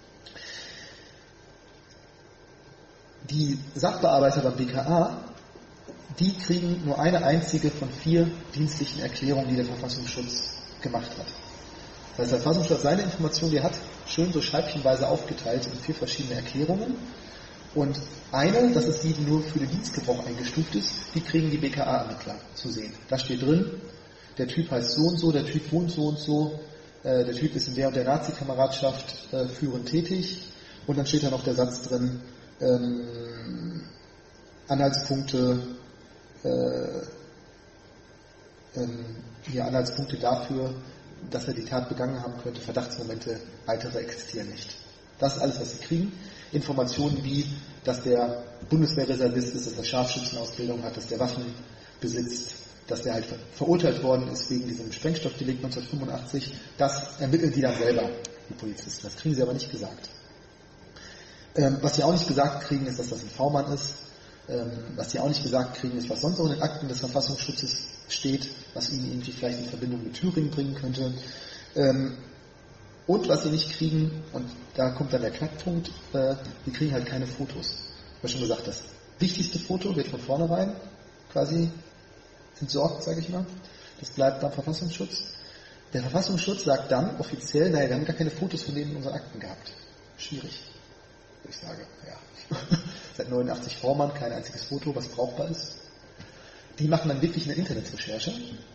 Die Sachbearbeiter beim B K A, die kriegen nur eine einzige von vier dienstlichen Erklärungen, die der Verfassungsschutz gemacht hat. Das heißt, der Verfassungsschutz hat seine Informationen, die er hat, schön so scheibchenweise aufgeteilt in vier verschiedene Erklärungen. Und eine, das ist die, die nur für den Dienstgebrauch eingestuft ist, die kriegen die B K A-Ermittler zu sehen. Da steht drin, der Typ heißt so und so, der Typ wohnt so und so, äh, der Typ ist in der und der Nazi-Kameradschaft äh, führend tätig, und dann steht da noch der Satz drin, ähm, Anhaltspunkte, äh, ähm, ja, Anhaltspunkte dafür, dass er die Tat begangen haben könnte, Verdachtsmomente, weitere existieren nicht. Das ist alles, was sie kriegen. Informationen wie, dass der Bundeswehrreservist ist, dass er Scharfschützenausbildung hat, dass der Waffen besitzt, dass der halt verurteilt worden ist wegen diesem Sprengstoffdelikt neunzehnhundertfünfundachtzig, das ermitteln die dann selber, die Polizisten. Das kriegen sie aber nicht gesagt. Ähm, was sie auch nicht gesagt kriegen, ist, dass das ein V-Mann ist. Ähm, was sie auch nicht gesagt kriegen, ist, was sonst noch in den Akten des Verfassungsschutzes steht, was ihnen irgendwie vielleicht in Verbindung mit Thüringen bringen könnte. Ähm, Und was sie nicht kriegen, und da kommt dann der Knackpunkt, äh, die kriegen halt keine Fotos. Ich habe schon gesagt, das wichtigste Foto wird von vornherein quasi entsorgt, sage ich mal. Das bleibt beim Verfassungsschutz. Der Verfassungsschutz sagt dann offiziell, naja, wir haben gar keine Fotos von denen in unseren Akten gehabt. Schwierig. Ich sage, ja. Seit neunundachtzig Vormann, kein einziges Foto, was brauchbar ist. Die machen dann wirklich eine Internetrecherche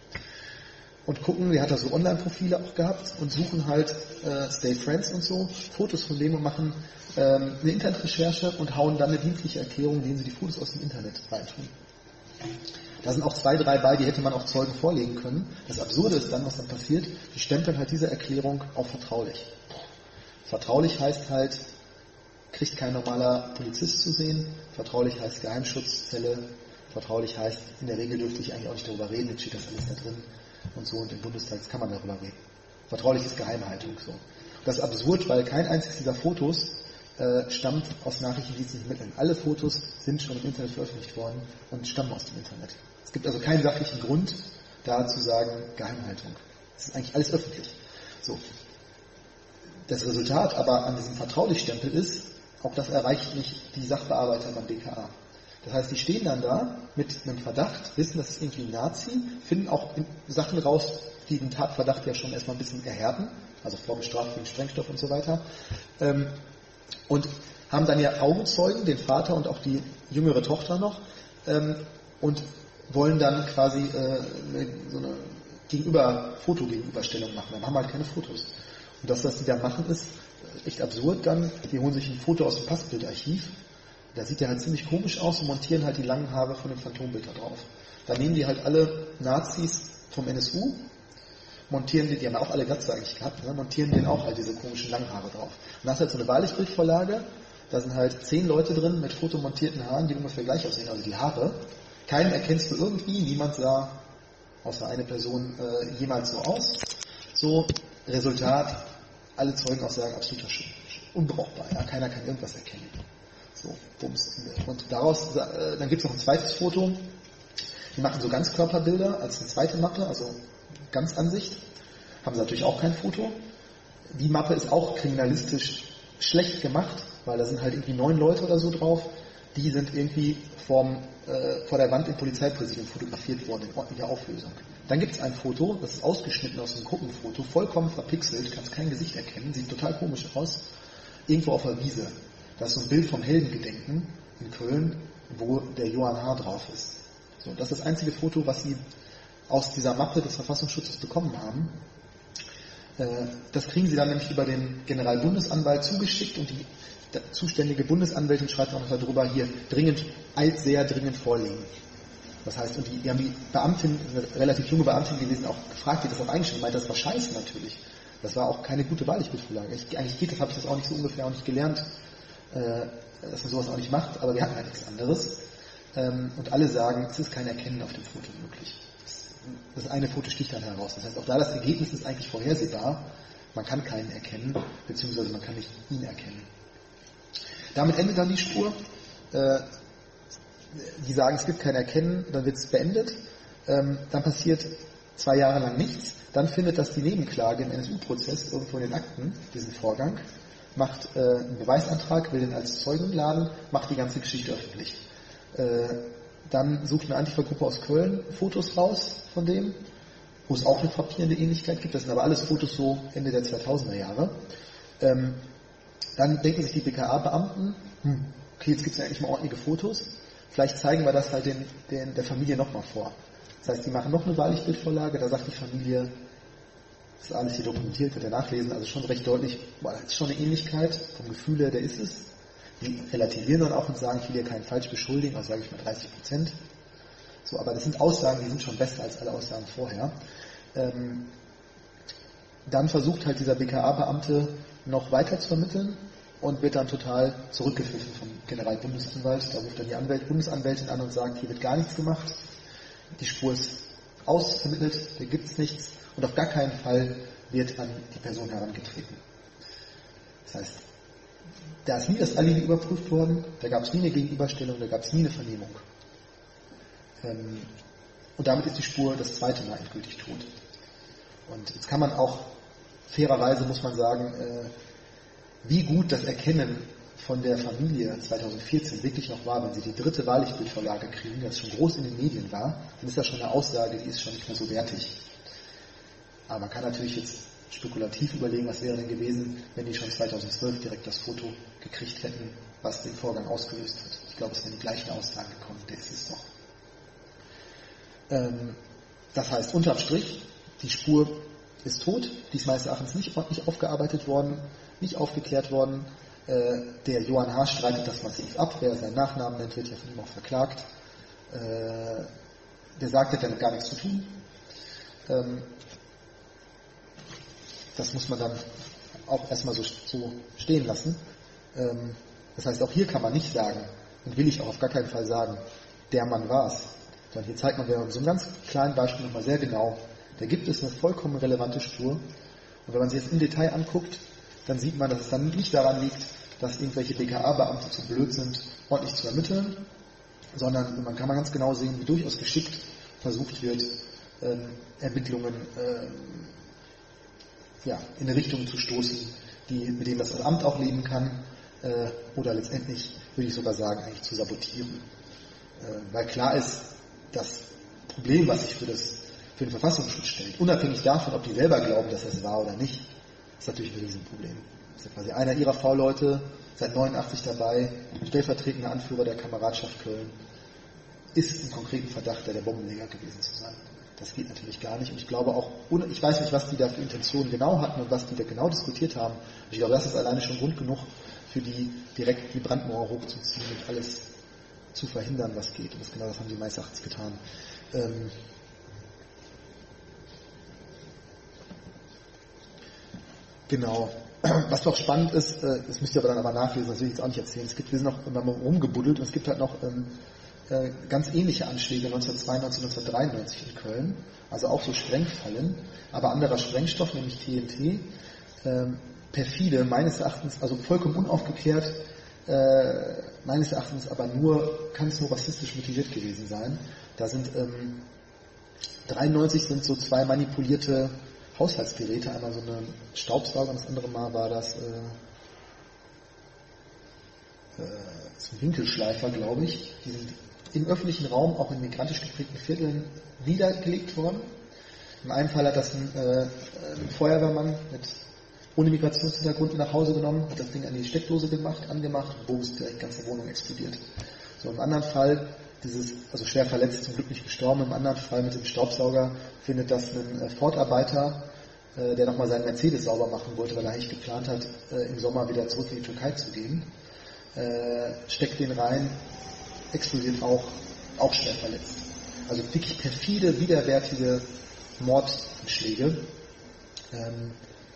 und gucken, der hat da so Online-Profile auch gehabt und suchen halt äh, Stay Friends und so, Fotos von dem und machen ähm, eine Internetrecherche und hauen dann eine dienstliche Erklärung, in denen sie die Fotos aus dem Internet reintun. Da sind auch zwei, drei bei, die hätte man auch Zeugen vorlegen können. Das Absurde ist dann, was dann passiert, die stempeln halt diese Erklärung auf vertraulich. Vertraulich heißt halt, kriegt kein normaler Polizist zu sehen. Vertraulich heißt Geheimschutzfälle. Vertraulich heißt, in der Regel dürfte ich eigentlich auch nicht darüber reden, jetzt steht das alles da drin und so, und im Bundestag kann man darüber reden. Vertraulich ist Geheimhaltung. So. Das ist absurd, weil kein einziges dieser Fotos äh, stammt aus nachrichtendienstlichen Mitteln. Alle Fotos sind schon im Internet veröffentlicht worden und stammen aus dem Internet. Es gibt also keinen sachlichen Grund, da zu sagen, Geheimhaltung. Es ist eigentlich alles öffentlich. So. Das Resultat aber an diesem Vertraulichstempel ist, auch das erreicht nicht die Sachbearbeiter beim B K A. Das heißt, die stehen dann da mit einem Verdacht, wissen, das ist irgendwie ein Nazi, finden auch Sachen raus, die den Tatverdacht ja schon erstmal ein bisschen erhärten, also vorbestraft wegen Sprengstoff und so weiter, ähm, und haben dann ja Augenzeugen, den Vater und auch die jüngere Tochter noch, ähm, und wollen dann quasi äh, so eine Gegenüber, Fotogegenüberstellung machen. Dann haben wir halt keine Fotos. Und das, was die da machen, ist echt absurd dann. Die holen sich ein Foto aus dem Passbildarchiv. Da sieht der halt ziemlich komisch aus und montieren halt die langen Haare von dem Phantombild da drauf. Da nehmen die halt alle Nazis vom N S U, montieren die, die haben auch alle Glatze eigentlich gehabt, ne, montieren denen auch halt diese komischen langen Haare drauf. Und das ist halt so eine Wahllichtbildvorlage, da sind halt zehn Leute drin mit fotomontierten Haaren, die ungefähr gleich aussehen, also die Haare. Keinen erkennst du irgendwie, niemand sah, außer eine Person, äh, jemals so aus. So, Resultat, alle Zeugenaussagen absoluter unbrauchbar, ja, keiner kann irgendwas erkennen. So, Bums. Und daraus, äh, dann gibt es noch ein zweites Foto. Die machen so Ganzkörperbilder als eine zweite Mappe, also Ganzansicht. Haben sie natürlich auch kein Foto. Die Mappe ist auch kriminalistisch schlecht gemacht, weil da sind halt irgendwie neun Leute oder so drauf. Die sind irgendwie vorm, äh, vor der Wand im Polizeipräsidium fotografiert worden in ordentlicher Auflösung. Dann gibt es ein Foto, das ist ausgeschnitten aus einem Gruppenfoto, vollkommen verpixelt, kannst kein Gesicht erkennen, sieht total komisch aus. Irgendwo auf der Wiese. Das ist so ein Bild vom Heldengedenken in Köln, wo der Johann H. drauf ist. So, das ist das einzige Foto, was sie aus dieser Mappe des Verfassungsschutzes bekommen haben. Äh, das kriegen sie dann nämlich über den Generalbundesanwalt zugeschickt und die zuständige Bundesanwältin schreibt auch noch darüber, hier dringend, eilt sehr dringend vorlegen. Das heißt, und die, die haben die Beamtin, eine relativ junge Beamtin gewesen, auch gefragt, die das auch eingeschrieben meint, das war scheiße natürlich. Das war auch keine gute Wahllichtbildvorlage. Eigentlich geht das, habe ich das auch nicht so ungefähr auch nicht gelernt, dass man sowas auch nicht macht, aber wir hatten halt nichts anderes. Und alle sagen, es ist kein Erkennen auf dem Foto möglich. Das eine Foto sticht dann heraus. Das heißt, auch da das Ergebnis ist eigentlich vorhersehbar. Man kann keinen erkennen, beziehungsweise man kann nicht ihn erkennen. Damit endet dann die Spur. Die sagen, es gibt kein Erkennen, dann wird es beendet. Dann passiert zwei Jahre lang nichts. Dann findet das die Nebenklage im N S U-Prozess irgendwo in den Akten, diesen Vorgang. Macht äh, einen Beweisantrag, will den als Zeugen laden, macht die ganze Geschichte öffentlich. Äh, dann sucht eine Antifa-Gruppe aus Köln Fotos raus von dem, wo es auch eine frappierende Ähnlichkeit gibt. Das sind aber alles Fotos so Ende der zweitausender Jahre. Ähm, dann denken sich die B K A-Beamten, hm, okay, jetzt gibt es ja eigentlich mal ordentliche Fotos. Vielleicht zeigen wir das halt den, den, der Familie nochmal vor. Das heißt, die machen noch eine Wahllichtbildvorlage, da sagt die Familie, das ist alles hier dokumentiert, könnt ihr nachlesen, also schon recht deutlich, boah, das ist schon eine Ähnlichkeit, vom Gefühl her, der ist es. Die relativieren dann auch und sagen, ich will hier keinen falsch beschuldigen, also sage ich mal dreißig Prozent. So, aber das sind Aussagen, die sind schon besser als alle Aussagen vorher. Ähm, dann versucht halt dieser B K A-Beamte noch weiter zu vermitteln und wird dann total zurückgepfiffen vom Generalbundesanwalt. Da ruft dann die Anwält, Bundesanwältin an und sagt, hier wird gar nichts gemacht. Die Spur ist ausvermittelt, hier gibt es nichts. Und auf gar keinen Fall wird an die Person herangetreten. Das heißt, da ist nie das Alibi überprüft worden, da gab es nie eine Gegenüberstellung, da gab es nie eine Vernehmung. Ähm, und damit ist die Spur das zweite Mal endgültig tot. Und jetzt kann man auch, fairerweise muss man sagen, äh, wie gut das Erkennen von der Familie zweitausendvierzehn wirklich noch war, wenn sie die dritte Wahllichtbildvorlage kriegen, das schon groß in den Medien war, dann ist das schon eine Aussage, die ist schon nicht mehr so wertig. Aber man kann natürlich jetzt spekulativ überlegen, was wäre denn gewesen, wenn die schon zweitausendzwölf direkt das Foto gekriegt hätten, was den Vorgang ausgelöst hat. Ich glaube, es wären die gleichen Aussagen gekommen, der ist es doch. Ähm, das heißt, unterm Strich, die Spur ist tot, die ist meines Erachtens nicht ordentlich aufgearbeitet worden, nicht aufgeklärt worden. Äh, der Johann H. streitet das massiv ab, wer seinen Nachnamen nennt, wird ja von ihm auch verklagt. Äh, der sagt, er hat damit gar nichts zu tun. Ähm, das muss man dann auch erstmal so, so stehen lassen. Ähm, das heißt, auch hier kann man nicht sagen, und will ich auch auf gar keinen Fall sagen, der Mann war es. Sondern hier zeigt man in so einem ganz kleinen Beispiel nochmal sehr genau, da gibt es eine vollkommen relevante Spur. Und wenn man sich das im Detail anguckt, dann sieht man, dass es dann nicht daran liegt, dass irgendwelche B K A-Beamte zu blöd sind, ordentlich zu ermitteln, sondern man kann mal ganz genau sehen, wie durchaus geschickt versucht wird, ähm, Ermittlungen ähm, ja, in eine Richtung zu stoßen, die, mit denen das Amt auch leben kann, äh, oder letztendlich, würde ich sogar sagen, eigentlich zu sabotieren. Äh, weil klar ist, das Problem, was sich für, das, für den Verfassungsschutz stellt, unabhängig davon, ob die selber glauben, dass das war oder nicht, ist natürlich ein Riesenproblem. Das ist quasi einer ihrer V-Leute, seit neunundachtzig dabei, stellvertretender Anführer der Kameradschaft Köln, ist im konkreten Verdacht, der der Bombenleger gewesen zu sein. Das geht natürlich gar nicht. Und ich glaube auch, ich weiß nicht, was die da für Intentionen genau hatten und was die da genau diskutiert haben. Ich glaube, das ist alleine schon Grund genug, für die direkt die Brandmauer hochzuziehen und alles zu verhindern, was geht. Und das genau das haben sie meines Erachtens getan. Ähm genau. Was noch spannend ist, äh, das müsst ihr aber dann aber nachlesen, das will ich jetzt auch nicht erzählen. Es gibt, wir sind noch immer rumgebuddelt und es gibt halt noch ähm, äh, ganz ähnliche Anschläge neunzehnhundertzweiundneunzig, neunzehnhundertdreiundneunzig in Köln, also auch so Sprengfallen, aber anderer Sprengstoff, nämlich T N T. Ähm, perfide, meines Erachtens, also vollkommen unaufgeklärt, äh, meines Erachtens aber nur, kann es nur rassistisch motiviert gewesen sein. Da sind ähm, dreiundneunzig sind so zwei manipulierte Haushaltsgeräte, einmal so eine Staubsauger und das andere Mal war das, äh, äh, so ein Winkelschleifer, glaube ich. Die sind im öffentlichen Raum, auch in migrantisch geprägten Vierteln, niedergelegt worden. Im einen Fall hat das ein, äh, ein Feuerwehrmann mit, ohne Migrationshintergrund nach Hause genommen, hat das Ding an die Steckdose gemacht, angemacht und bums, direkt die ganze Wohnung explodiert. So, im anderen Fall, dieses, also schwer verletzt, zum Glück nicht gestorben, im anderen Fall mit dem Staubsauger findet das ein äh, Ford-Arbeiter, äh, der nochmal seinen Mercedes sauber machen wollte, weil er eigentlich geplant hat, äh, im Sommer wieder zurück in die Türkei zu gehen, äh, steckt den rein, explodiert auch, auch schwer verletzt. Also wirklich perfide, widerwärtige Mordanschläge. Ähm,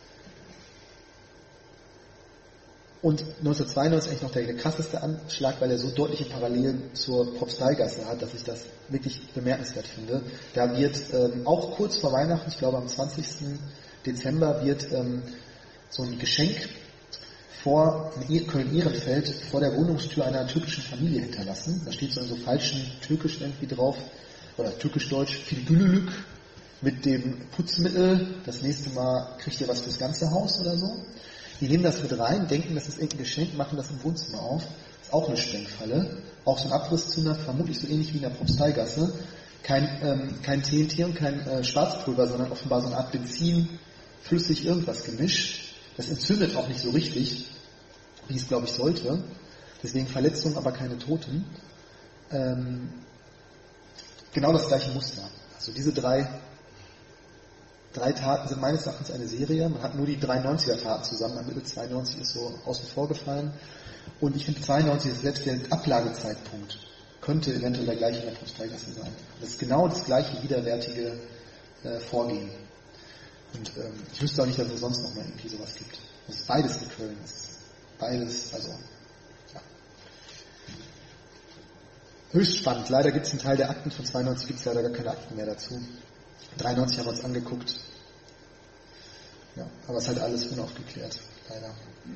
Und neunzehnhundertzweiundneunzig eigentlich noch der krasseste Anschlag, weil er so deutliche Parallelen zur Propsteigasse hat, dass ich das wirklich bemerkenswert finde. Da wird ähm, auch kurz vor Weihnachten, ich glaube am zwanzigsten Dezember, wird ähm, so ein Geschenk vor in Köln-Ehrenfeld vor der Wohnungstür einer türkischen Familie hinterlassen. Da steht so in so falschen Türkisch irgendwie drauf, oder türkisch-deutsch, viel Gülülük mit dem Putzmittel, das nächste Mal kriegt ihr was fürs ganze Haus oder so. Die nehmen das mit rein, denken, das ist irgendein Geschenk, machen das im Wohnzimmer auf. Ist auch eine Sprengfalle. Auch so ein Abrisszünder, vermutlich so ähnlich wie in der Propsteigasse. Kein, ähm, kein T N T und kein äh, Schwarzpulver, sondern offenbar so eine Art Benzin, flüssig irgendwas gemischt. Das entzündet auch nicht so richtig, wie es, glaube ich, sollte. Deswegen Verletzungen, aber keine Toten. Ähm, genau das gleiche Muster. Also diese drei Drei Taten sind meines Erachtens eine Serie. Man hat nur die dreiundneunziger Taten zusammen. Am Mitte zweiundneunzig ist so außen vor gefallen. Und ich finde, zweiundneunzig ist selbst der Ablagezeitpunkt. Könnte eventuell der gleiche in der Propsteigasse sein. Das ist genau das gleiche widerwärtige äh, Vorgehen. Und ähm, ich wüsste auch nicht, dass es sonst noch mal irgendwie sowas gibt. Das ist beides in Köln. Das ist beides, also, ja. Höchst spannend. Leider gibt es einen Teil der Akten von zweiundneunzig, gibt es leider gar keine Akten mehr dazu. dreiundneunzig haben wir uns angeguckt. Ja, aber es ist halt alles unaufgeklärt, leider.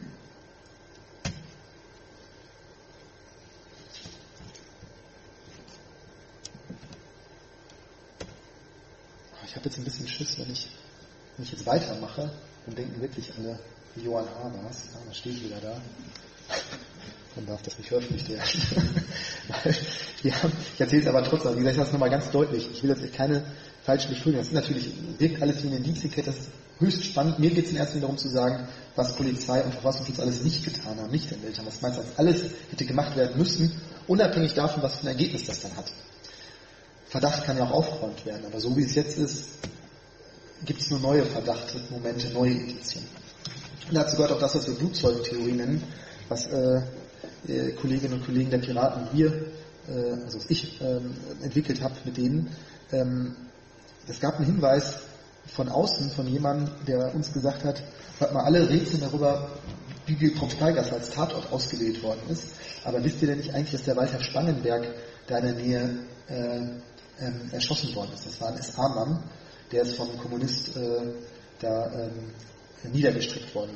Ich habe jetzt ein bisschen Schiss, wenn ich, wenn ich jetzt weitermache, dann denken wirklich alle, Johann H. war's. Ja, da stehe ich wieder da. dann darf das nicht veröffentlicht werden. Wir haben, ich erzähle es aber trotzdem, wie gesagt, ich sage es nochmal ganz deutlich. Ich will jetzt keine falschen Beschuldigungen. Das ist natürlich, wirkt alles wie eine Indizienkette, das ist höchst spannend. Mir geht es in erster Linie darum zu sagen, was Polizei und Verfassungsschutz alles nicht getan haben, nicht ermittelt haben. Was meinst du, alles hätte gemacht werden müssen, unabhängig davon, was für ein Ergebnis das dann hat. Verdacht kann ja auch aufgeräumt werden, aber so wie es jetzt ist, gibt es nur neue Verdachtmomente, neue Indizien. Und dazu gehört auch das, was wir Blutzeugentheorie nennen, was äh, äh, Kolleginnen und Kollegen der Piraten und wir, äh, also was ich äh, entwickelt habe mit denen. Ähm, es gab einen Hinweis von außen, von jemandem, der uns gesagt hat, hört mal, alle rätseln darüber, wie die Propsteigasse als Tatort ausgewählt worden ist, aber wisst ihr denn nicht eigentlich, dass der Walter Spangenberg da in der Nähe äh, ähm, erschossen worden ist? Das war ein S A-Mann, der ist vom Kommunist äh, da ähm, niedergestreckt worden.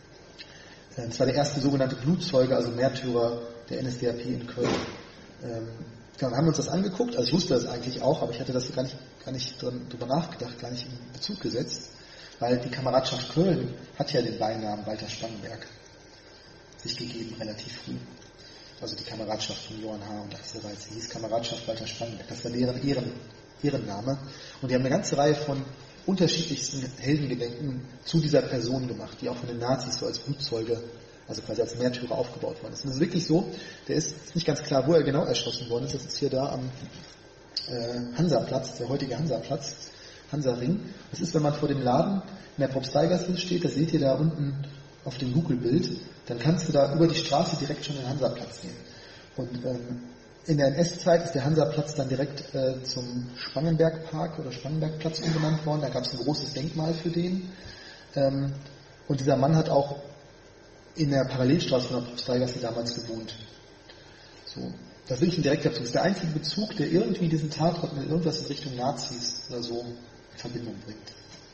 Das war der erste sogenannte Blutzeuge, also Märtyrer der N S D A P in Köln. Ähm, dann haben wir uns das angeguckt, also ich wusste das eigentlich auch, aber ich hatte das gar nicht, gar nicht drüber nachgedacht, gar nicht in Bezug gesetzt, weil die Kameradschaft Köln hat ja den Beinamen Walter Spangenberg sich gegeben, relativ früh. Also die Kameradschaft von Johann H. und Axel Reitz, die hieß Kameradschaft Walter Spangenberg, das war deren Ehren, Ehrenname. Und die haben eine ganze Reihe von unterschiedlichsten Heldengedenken zu dieser Person gemacht, die auch von den Nazis so als Blutzeuge, also quasi als Märtyrer aufgebaut worden ist. Und das ist wirklich so, der ist, ist nicht ganz klar, wo er genau erschossen worden ist. Das ist hier da am äh, Hansaplatz, der heutige Hansaplatz, Hansaring. Das ist, wenn man vor dem Laden in der Propsteigasse steht, das seht ihr da unten auf dem Google-Bild, dann kannst du da über die Straße direkt schon den Hansaplatz sehen. Und ähm, in der N S-Zeit ist der Hansaplatz dann direkt äh, zum Spangenberg-Park oder Spangenbergplatz umbenannt worden. Da gab es ein großes Denkmal für den. Ähm, und dieser Mann hat auch in der Parallelstraße von der Propsteigasse damals gewohnt. So. Das ist wirklich ein direkter Bezug. Das ist der einzige Bezug, der irgendwie diesen Tatort mit irgendwas in Richtung Nazis oder so in Verbindung bringt.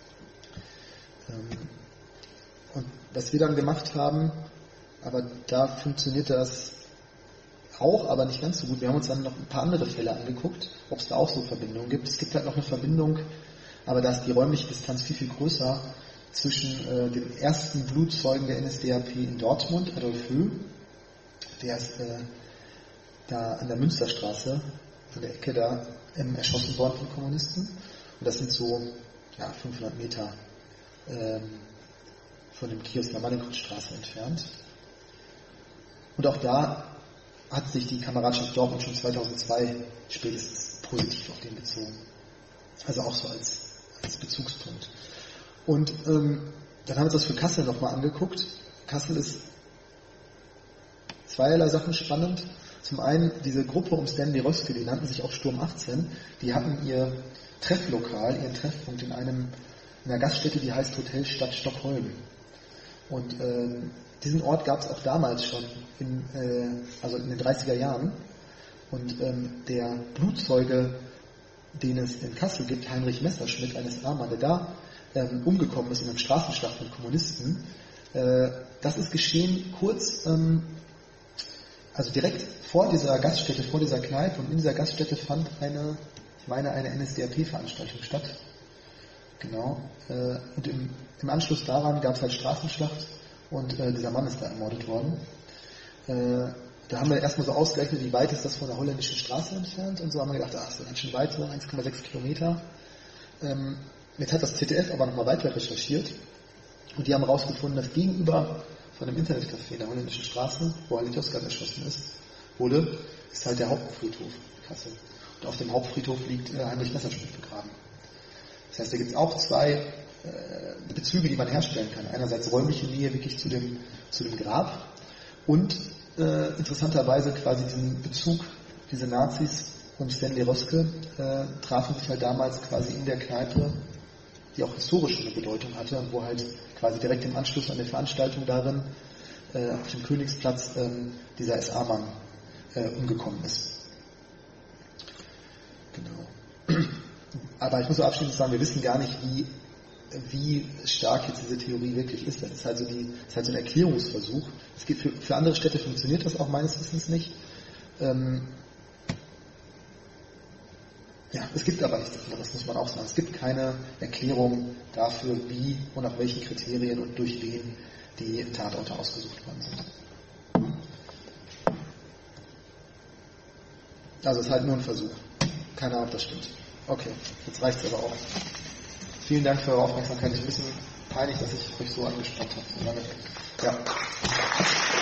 Ähm, und was wir dann gemacht haben, aber da funktioniert das auch, aber nicht ganz so gut. Wir haben uns dann noch ein paar andere Fälle angeguckt, ob es da auch so Verbindungen gibt. Es gibt halt noch eine Verbindung, aber da ist die räumliche Distanz viel, viel größer zwischen äh, dem ersten Blutzeugen der N S D A P in Dortmund, Adolf Höh, der ist äh, da an der Münsterstraße, an der Ecke da, ähm, erschossen worden von Kommunisten. Und das sind so ja, fünfhundert Meter ähm, von dem Kiosk der Manningtonstraße entfernt. Und auch da hat sich die Kameradschaft Dortmund schon zweitausendzwei spätestens positiv auf den bezogen. Also auch so als, als Bezugspunkt. Und ähm, dann haben wir uns das für Kassel nochmal angeguckt. Kassel ist zweierlei Sachen spannend. Zum einen diese Gruppe um Stanley Röske, die nannten sich auch Sturm achtzehn, die hatten ihr Trefflokal, ihren Treffpunkt in einem in einer Gaststätte, die heißt Hotel Stadt Stockholm. Und ähm, diesen Ort gab es auch damals schon, in, äh, also in den dreißiger Jahren. Und ähm, der Blutzeuge, den es in Kassel gibt, Heinrich Messerschmidt, ein S A-Mann, der da ähm, umgekommen ist in einem Straßenschlacht mit Kommunisten, äh, das ist geschehen kurz, ähm, also direkt vor dieser Gaststätte, vor dieser Kneipe, und in dieser Gaststätte fand eine, ich meine, eine N S D A P-Veranstaltung statt. Genau. Äh, und im, im Anschluss daran gab es halt Straßenschlacht und äh, dieser Mann ist da ermordet worden. Äh, da haben wir erstmal so ausgerechnet, wie weit ist das von der holländischen Straße entfernt, und so haben wir gedacht, ach, das ist ganz schön weit, so eins Komma sechs Kilometer. Ähm, jetzt hat das Z D F aber nochmal weiter recherchiert und die haben herausgefunden, dass gegenüber von dem Internetcafé in der holländischen Straße, wo Ali Yozgat erschossen ist, wurde, ist halt der Hauptfriedhof Kassel. Und auf dem Hauptfriedhof liegt äh, Heinrich Messerschmidt begraben. Das heißt, da gibt es auch zwei äh, Bezüge, die man herstellen kann. Einerseits räumliche Nähe wirklich zu dem, zu dem Grab und äh, interessanterweise quasi diesen Bezug, diese Nazis und Stanley Röske äh, trafen sich halt damals quasi in der Kneipe, die auch historisch eine Bedeutung hatte und wo halt quasi direkt im Anschluss an der Veranstaltung darin äh, auf dem Königsplatz äh, dieser S A-Mann äh, umgekommen ist. Genau. Aber ich muss so abschließend sagen, wir wissen gar nicht, wie, wie stark jetzt diese Theorie wirklich ist. Das ist halt so, die, das ist halt so ein Erklärungsversuch. Es gibt für, für andere Städte funktioniert das auch meines Wissens nicht. Ähm, ja, es gibt aber nichts dafür, das muss man auch sagen. Es gibt keine Erklärung dafür, wie und nach welchen Kriterien und durch wen die Tatorte ausgesucht worden sind. Also es ist halt nur ein Versuch. Keine Ahnung, ob das stimmt. Okay, jetzt reicht es aber auch. Vielen Dank für eure Aufmerksamkeit. Ich bin ein bisschen peinlich, dass ich euch so angespannt habe. Ja.